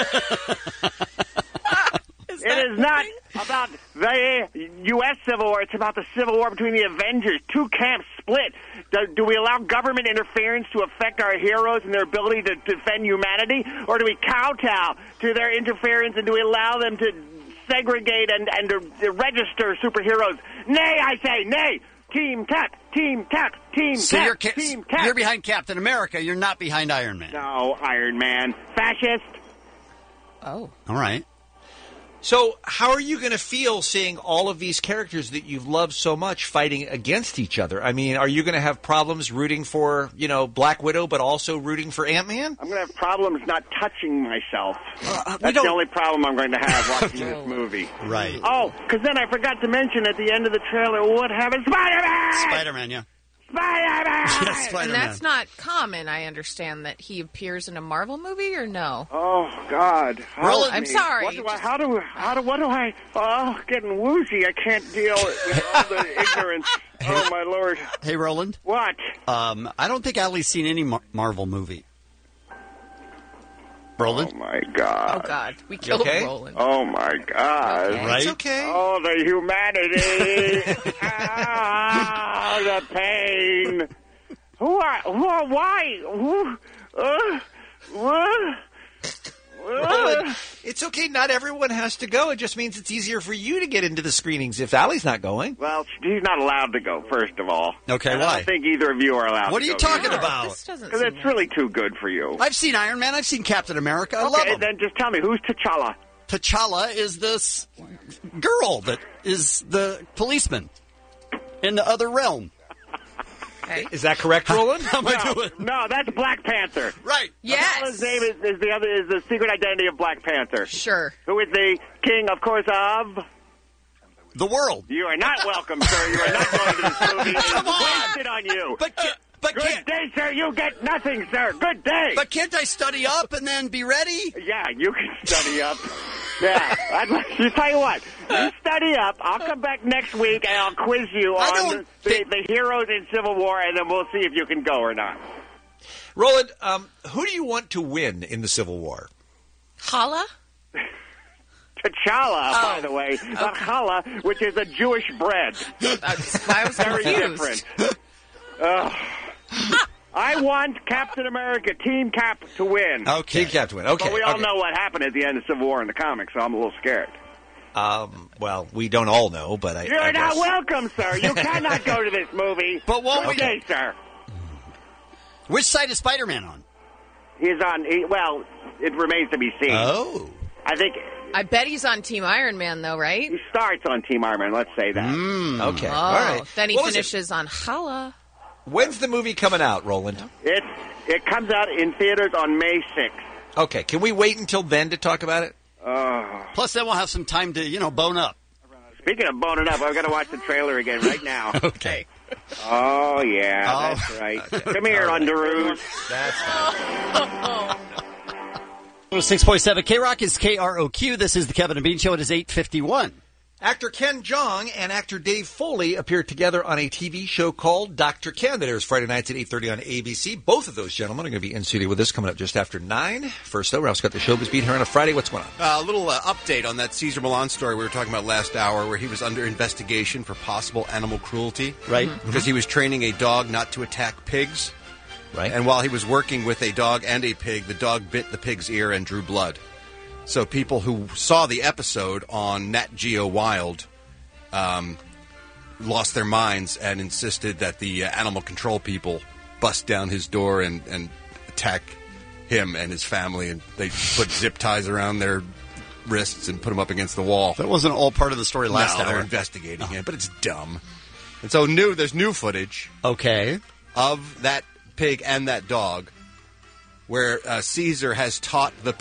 It is not about the U.S. Civil War. It's about the Civil War between the Avengers. Two camps split. Do we allow government interference to affect our heroes and their ability to defend humanity? Or do we kowtow to their interference and do we allow them to segregate and to register superheroes? Nay, I say, nay. Team Cap, Team Cap, Team So Cap, Team Cap. you're behind Captain America. You're not behind Iron Man. No, Iron Man. Fascist. Oh. All right. So, how are you going to feel seeing all of these characters that you've loved so much fighting against each other? I mean, are you going to have problems rooting for, Black Widow, but also rooting for Ant-Man? I'm going to have problems not touching myself. That's the only problem I'm going to have watching this movie. Right. Oh, because then I forgot to mention at the end of the trailer what happened. Spider-Man! Spider-Man, yeah. Spider-Man! Yes, Spider-Man. And that's not common, I understand, that he appears in a Marvel movie, or no? Oh, God. Roland, I'm sorry. Getting woozy. I can't deal with all the ignorance. Oh, my Lord. Hey, Roland. What? I don't think Allie's seen any Marvel movie. Roland? Oh, my God. Oh, God. We killed Roland. Oh, my God. Okay. Right? It's okay. Oh, the humanity. The pain. Why? Roland, it's okay. Not everyone has to go. It just means it's easier for you to get into the screenings if Allie's not going. Well, he's not allowed to go, first of all. Okay, and why? I don't think either of you are allowed What to are you go talking either. about? Because it's really too good for you. I've seen Iron Man. I've seen Captain America. I love Okay, them. then just tell me, who's T'Challa? T'Challa is this girl that is the policeman in the other realm. Okay. Is that correct, Roland? How am I doing? No, that's Black Panther. Right. Yes. T'Challa's name is the secret identity of Black Panther. Sure. Who is the king, of course, of the world. You are not welcome, sir. You are not going to this movie. Come on. Wasted on you. But Good day, sir. You get nothing, sir. Good day. But can't I study up and then be ready? Yeah, you can study up. Yeah, you tell you what. You study up. I'll come back next week and I'll quiz you on the heroes in Civil War, and then we'll see if you can go or not. Roland, who do you want to win in the Civil War? Hala? T'Challa, by the way. Not challah, which is a Jewish bread. I was very confused. different. I want Captain America, Team Cap, to win. Okay. Team Cap to win. Okay. But we all know what happened at the end of Civil War in the comics, so I'm a little scared. Well, we don't all know, but I You're not guess. welcome, sir. You cannot go to this movie. But won't we? Okay, sir. Which side is Spider-Man on? He's on. Well, it remains to be seen. Oh. I bet he's on Team Iron Man, though, right? He starts on Team Iron Man, let's say that. Okay. Oh, All right. then he What was finishes on Hala. When's the movie coming out, Roland? It comes out in theaters on May 6th. Okay. Can we wait until then to talk about it? Plus, then we'll have some time to, bone up. Speaking of boning up, I've got to watch the trailer again right now. Okay. Oh, yeah, that's right. Come here, Underoos. That's right. 6.7 K-Rock is KROQ. This is the Kevin and Bean Show. It is 8:51. Actor Ken Jeong and actor Dave Foley appeared together on a TV show called Dr. Ken that airs Friday nights at 8:30 on ABC. Both of those gentlemen are going to be in studio with us coming up just after 9. First, though, Ralph's got the showbiz beat here on a Friday. What's going on? A little update on that Cesar Millan story we were talking about last hour where he was under investigation for possible animal cruelty. Right. Because he was training a dog not to attack pigs. Right. And while he was working with a dog and a pig, the dog bit the pig's ear and drew blood. So people who saw the episode on Nat Geo Wild lost their minds and insisted that the animal control people bust down his door and attack him and his family. And they put zip ties around their wrists and put him up against the wall. That wasn't all part of the story last hour. They're investigating it, but it's dumb. And so there's new footage. Okay. Of that pig and that dog where Caesar has taught the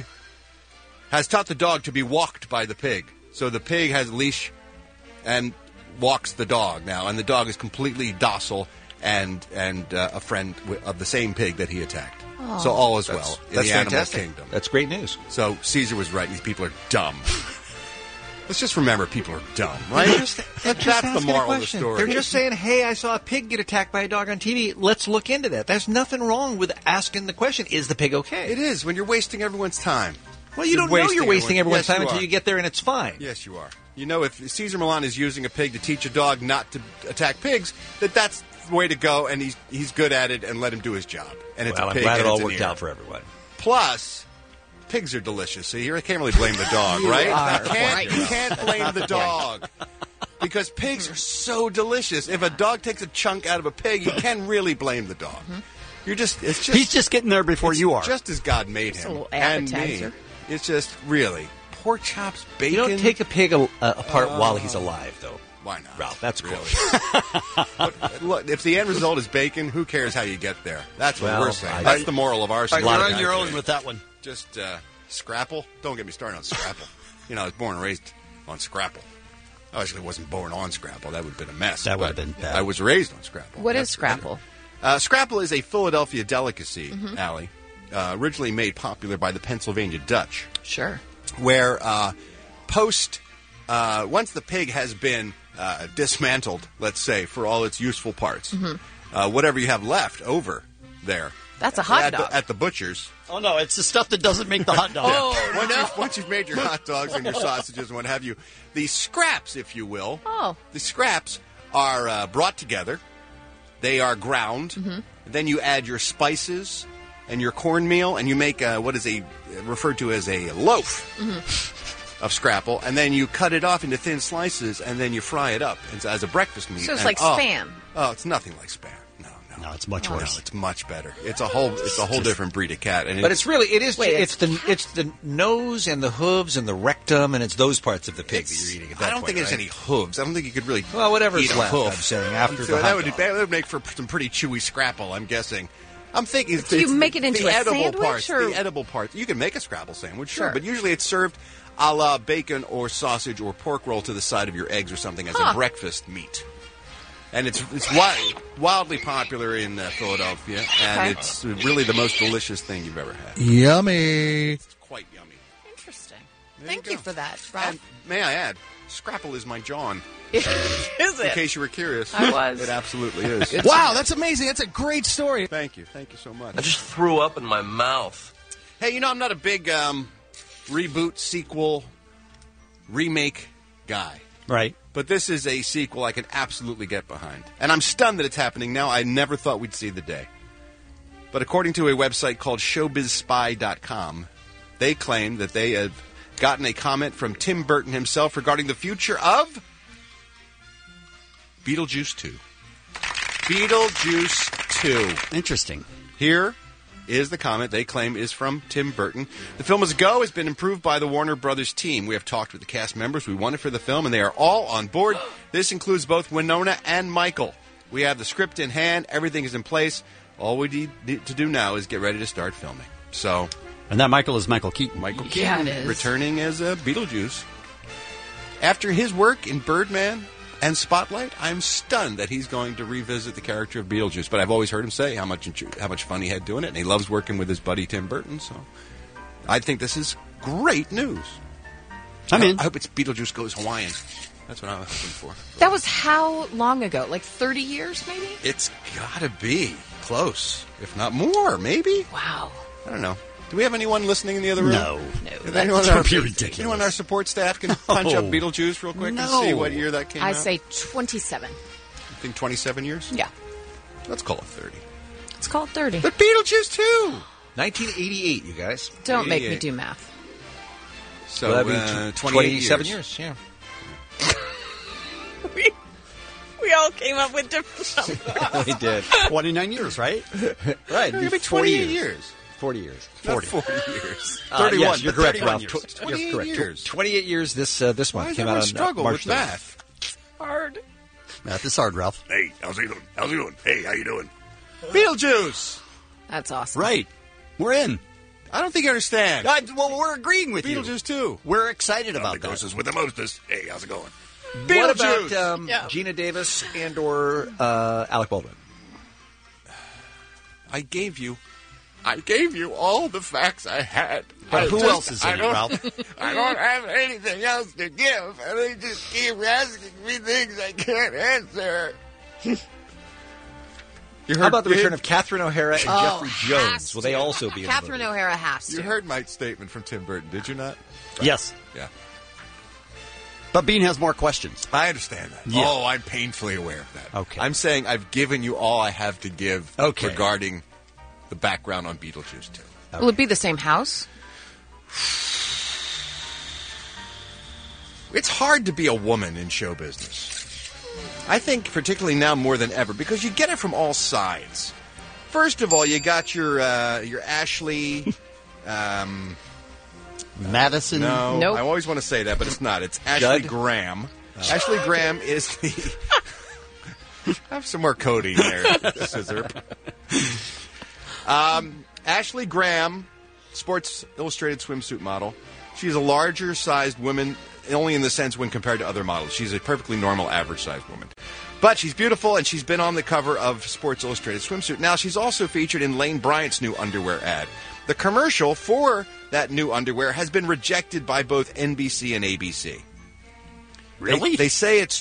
dog to be walked by the pig. So the pig has a leash and walks the dog now, and the dog is completely docile and a friend of the same pig that he attacked. Oh. So all is well in That's the fantastic. animal kingdom. That's great news. So Caesar was right. These people are dumb. Let's just remember people are dumb, right? That's the moral of the story. They're just saying, hey, I saw a pig get attacked by a dog on TV. Let's look into that. There's nothing wrong with asking the question, is the pig okay? It is when you're wasting everyone's time. Well, you don't know you're wasting everyone's time until are. you get there and it's fine. Yes, you are. If Cesar Millan is using a pig to teach a dog not to attack pigs, that's the way to go, and he's good at it, and let him do his job. And it's Well, a pig. I'm glad and it all it's an worked ear. out for everyone. Plus, pigs are delicious. So I can't really blame the dog, right? You can't blame the dog. Because pigs are so delicious. If a dog takes a chunk out of a pig, you can really blame the dog. He's just getting there before you are. Just as God made him. a little And me. appetizer. It's just really pork chops, bacon. You don't take a pig apart while he's alive, though. Why not? Ralph, that's Really? cool. But look, if the end result is bacon, who cares how you get there? That's what Well, we're saying. That's the moral of our story. You're on your own with that one. Just Scrapple. Don't get me started on Scrapple. I was born and raised on Scrapple. I actually wasn't born on Scrapple. That would have been a mess. That would have but been bad. I was raised on Scrapple. What is Scrapple? Scrapple is a Philadelphia delicacy, Mhm. Allie, originally made popular by the Pennsylvania Dutch. Sure. Where once the pig has been dismantled, let's say, for all its useful parts, whatever you have left over there. That's a hot dog. At the butcher's. Oh, no, it's the stuff that doesn't make the hot dog. Once you've made your hot dogs and your sausages and what have you, the scraps, if you will, the scraps are brought together. They are ground. Then you add your spices and your cornmeal, and you make what is referred to as a loaf of Scrapple, and then you cut it off into thin slices, and then you fry it up as a breakfast meat. So it's And, like Spam. Oh, it's nothing like Spam. No, it's much worse. No, it's much better. It's a whole different breed of cat. And But it's the nose and the hooves and the rectum, and it's those parts of the pig that you're eating at that I don't point, think there's right? any hooves. I don't think you could really whatever's eat a left, hoof. I'm saying, after So the that hot would dog. that would make for some pretty chewy Scrapple, I'm guessing. I'm thinking Do you make it into the a edible sandwich, parts. or- The edible parts. You can make a Scrapple sandwich, sure, Sure. but usually it's served a la bacon or sausage or pork roll to the side of your eggs or something as Huh. a breakfast meat. And it's wildly popular in Philadelphia, and Okay. it's really the most delicious thing you've ever had. Yummy. It's quite yummy. Interesting. Thank you for that, Ralph. And may I add, Scrapple is my John. Is In it? case you were curious. I was. It absolutely is. Wow, that's amazing. That's a great story. Thank you. Thank you so much. I just threw up in my mouth. Hey, I'm not a big reboot, sequel, remake guy. Right. But this is a sequel I can absolutely get behind. And I'm stunned that it's happening now. I never thought we'd see the day. But according to a website called showbizspy.com, they claim that they have gotten a comment from Tim Burton himself regarding the future of Beetlejuice 2. Beetlejuice 2. Interesting. Here is the comment they claim is from Tim Burton. The film as a go has been improved by the Warner Brothers team. We have talked with the cast members we wanted for the film, and they are all on board. This includes both Winona and Michael. We have the script in hand. Everything is in place. All we need to do now is get ready to start filming. So, and that Michael is Michael Keaton. Michael Yeah, Keaton it is. returning as Beetlejuice. After his work in Birdman and Spotlight, I'm stunned that he's going to revisit the character of Beetlejuice. But I've always heard him say how much fun he had doing it, and he loves working with his buddy Tim Burton. So I think this is great news. I hope it's Beetlejuice Goes Hawaiian. That's what I'm hoping for. That was how long ago? Like 30 years, maybe? It's got to be close, if not more, maybe. Wow. I don't know. Do we have anyone listening in the other room? No. Is anyone on our, be ridiculous. Anyone on our support staff can punch up Beetlejuice real quick and see what year that came out? I say 27. You think 27 years? Yeah. Let's call it 30. It's called 30. But Beetlejuice 2! 1988, you guys. Don't make me 88. do math. So, Well, that'd be 27 years, yeah. We all came up with different numbers. We did. 29 years, right? Right. It'd be 40 28 years. 40 years. Not 40 years. 31. Yes, you're correct, 31 Ralph. years. You're 28 correct. years. 28 years this Why month. is Came everyone out on struggle March with 3rd. math? Hard. Math is hard, Ralph. Hey, how's he doing? How's he doing? Hey, how you doing? Beetlejuice! That's awesome. Right. We're in. I don't think you understand. Well, we're agreeing with you. Beetlejuice 2. We're excited about The that. grossest with the mostest. Hey, how's it going? What about Beetlejuice. Gina Davis and or Alec Baldwin? I gave you all the facts I had. But who else is in it, Ralph? I don't have anything else to give, and they just keep asking me things I can't answer. How about the return of Catherine O'Hara and Jeffrey has Jones? Will they to. also be in the Catherine movie? O'Hara has to. You heard my statement from Tim Burton, did you not? Yes. Yeah. But Bean has more questions. I understand that. Yeah. Oh, I'm painfully aware of that. Okay. I'm saying I've given you all I have to give Okay. regarding the background on Beetlejuice 2. Will it be the same house? It's hard to be a woman in show business. I think particularly now more than ever because you get it from all sides. First of all, you got your Ashley Madison. No, Nope. I always want to say that, but it's not. It's Ashley Judd? Graham. Ashley Graham is the. Have some more Cody in there, Scissor. Ashley Graham, Sports Illustrated swimsuit model. She's a larger-sized woman only in the sense when compared to other models. She's a perfectly normal, average-sized woman. But she's beautiful, and she's been on the cover of Sports Illustrated Swimsuit. Now, she's also featured in Lane Bryant's new underwear ad. The commercial for that new underwear has been rejected by both NBC and ABC. Really? They say it's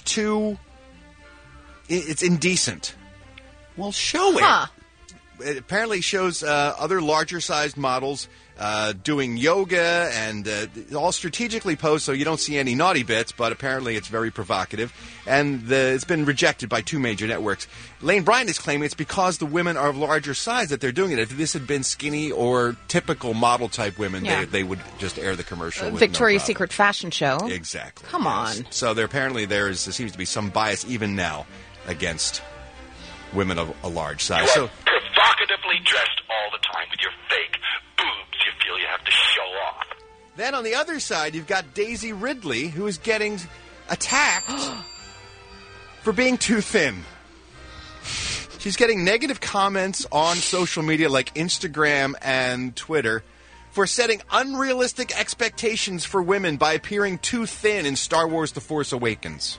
it's indecent. Well, show it. Huh. It apparently shows other larger-sized models doing yoga and all strategically posed so you don't see any naughty bits, but apparently it's very provocative. And it's been rejected by 2 major networks. Lane Bryant is claiming it's because the women are of larger size that they're doing it. If this had been skinny or typical model-type women, they would just air the commercial with Victoria's no Secret fashion show. Exactly. Come on. So there seems to be some bias even now against women of a large size. So Provocatively dressed all the time with your fake boobs you feel you have to show off. then on the other side, you've got Daisy Ridley, who is getting attacked for being too thin. She's getting negative comments on social media like Instagram and Twitter for setting unrealistic expectations for women by appearing too thin in Star Wars The Force Awakens.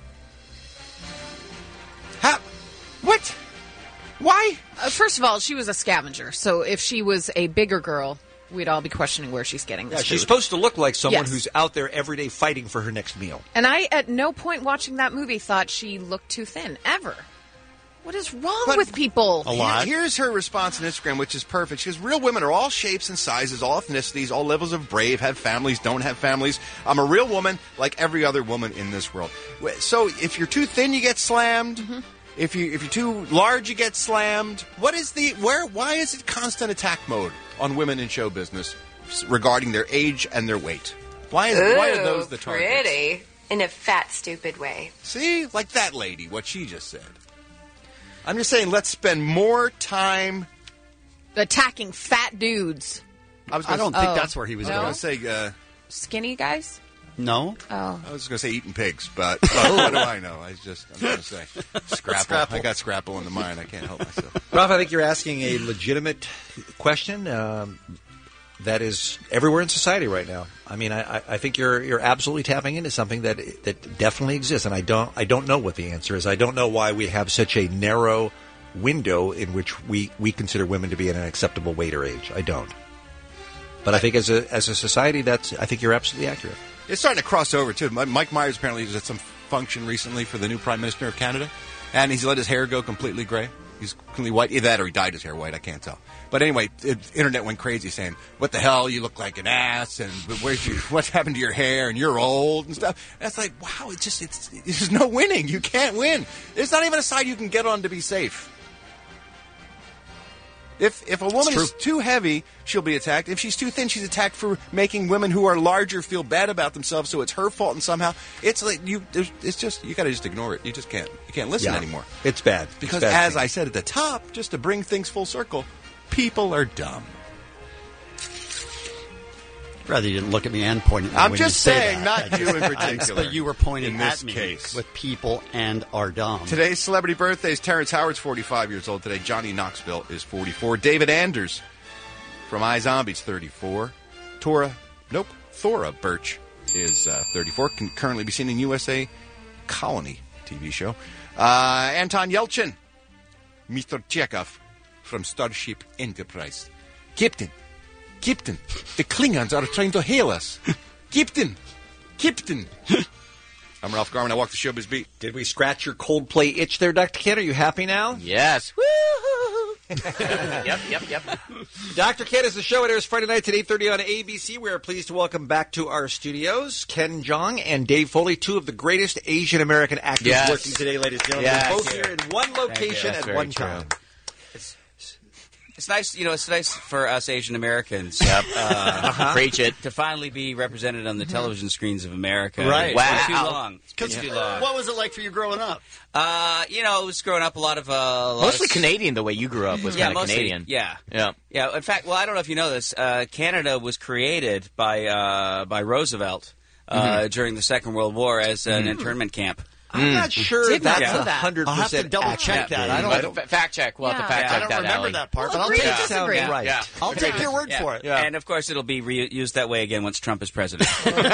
What? Why? First of all, she was a scavenger, so if she was a bigger girl, we'd all be questioning where she's getting this Yeah, she's food. supposed to look like someone Yes. who's out there every day fighting for her next meal. And I, at no point watching that movie, thought she looked too thin, ever. What is wrong with people? Here's her response on Instagram, which is perfect. She goes, real women are all shapes and sizes, all ethnicities, all levels of brave, have families, don't have families. I'm a real woman like every other woman in this world. So if you're too thin, you get slammed. Mm-hmm. If you're too large, you get slammed. Why is it constant attack mode on women in show business regarding their age and their weight? Why are those the targets? Pretty. In a fat, stupid way. See? Like that lady, what she just said. I'm just saying, let's spend more time attacking fat dudes. I don't think that's where he was going going. to say skinny guys. No. Oh. I was going to say eating pigs, but what do I know? I'm going to say Scrapple. Scrapple. I got Scrapple in the mind. I can't help myself. Ralph, I think you're asking a legitimate question that is everywhere in society right now. I mean, I think you're absolutely tapping into something that definitely exists, and I don't know what the answer is. I don't know why we have such a narrow window in which we consider women to be at an acceptable weight or age. I don't. But I think as a society, I think you're absolutely accurate. It's starting to cross over, too. Mike Myers apparently was at some function recently for the new Prime Minister of Canada, and he's let his hair go completely gray. He's completely white. Either that or he dyed his hair white. I can't tell. But anyway, the internet went crazy saying, what the hell, you look like an ass, and what's happened to your hair, and you're old, and stuff. And it's like, wow, there's no winning. You can't win. There's not even a side you can get on to be safe. If a woman is too heavy, she'll be attacked. If she's too thin, she's attacked for making women who are larger feel bad about themselves. So it's her fault, and somehow it's like you got to just ignore it. You just can't. You can't listen anymore. It's bad because, it's bad as I said at the top, just to bring things full circle, people are dumb. Rather you didn't look at me and point at me. I'm when just you say saying, that. not you in particular. But you were pointing in this at me case with people and are dumb. Today's celebrity birthdays. Terrence Howard's 45 years old today. Johnny Knoxville is 44. David Anders from iZombie's 34. Thora Birch is 34. Can currently be seen in USA Colony TV show. Anton Yelchin, Mr. Chekhov from Starship Enterprise. Captain, the Klingons are trying to hail us. Captain. I'm Ralph Garman. I walk the showbiz beat. Did we scratch your Coldplay itch there, Dr. Kid? Are you happy now? Yes. Woo! Yep. Dr. Kid is the show. It airs Friday nights at 8:30 on ABC. We are pleased to welcome back to our studios Ken Jeong and Dave Foley, two of the greatest Asian American actors working today, ladies and gentlemen. Yes. Both here in one location at one time. It's nice, it's nice for us Asian Americans, preach it, to finally be represented on the television screens of America. Right. Wow. It's been too long. It's been too long. What was it like for you growing up? It was growing up a lot of... mostly Canadian, the way you grew up was kind of Canadian. Yeah. In fact, I don't know if you know this, Canada was created by Roosevelt during the Second World War as an internment camp. I'm not sure Did not that's know that. 100% I'll have to double check that. I don't. Fact check. We'll have to fact I check don't that. remember Allie. that part, but Well, I'll agree take to it. disagree. Right. Yeah. I'll take your word for it. And of course, it'll be used that way again once Trump is president.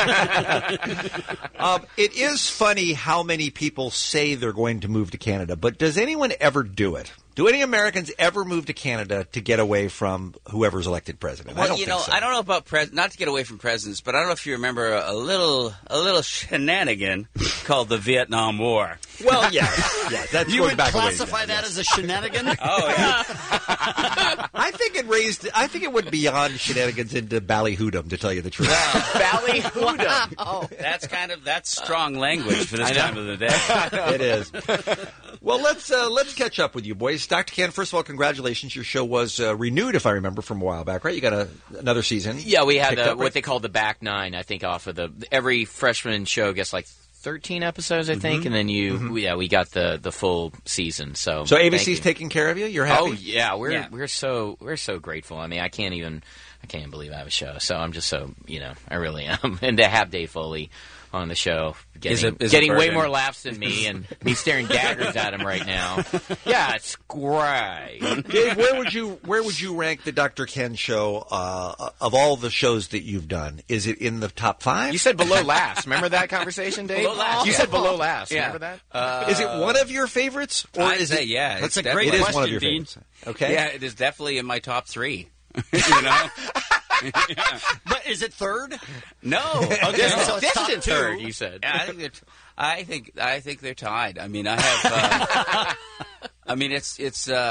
It is funny how many people say they're going to move to Canada, but does anyone ever do it? Do any Americans ever move to Canada to get away from whoever's elected president? I Well, don't you think know, so. I don't know about not to get away from presidents, but I don't know if you remember a little shenanigan called the Vietnam War. Well, yes, that's You going would back a ways classify now, that yes. as a shenanigan? Oh yeah. I think it went beyond shenanigans into ballyhoodum, to tell you the truth. Ballyhoodum. Oh, That's strong language for this time of the day. It is. Well, let's catch up with you, boys. Dr. Ken, first of all, congratulations. Your show was renewed, if I remember, from a while back, right? You got another season. Yeah, we had picked up, what right? they call the back nine, I think, off of every freshman show gets like 13 episodes, I think, and then we got the full season. So thank ABC's you. taking care of you? You're happy? Oh yeah, we're so grateful. I mean, I can't believe I have a show. So I'm just so, I really am. And to have Dave Foley on the show, getting way more laughs than me, and me staring daggers at him right now. Yeah, it's great. Dave, where would you rank the Dr. Ken show of all the shows that you've done? Is it in the top 5? You said below last. Remember that conversation, Dave? Below last. You said below last. Yeah. Remember that? Is it one of your favorites, or I'd is say, it? yeah, That's it's a great It is question, one of your Dean. favorites. Okay. Yeah, it is definitely in my top 3. You know. But is it third? No. Okay, so it's top Distant 2. third, you said. Yeah, I think they're tied. I mean, I have. I mean, it's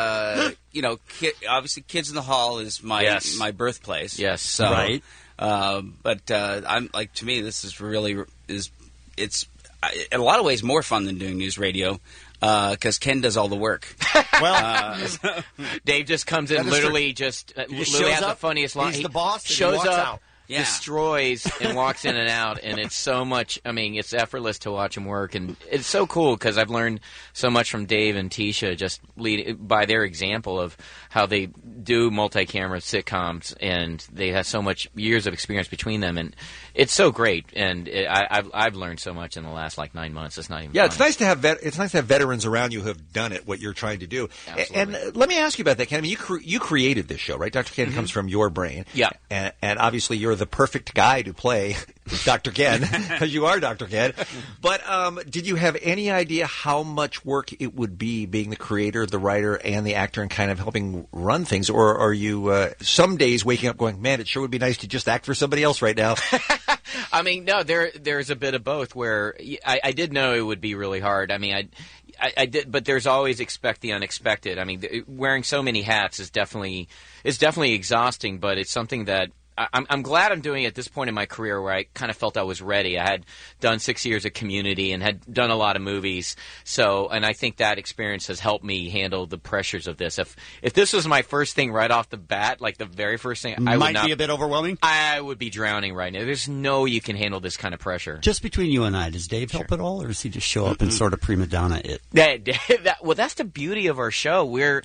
obviously Kids in the Hall is my birthplace. Yes. So, right. But I'm like, to me, this is really it's in a lot of ways more fun than doing news radio. Because Ken does all the work. Well, Dave just comes in, literally just literally has the funniest line. He's the boss. And Shows he walks up, out. Yeah. destroys, and walks in and out, and it's so much. I mean, it's effortless to watch him work, and it's so cool because I've learned so much from Dave and Tisha just by their example of how they do multi-camera sitcoms, and they have so much years of experience between them, and it's so great. And I've learned so much in the last 9 months. It's not even. Yeah, funny. it's nice to have veterans around you who have done it, what you're trying to do. Absolutely. And let me ask you about that, Ken. I mean, you created this show, right? Dr. Ken comes from your brain. Yeah. And obviously you're the perfect guy to play Dr. Ken, because you are Dr. Ken. But did you have any idea how much work it would be being the creator, the writer, and the actor, and kind of helping run things? Or are you some days waking up going, man, it sure would be nice to just act for somebody else right now? I mean, no, there's a bit of both where I did know it would be really hard. I mean, I did, but there's always expect the unexpected. I mean, wearing so many hats is definitely exhausting, but it's something that I'm glad I'm doing it at this point in my career where I kind of felt I was ready. I had done 6 years of Community and had done a lot of movies. And I think that experience has helped me handle the pressures of this. If this was my first thing right off the bat, like the very first thing, I would not be a bit overwhelming. I would be drowning right now. There's no you can handle this kind of pressure. Just between you and I, does Dave help at all, or does he just show up and sort of prima donna it? Well, that's the beauty of our show.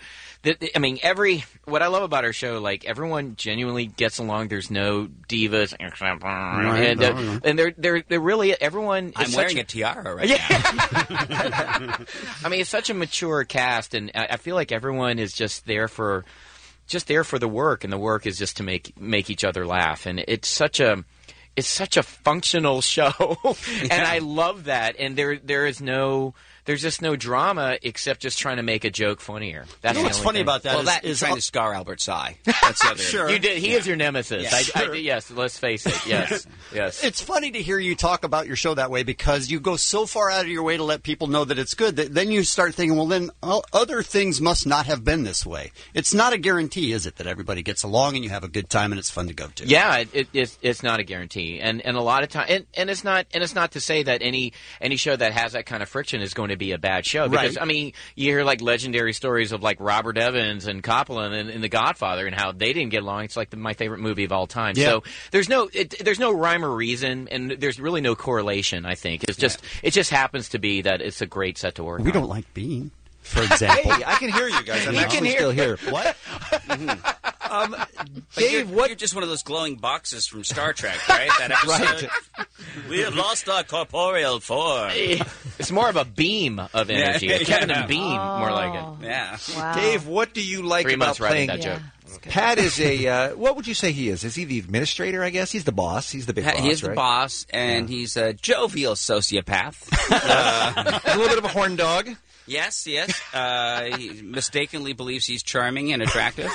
What I love about our show, like everyone genuinely gets along. There's no divas, and they're really everyone. I'm wearing a tiara right now. I mean, it's such a mature cast, and I feel like everyone is just there for the work, and the work is just to make each other laugh, and it's such a functional show, and I love that. And there's just no drama except just trying to make a joke funnier. That's what's funny about that is trying to scar Albert Sy. That's the other. Sure. You did. He is your nemesis. Yes. Yes, let's face it. Yes. Yes. It's funny to hear you talk about your show that way because you go so far out of your way to let people know that it's good that then you start thinking, well, then other things must not have been this way. It's not a guarantee, is it, that everybody gets along and you have a good time and it's fun to go to? Yeah, it's not a guarantee, and a lot of time, and it's not to say that any show that has that kind of friction is going to be a bad show. Because Right. I mean, you hear like legendary stories of like Robert Evans and Coppola and The Godfather and how they didn't get along. It's like my favorite movie of all time. Yeah. So there's no rhyme or reason, and there's really no correlation. I think it just happens to be that it's a great set to work on. We don't like Bean, for example. Hey, I can hear you guys. I'm You actually can hear- still here. What? Dave, you're just one of those glowing boxes from Star Trek, right? That episode. Right. We have lost our corporeal form. It's more of a beam of energy. Yeah. Kevin and Beam, more like it. Yeah. Wow. Dave, what do you like 3 about months writing playing? that joke. Pat is a. What would you say he is? Is he the administrator? I guess he's the boss. He's the big boss. He is the right? boss, and he's a jovial sociopath. A little bit of a horn dog. Yes. He mistakenly believes he's charming and attractive.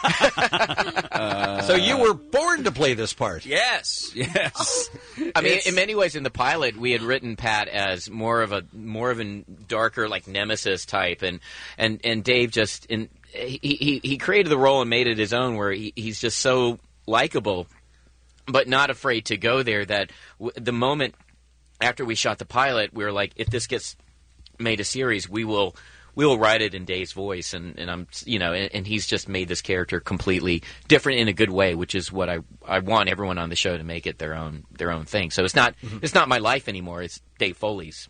So you were born to play this part. Yes. I mean, in many ways, in the pilot, we had written Pat as more of a darker, like nemesis type, and Dave just he created the role and made it his own, where he's just so likable, but not afraid to go there. That the moment after we shot the pilot, we were like, if this gets made a series, we will write it in Dave's voice, and I'm and he's just made this character completely different in a good way, which is what I want everyone on the show to make it their own thing. So it's not my life anymore. It's Dave Foley's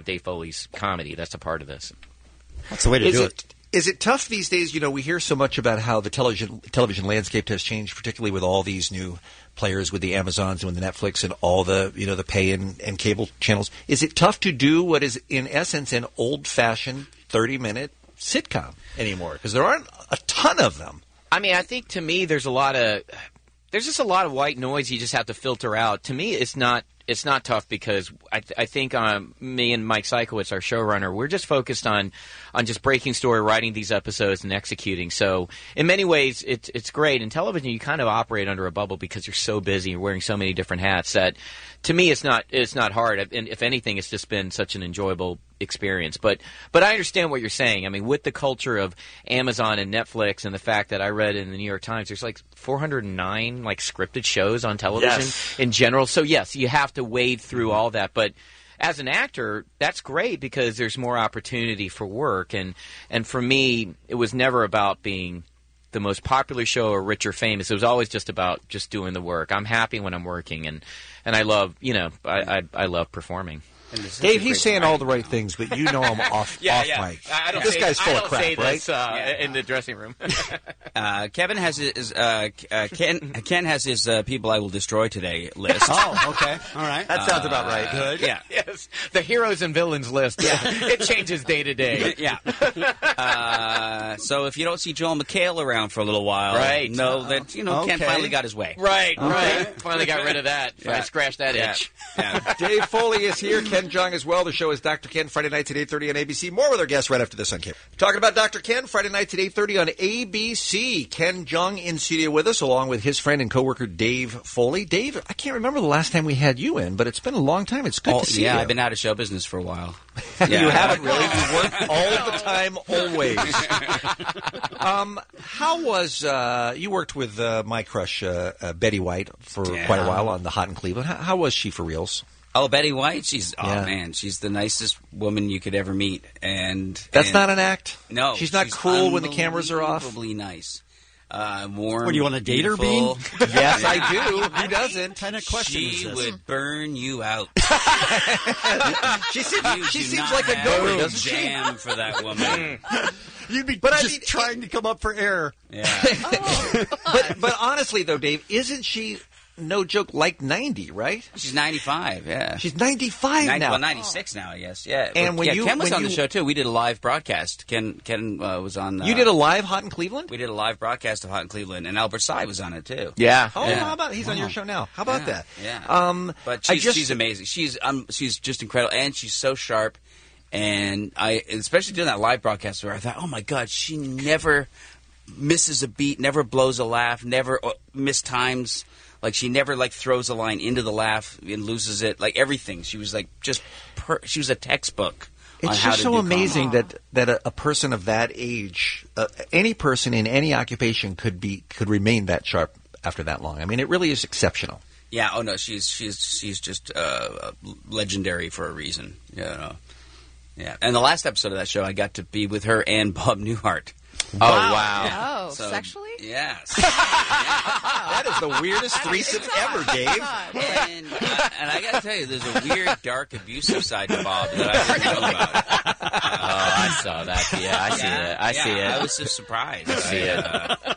comedy. That's a part of this. That's the way to do it. Is it tough these days? We hear so much about how the television landscape has changed, particularly with all these new players, with the Amazons and with the Netflix and all the the pay and cable channels. Is it tough to do what is in essence an old-fashioned 30-minute sitcom anymore? Because there aren't a ton of them. I mean, I think to me there's just a lot of white noise you just have to filter out. To me, it's not tough because I think me and Mike Sikowitz, our showrunner, we're just focused on just breaking story, writing these episodes, and executing. So in many ways, it's great. In television, you kind of operate under a bubble because you're so busy, you're wearing so many different hats that, to me, it's not hard. And if anything, it's just been such an enjoyable experience. But I understand what you're saying. I mean, with the culture of Amazon and Netflix and the fact that I read in the New York Times, there's like 409 like scripted shows on television in general. So yes, you have to wade through all that. But as an actor, that's great because there's more opportunity for work. And for me, it was never about being the most popular show or rich or famous. It was always just about just doing the work. I'm happy when I'm working, and I love I love performing. Dave, he's saying all the right things, but you know him off mic. This guy's full of crap, right? In the dressing room. Kevin has his Ken has his people I will destroy today list. Oh, okay, all right. That sounds about right. Good. Yeah. Yes, the heroes and villains list. Yeah, it changes day to day. Yeah. So if you don't see Joel McHale around for a little while, know that Ken finally got his way. Right. Finally got rid of that. I scratched that itch. Yeah. Dave Foley is here. Ken Jeong as well. The show is Dr. Ken, Friday nights at 8:30 on ABC. More with our guests right after this on cable. Talking about Dr. Ken, Friday nights at 8:30 on ABC. Ken Jeong in studio with us, along with his friend and coworker Dave Foley. Dave, I can't remember the last time we had you in, but it's been a long time. It's good to see you. Yeah, I've been out of show business for a while. You haven't really. You work all the time, always. How was you worked with my crush Betty White for quite a while on The Hot in Cleveland? How was she for reals? Oh, Betty White, she's the nicest woman you could ever meet, and that's not an act. No, she's not cruel when the cameras are off. Unbelievably nice, warm. What, do you want to date her, beautiful. Bean? Yes, I do. Who doesn't? What kind of question is She this? would burn you out. She seems like a go, doesn't she? jam for that woman. You'd be trying to come up for air. Yeah. But honestly, though, Dave, isn't she? No joke, like 90, right? She's 95, yeah. She's 95 now. Well, 96 now, I guess, yeah. And Ken was on the show, too. We did a live broadcast. Ken was on... you did a live Hot in Cleveland? We did a live broadcast of Hot in Cleveland, and Albert Sy was on it, too. Yeah. Oh, how about... He's on your show now. How about that? Yeah. But she's amazing. She's just incredible, and she's so sharp. And especially doing that live broadcast where I thought, oh, my God, she never misses a beat, never blows a laugh, never mistimes... Like, she never, throws a line into the laugh and loses it. Like, everything. She was, she was a textbook on It's how just to so do amazing comedy. that a person of that age, any person in any occupation could remain that sharp after that long. I mean, it really is exceptional. Yeah, oh, no, she's just legendary for a reason. Yeah. And the last episode of that show, I got to be with her and Bob Newhart. Wow. Oh, wow. Oh, So, sexually? Yes. That is the weirdest threesome ever, Dave. And I got to tell you, there's a weird, dark, abusive side to Bob that I didn't know about. I saw that. Yeah, I see it. I see it. I was just surprised. I see it.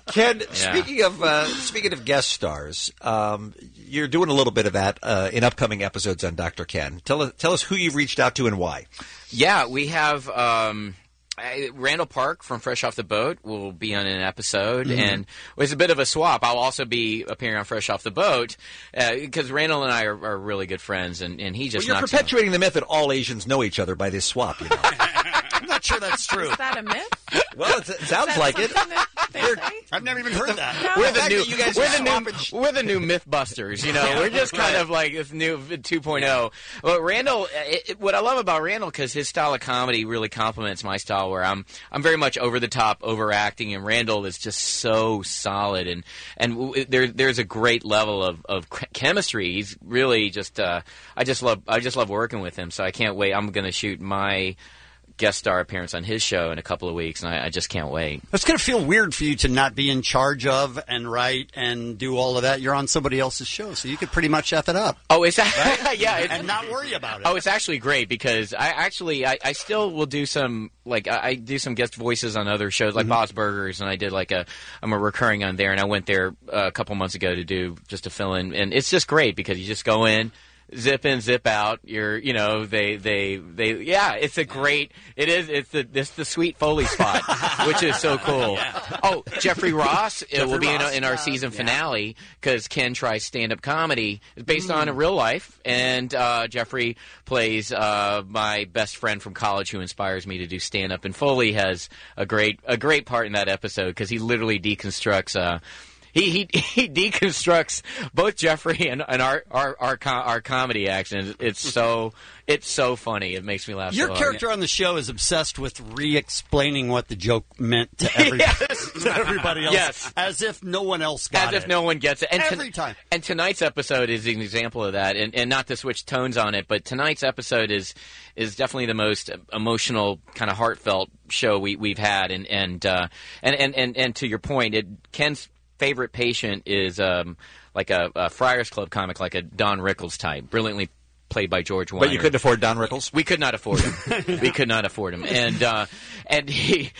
Ken, speaking of guest stars, you're doing a little bit of that in upcoming episodes on Dr. Ken. Tell us who you've reached out to and why. Yeah, we have Randall Park from Fresh Off the Boat will be on an episode, and it's a bit of a swap. I'll also be appearing on Fresh Off the Boat because Randall and I are really good friends, and he just you're perpetuating the myth that all Asians know each other by this swap. You know? I'm not sure that's true. Is that a myth? Well, it sounds like it. I've never even heard that. No. We're the new Mythbusters. You know, we're just kind of like this new 2.0. But Randall, what I love about Randall, because his style of comedy really complements my style, where I'm very much over the top, overacting, and Randall is just so solid, and there's a great level of chemistry. He's really just I just love working with him. So I can't wait. I'm going to shoot my guest star appearance on his show in a couple of weeks, and I just can't wait. It's going to feel weird for you to not be in charge of and write and do all of that. You're on somebody else's show, so you could pretty much F it up. Oh, is that right? Yeah, and not worry about it. Oh, it's actually great because I still will do some I do some guest voices on other shows like Bob's Burgers, and I did I'm a recurring on there, and I went there a couple months ago to fill in, and it's just great because you just go in. Zip in, zip out. It's the sweet Foley spot, which is so cool. Yeah. Oh, Jeffrey Ross will be in our season finale because Ken tries stand-up comedy. It's based on a real life, and Jeffrey plays my best friend from college who inspires me to do stand-up. And Foley has a great part in that episode because he literally deconstructs. He deconstructs both Jeffrey and our comedy action. It's so funny. It makes me laugh. Your character on the show is obsessed with re-explaining what the joke meant to everybody else. Yes, as if no one else got it. As if no one gets it. And every time. And tonight's episode is an example of that. And not to switch tones on it, but tonight's episode is definitely the most emotional, kind of heartfelt show we've had. And to your point, Ken's favorite patient is like a Friars Club comic, like a Don Rickles type, brilliantly played by George Weiner. But you couldn't afford Don Rickles? We could not afford him. We could not afford him. And he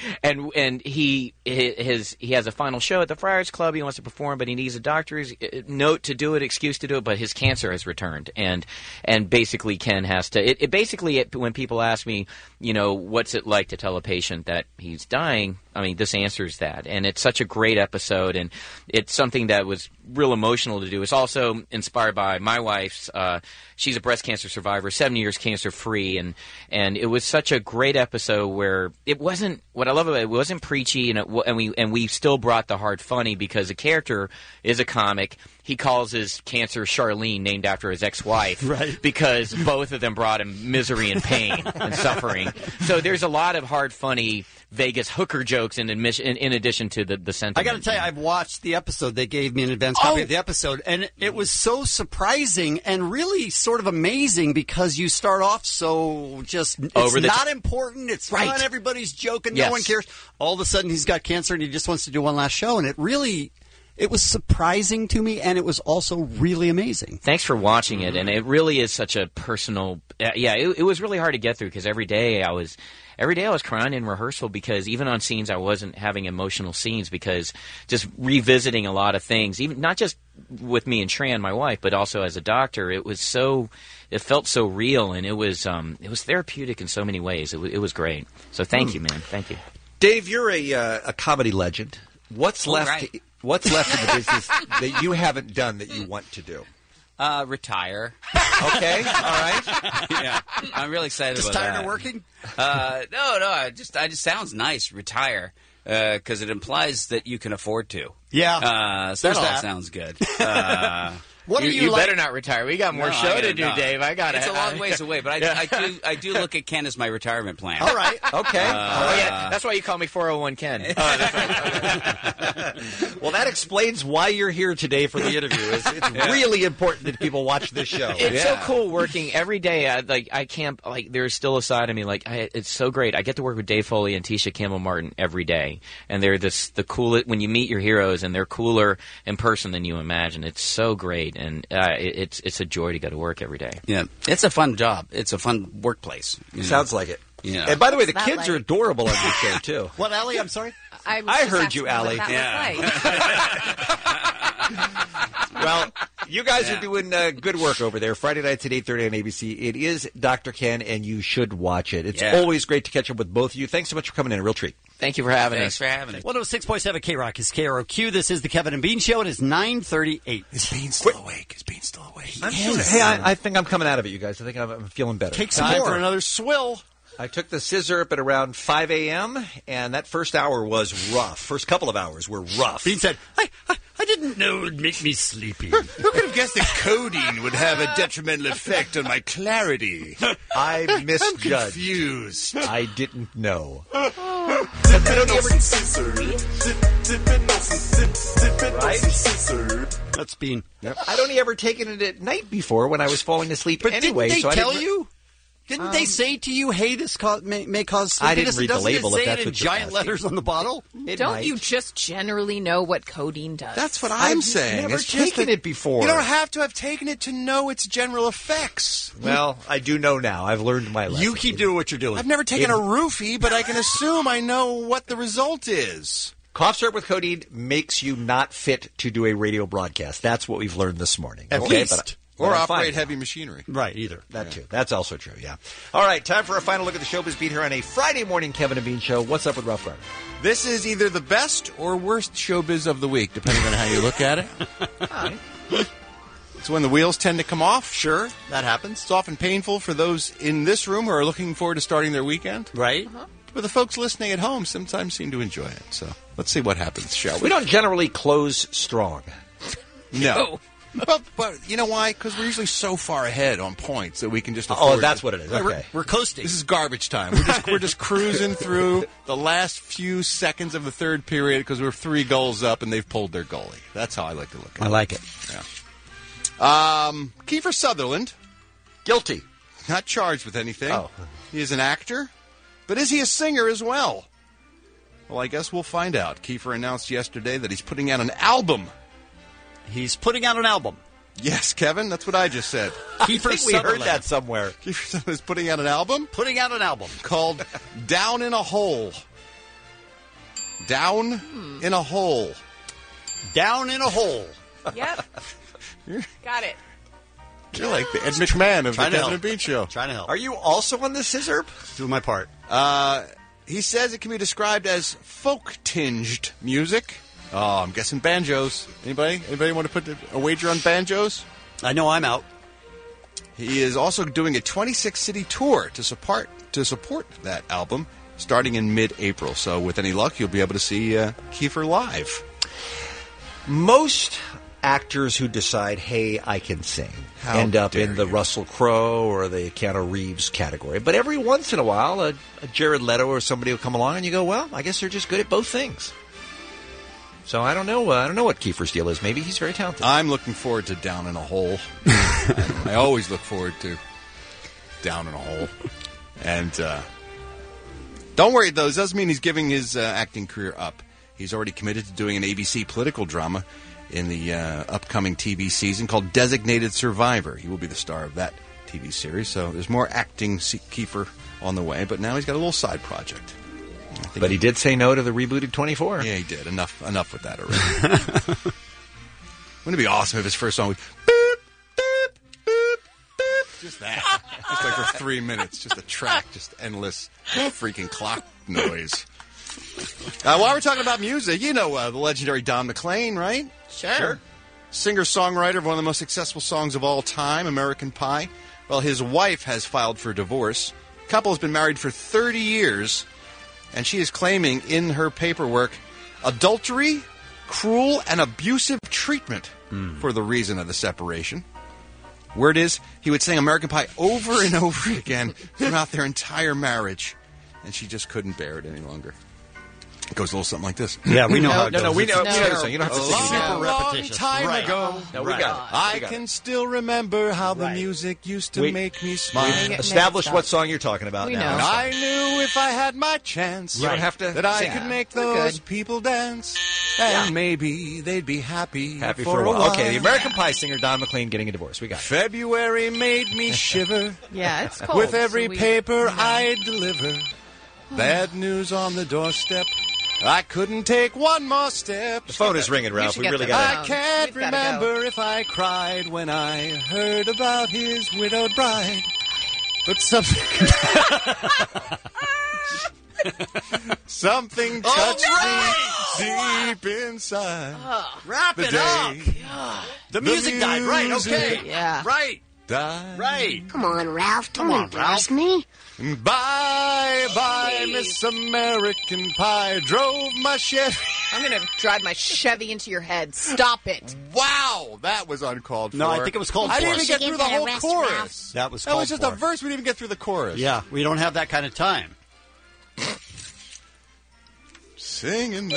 has a final show at the Friars Club. He wants to perform, but he needs a doctor's note to do it, excuse to do it, but his cancer has returned. And basically Ken has to when people ask me, what's it like to tell a patient that he's dying, I mean, this answers that. And it's such a great episode, and it's something that was real emotional to do. It's also inspired by my wife's she's a breast cancer survivor, 7 years cancer-free, and it was such a great episode where it wasn't, what I love about it wasn't preachy, and we still brought the hard funny because the character is a comic. He calls his cancer Charlene, named after his ex-wife, right? Because both of them brought him misery and pain and suffering. So there's a lot of hard, funny Vegas hooker jokes in addition to the sentiment. I got to tell you, I've watched the episode. They gave me an advance copy of the episode, and it was so surprising and really sort of amazing because you start off so just not important. It's fun. Everybody's joking. No one cares. All of a sudden, he's got cancer, and he just wants to do one last show, and it was surprising to me, and it was also really amazing. Thanks for watching it, and it really is such a personal. It was really hard to get through because every day I was crying in rehearsal because even on scenes I wasn't having emotional scenes because just revisiting a lot of things, even not just with me and Tran, my wife, but also as a doctor. It felt so real, and it was therapeutic in so many ways. It was great. So thank you, man. Thank you, Dave. You're a comedy legend. What's left? Right. What's left in the business that you haven't done that you want to do? Retire. Okay, all right. Yeah, I'm really excited just about that. Just tired of working? No. I just sounds nice. Retire, because it implies that you can afford to. Yeah. So that sounds good. What you better not retire. We got more show to do, Dave. It's a long ways away, but I do look at Ken as my retirement plan. All right. Okay. That's why you call me 401 Ken. Well, that explains why you're here today for the interview. It's really important that people watch this show. It's so cool working every day. I can't there's still a side of me it's so great. I get to work with Dave Foley and Tisha Campbell Martin every day, and they're the coolest. When you meet your heroes, and they're cooler in person than you imagine. It's so great. And it's a joy to go to work every day. Yeah, it's a fun job. It's a fun workplace. Sounds like it. Yeah. And by the way, the kids are adorable on this show too. What, Allie? I'm sorry. I heard asking you, what Allie. that was like. Well, you guys are doing good work over there. Friday nights at 8:30 on ABC. It is Dr. Ken, and you should watch it. It's always great to catch up with both of you. Thanks so much for coming in. A real treat. Thank you for having Thanks us. for having us. 106.7 K-Rock is KROQ. This is the Kevin and Bean Show. It is 9:38. Is Bean still awake? Is Bean still awake? Hey, I think I'm coming out of it, you guys. I think I'm feeling better. Take some time for another swill. I took the scissor up at around 5 a.m., and that first hour was rough. First couple of hours were rough. Bean said, I didn't know it would make me sleepy. Who could have guessed that codeine would have a detrimental effect on my clarity? I misjudged. I'm confused. I didn't know. That's Bean. Yep. I'd only ever taken it at night before when I was falling asleep But anyway. didn't they so tell you? Didn't they say to you, hey, this may cause sleepiness? I didn't read the label, Doesn't it if say that's it in what you're giant asking. letters on the bottle? Don't you just generally know what codeine does? That's what I'm saying. Never It's just taken that it before. You don't have to have taken it to know its general effects. Well, I do know now. I've learned my lesson. You keep doing what you're doing. I've never taken a roofie, but I can assume I know what the result is. Cough syrup with codeine makes you not fit to do a radio broadcast. That's what we've learned this morning. At least. Or I'm fine operate now. heavy machinery. Right, either. That too. That's also true, yeah. All right, time for a final look at the showbiz beat here on a Friday morning Kevin and Bean show. What's up with Ralph Garner? This is either the best or worst showbiz of the week, depending on how you look at it. It's when the wheels tend to come off. Sure, that happens. It's often painful for those in this room who are looking forward to starting their weekend. Right. But the folks listening at home sometimes seem to enjoy it. So let's see what happens, shall we? We don't generally close strong. No. But you know why? Because we're usually so far ahead on points that we can just afford that's what it is. Okay. We're coasting. This is garbage time. We're just cruising through the last few seconds of the third period because we're 3 goals up and they've pulled their goalie. That's how I like to look at it. I like it. Yeah. Kiefer Sutherland. Guilty. Not charged with anything. Oh. He is an actor. But is he a singer as well? Well, I guess we'll find out. Kiefer announced yesterday that he's putting out an album. He's putting out an album. Yes, Kevin, that's what I just said. Kiefer I think we heard that somewhere. Kiefer Sutherland is putting out an album? Putting out an album. Called Down in a Hole. Down in a Hole. Down in a hole. Yep. Got it. You're like the Ed McMahon of the Kevin and Bean Show. Trying to help. Are you also on the scissor? Doing my part. He says it can be described as folk-tinged music. Oh, I'm guessing banjos. Anybody want to put a wager on banjos? I know I'm out. He is also doing a 26-city tour to support that album starting in mid-April. So with any luck, you'll be able to see Kiefer live. Most actors who decide, hey, I can sing, end up in the Russell Crowe or the Keanu Reeves category. But every once in a while, a Jared Leto or somebody will come along and you go, well, I guess they're just good at both things. So I don't know what Kiefer's deal is. Maybe he's very talented. I'm looking forward to Down in a Hole. I always look forward to Down in a Hole. And don't worry, though. It doesn't mean he's giving his acting career up. He's already committed to doing an ABC political drama in the upcoming TV season called Designated Survivor. He will be the star of that TV series. So there's more acting Kiefer on the way. But now he's got a little side project. But he did say no to the rebooted 24. Yeah, he did. Enough with that already. Wouldn't it be awesome if his first song was boop, boop, boop, boop? Just that. Just like for 3 minutes. Just a track. Just endless freaking clock noise. While we're talking about music, you know the legendary Don McLean, right? Sure. Singer-songwriter of one of the most successful songs of all time, American Pie. Well, his wife has filed for divorce. The couple has been married for 30 years. And she is claiming in her paperwork adultery, cruel, and abusive treatment for the reason of the separation. Word is, he would sing American Pie over and over again throughout their entire marriage. And she just couldn't bear it any longer. It goes a little something like this. Yeah, we know how it goes. No, we know the song. You don't have to A sing it. long, long time ago. No, we got it. I can still remember how the music used to make me smile. Establish what song you're talking about now. And I knew if I had my chance You don't have to that I sing. could make those people dance. And maybe they'd be happy for a while. Okay, the American Pie singer Don McLean getting a divorce. We got it. February made me shiver. Yeah, it's cold. With every paper I deliver. Bad news on the doorstep. I couldn't take one more step. The phone is ringing, Ralph. We really got I can't remember if I cried when I heard about his widowed bride. But something touched me deep inside. Wrap it up. The music died. Right, okay. Yeah. Right. Died. Right. Come on, Ralph. Come on, embarrass me. Bye, Miss American Pie. Drove my Chevy. I'm going to drive my Chevy into your head. Stop it. Wow, that was uncalled for. No, I think it was called for. I didn't even get through the whole chorus. That was That called was just for. a verse. We didn't even get through the chorus. Yeah, we don't have that kind of time. Singing.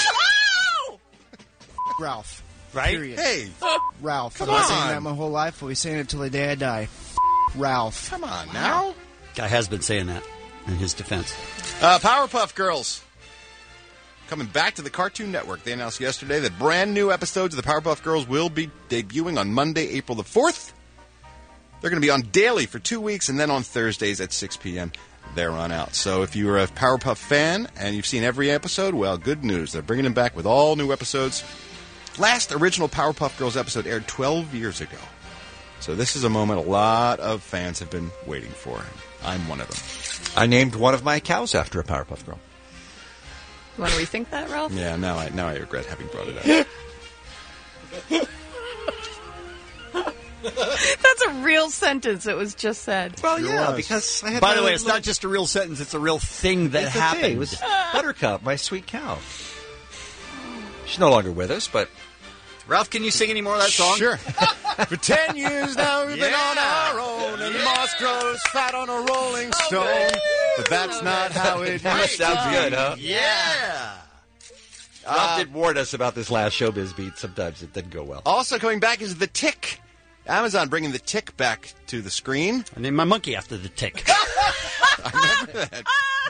Ralph. Right? Period. Hey. Ralph. Come I've been saying on. that my whole life. I'll be saying it till the day I die. Ralph. Come on now. Guy has been saying that in his defense. Powerpuff Girls. Coming back to the Cartoon Network. They announced yesterday that brand new episodes of the Powerpuff Girls will be debuting on Monday, April the 4th. They're going to be on daily for 2 weeks, and then on Thursdays at 6 p.m. they're on out. So if you're a Powerpuff fan and you've seen every episode, well, good news. They're bringing them back with all new episodes. Last original Powerpuff Girls episode aired 12 years ago. So this is a moment a lot of fans have been waiting for. I'm one of them. I named one of my cows after a Powerpuff Girl. You want to rethink that, Ralph? Yeah, now I regret having brought it up. That's a real sentence that was just said. Well, yeah, because I had By the way, it's not just a real sentence, it's a real thing that It's a happened. thing. It was Buttercup, my sweet cow. She's no longer with us, but... Ralph, can you sing any more of that song? Sure. For 10 years now we've been on our own, and moss grows fat on a rolling stone. But that's not how it used to Sounds be. good, huh? Yeah. Ralph did warn us about this last Showbiz beat. Sometimes it didn't go well. Also coming back is The Tick. Amazon bringing The Tick back to the screen. I named my monkey after the Tick. I remember that.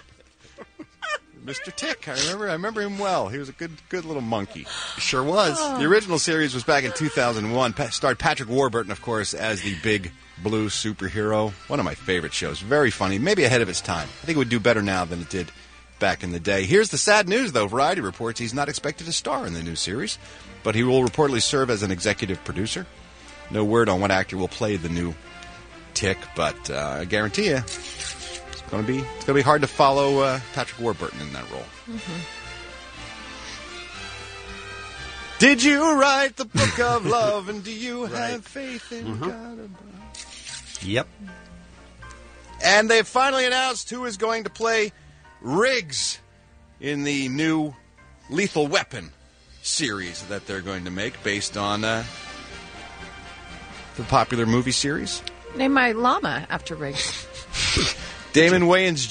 Mr. Tick, I remember him well. He was a good little monkey. Sure was. The original series was back in 2001. Starred Patrick Warburton, of course, as the big blue superhero. One of my favorite shows. Very funny. Maybe ahead of its time. I think it would do better now than it did back in the day. Here's the sad news, though. Variety reports he's not expected to star in the new series, but he will reportedly serve as an executive producer. No word on what actor will play the new Tick, but I guarantee you, it's going to be hard to follow Patrick Warburton in that role. Mm-hmm. Did you write the book of love, and do you have faith in God above? Yep. And they've finally announced who is going to play Riggs in the new Lethal Weapon series that they're going to make based on the popular movie series. Name my llama after Riggs. Damon Wayans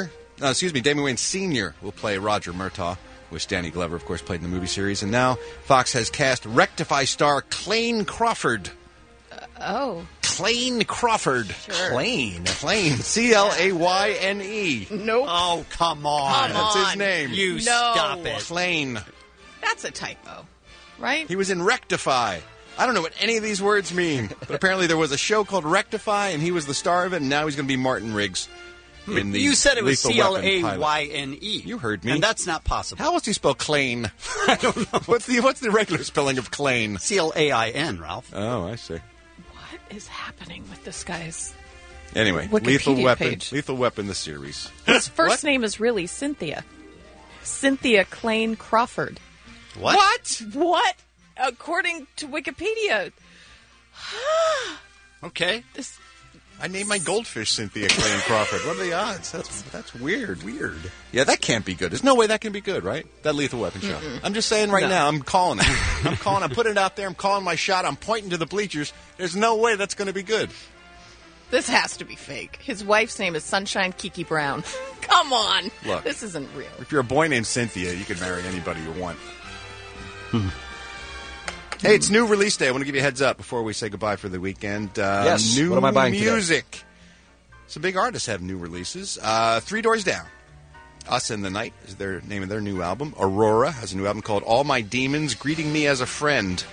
Sr. will play Roger Murtaugh, which Danny Glover, of course, played in the movie series. And now Fox has cast Rectify star Clayne Crawford. Clayne Crawford. Sure. Clayne. C-L-A-Y-N-E. Nope. Oh, come on. That's his name. You stop it. Clayne. That's a typo, right? He was in Rectify. I don't know what any of these words mean, but apparently there was a show called Rectify, and he was the star of it, and now he's going to be Martin Riggs in the You said it was Lethal Weapon pilot. C-L-A-Y-N-E. You heard me. And that's not possible. How else do you spell Clayne? I don't know. What's the regular spelling of Clayne? C-L-A-I-N, Ralph. Oh, I see. What is happening with this guy's Anyway, Wikipedia Lethal Weapon. page? Lethal Weapon, the series. His first name is really Cynthia. Cynthia Clayne Crawford. What? What? According to Wikipedia. Okay. I named my goldfish Cynthia Clayne Crawford. What are the odds? That's weird. Yeah, that can't be good. There's no way that can be good, right? That Lethal Weapon show. Mm-mm. I'm just saying right now, I'm calling it. I'm putting it out there. I'm calling my shot. I'm pointing to the bleachers. There's no way that's going to be good. This has to be fake. His wife's name is Sunshine Kiki Brown. Come on. Look. This isn't real. If you're a boy named Cynthia, you could marry anybody you want. Hey, it's new release day. I want to give you a heads up before we say goodbye for the weekend. Yes. New What am I buying today? music. Some big artists have new releases. Three Doors Down. Us in the Night is their name of their new album. Aurora has a new album called All My Demons, Greeting Me as a Friend.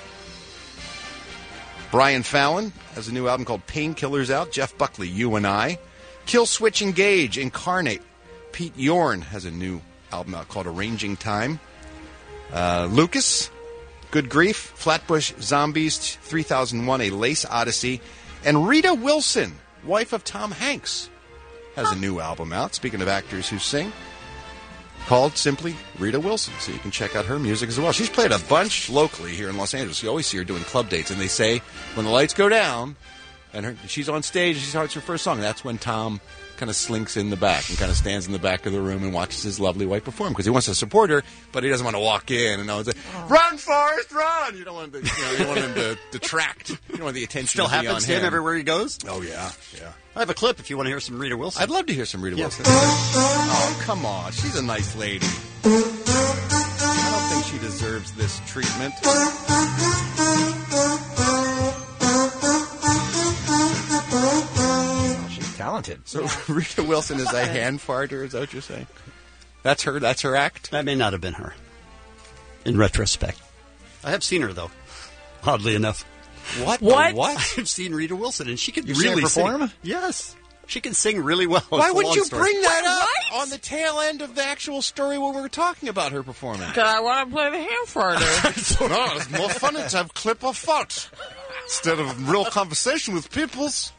Brian Fallon has a new album called Painkillers out. Jeff Buckley, You and I. Kill Switch Engage, Incarnate. Pete Yorn has a new album out called Arranging Time. Lucas, Good Grief, Flatbush Zombies, 3001, A Lace Odyssey, and Rita Wilson, wife of Tom Hanks, has a new album out, speaking of actors who sing, called simply Rita Wilson. So you can check out her music as well. She's played a bunch locally here in Los Angeles. You always see her doing club dates, and they say when the lights go down and she's on stage and she starts her first song, that's when Tom kind of slinks in the back and kind of stands in the back of the room and watches his lovely wife perform because he wants to support her, but he doesn't want to walk in and say, "Run, Forrest, run!" You don't want to, you don't want him to detract. You don't want the attention Still to be on happens to him everywhere he goes? Oh, yeah. I have a clip if you want to hear some Rita Wilson. I'd love to hear some Rita Wilson. Oh, come on. She's a nice lady. I don't think she deserves this treatment. She's talented. So Rita Wilson is a hand farter, is that what you're saying? That's her act? That may not have been her, in retrospect. I have seen her, though, oddly enough. What? I've seen Rita Wilson, and she can really perform? Sing. Yes. She can sing really well. Why wouldn't you bring that up on the tail end of the actual story when we were talking about her performance? Because I want to play the hand farter. No, it's more fun to have clip of fart instead of real conversation with peoples.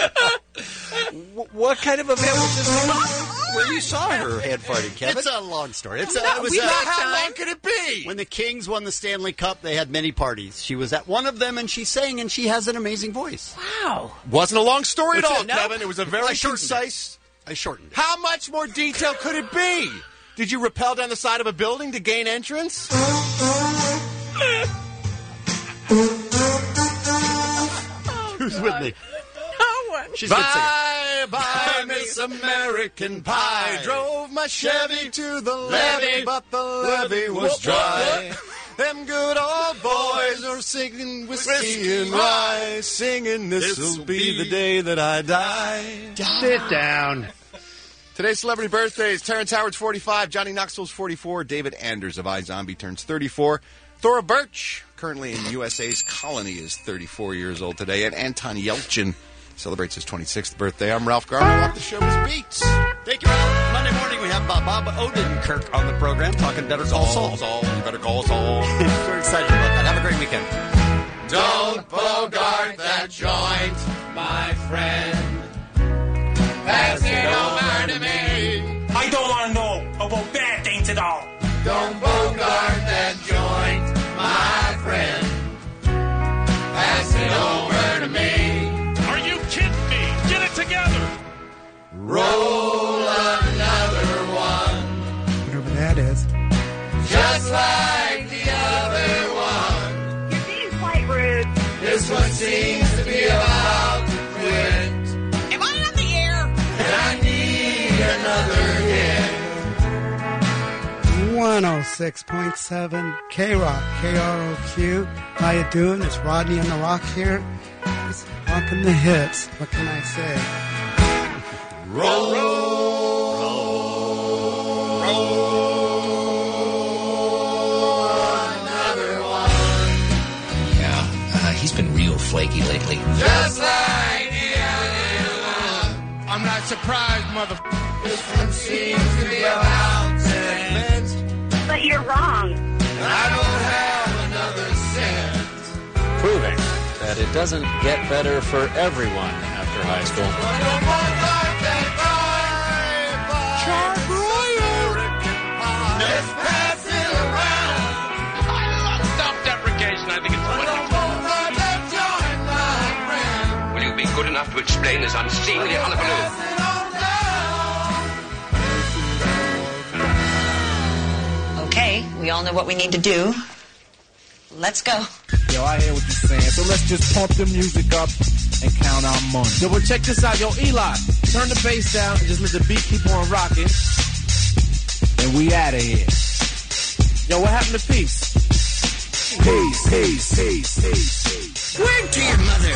What kind of event was this where you saw her hand farting, Kevin? It's a long story. How long could it be? When the Kings won the Stanley Cup, they had many parties. She was at one of them, and she sang, and she has an amazing voice. Wow. Wasn't a long story at all, No. Kevin. It was a very concise. I shortened it. How much more detail could it be? Did you rappel down the side of a building to gain entrance? Who's with me? She's Bye, Miss American Pie. Drove my Chevy to the levee, but the levee was dry. Them good old boys are singing whiskey and rye, singing this'll be the day that I die. Sit down. Today's celebrity birthdays: Terrence Howard's 45, Johnny Knoxville's 44, David Anders of iZombie turns 34, Thora Birch, currently in USA's Colony, is 34 years old today, and Anton Yelchin celebrates his 26th birthday. I'm Ralph Garman. Walk the show with Beats. Thank you, Ralph. Monday morning, we have Bob Odenkirk on the program talking Better Call Saul. You better call Saul. We're excited about that. Have a great weekend. Don't bogart that joint, my friend. Pass it over to me. I don't want to know about bad things at all. Don't bogart that joint, my friend. Pass it over to me. Are you kidding me? Get it together. Roll another one. Whatever that is. Just like the other one. You're being quite rude. This one seems to be about to quit. Am I on the air? And I need another hit. 106.7 K-Rock, KROQ. How you doing? It's Rodney on the Rock here. He's rocking the hits. What can I say? Roll, another one. Yeah, he's been real flaky lately. Just like the other one. I'm not surprised, motherfucker. This one seems to be about to end. But you're wrong. And I don't have another cent. Proving that it doesn't get better for everyone after high school. Let's pass it around. I love self-deprecation. I think it's wonderful. Will you be good enough to explain this unseemly hullabaloo? Okay, we all know what we need to do. Let's go. Yo, I hear what you're saying, so let's just pump the music up and count our money. Yo, but check this out. Yo, Eli, turn the bass down and just let the beat keep on rocking. And we out of here. Yo, what happened to peace? Peace, peace, peace, peace. Word to your mother.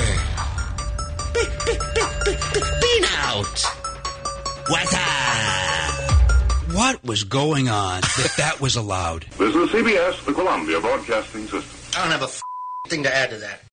Bean out. What's up? What was going on that was allowed? This is CBS, the Columbia Broadcasting System. I don't have a thing to add to that.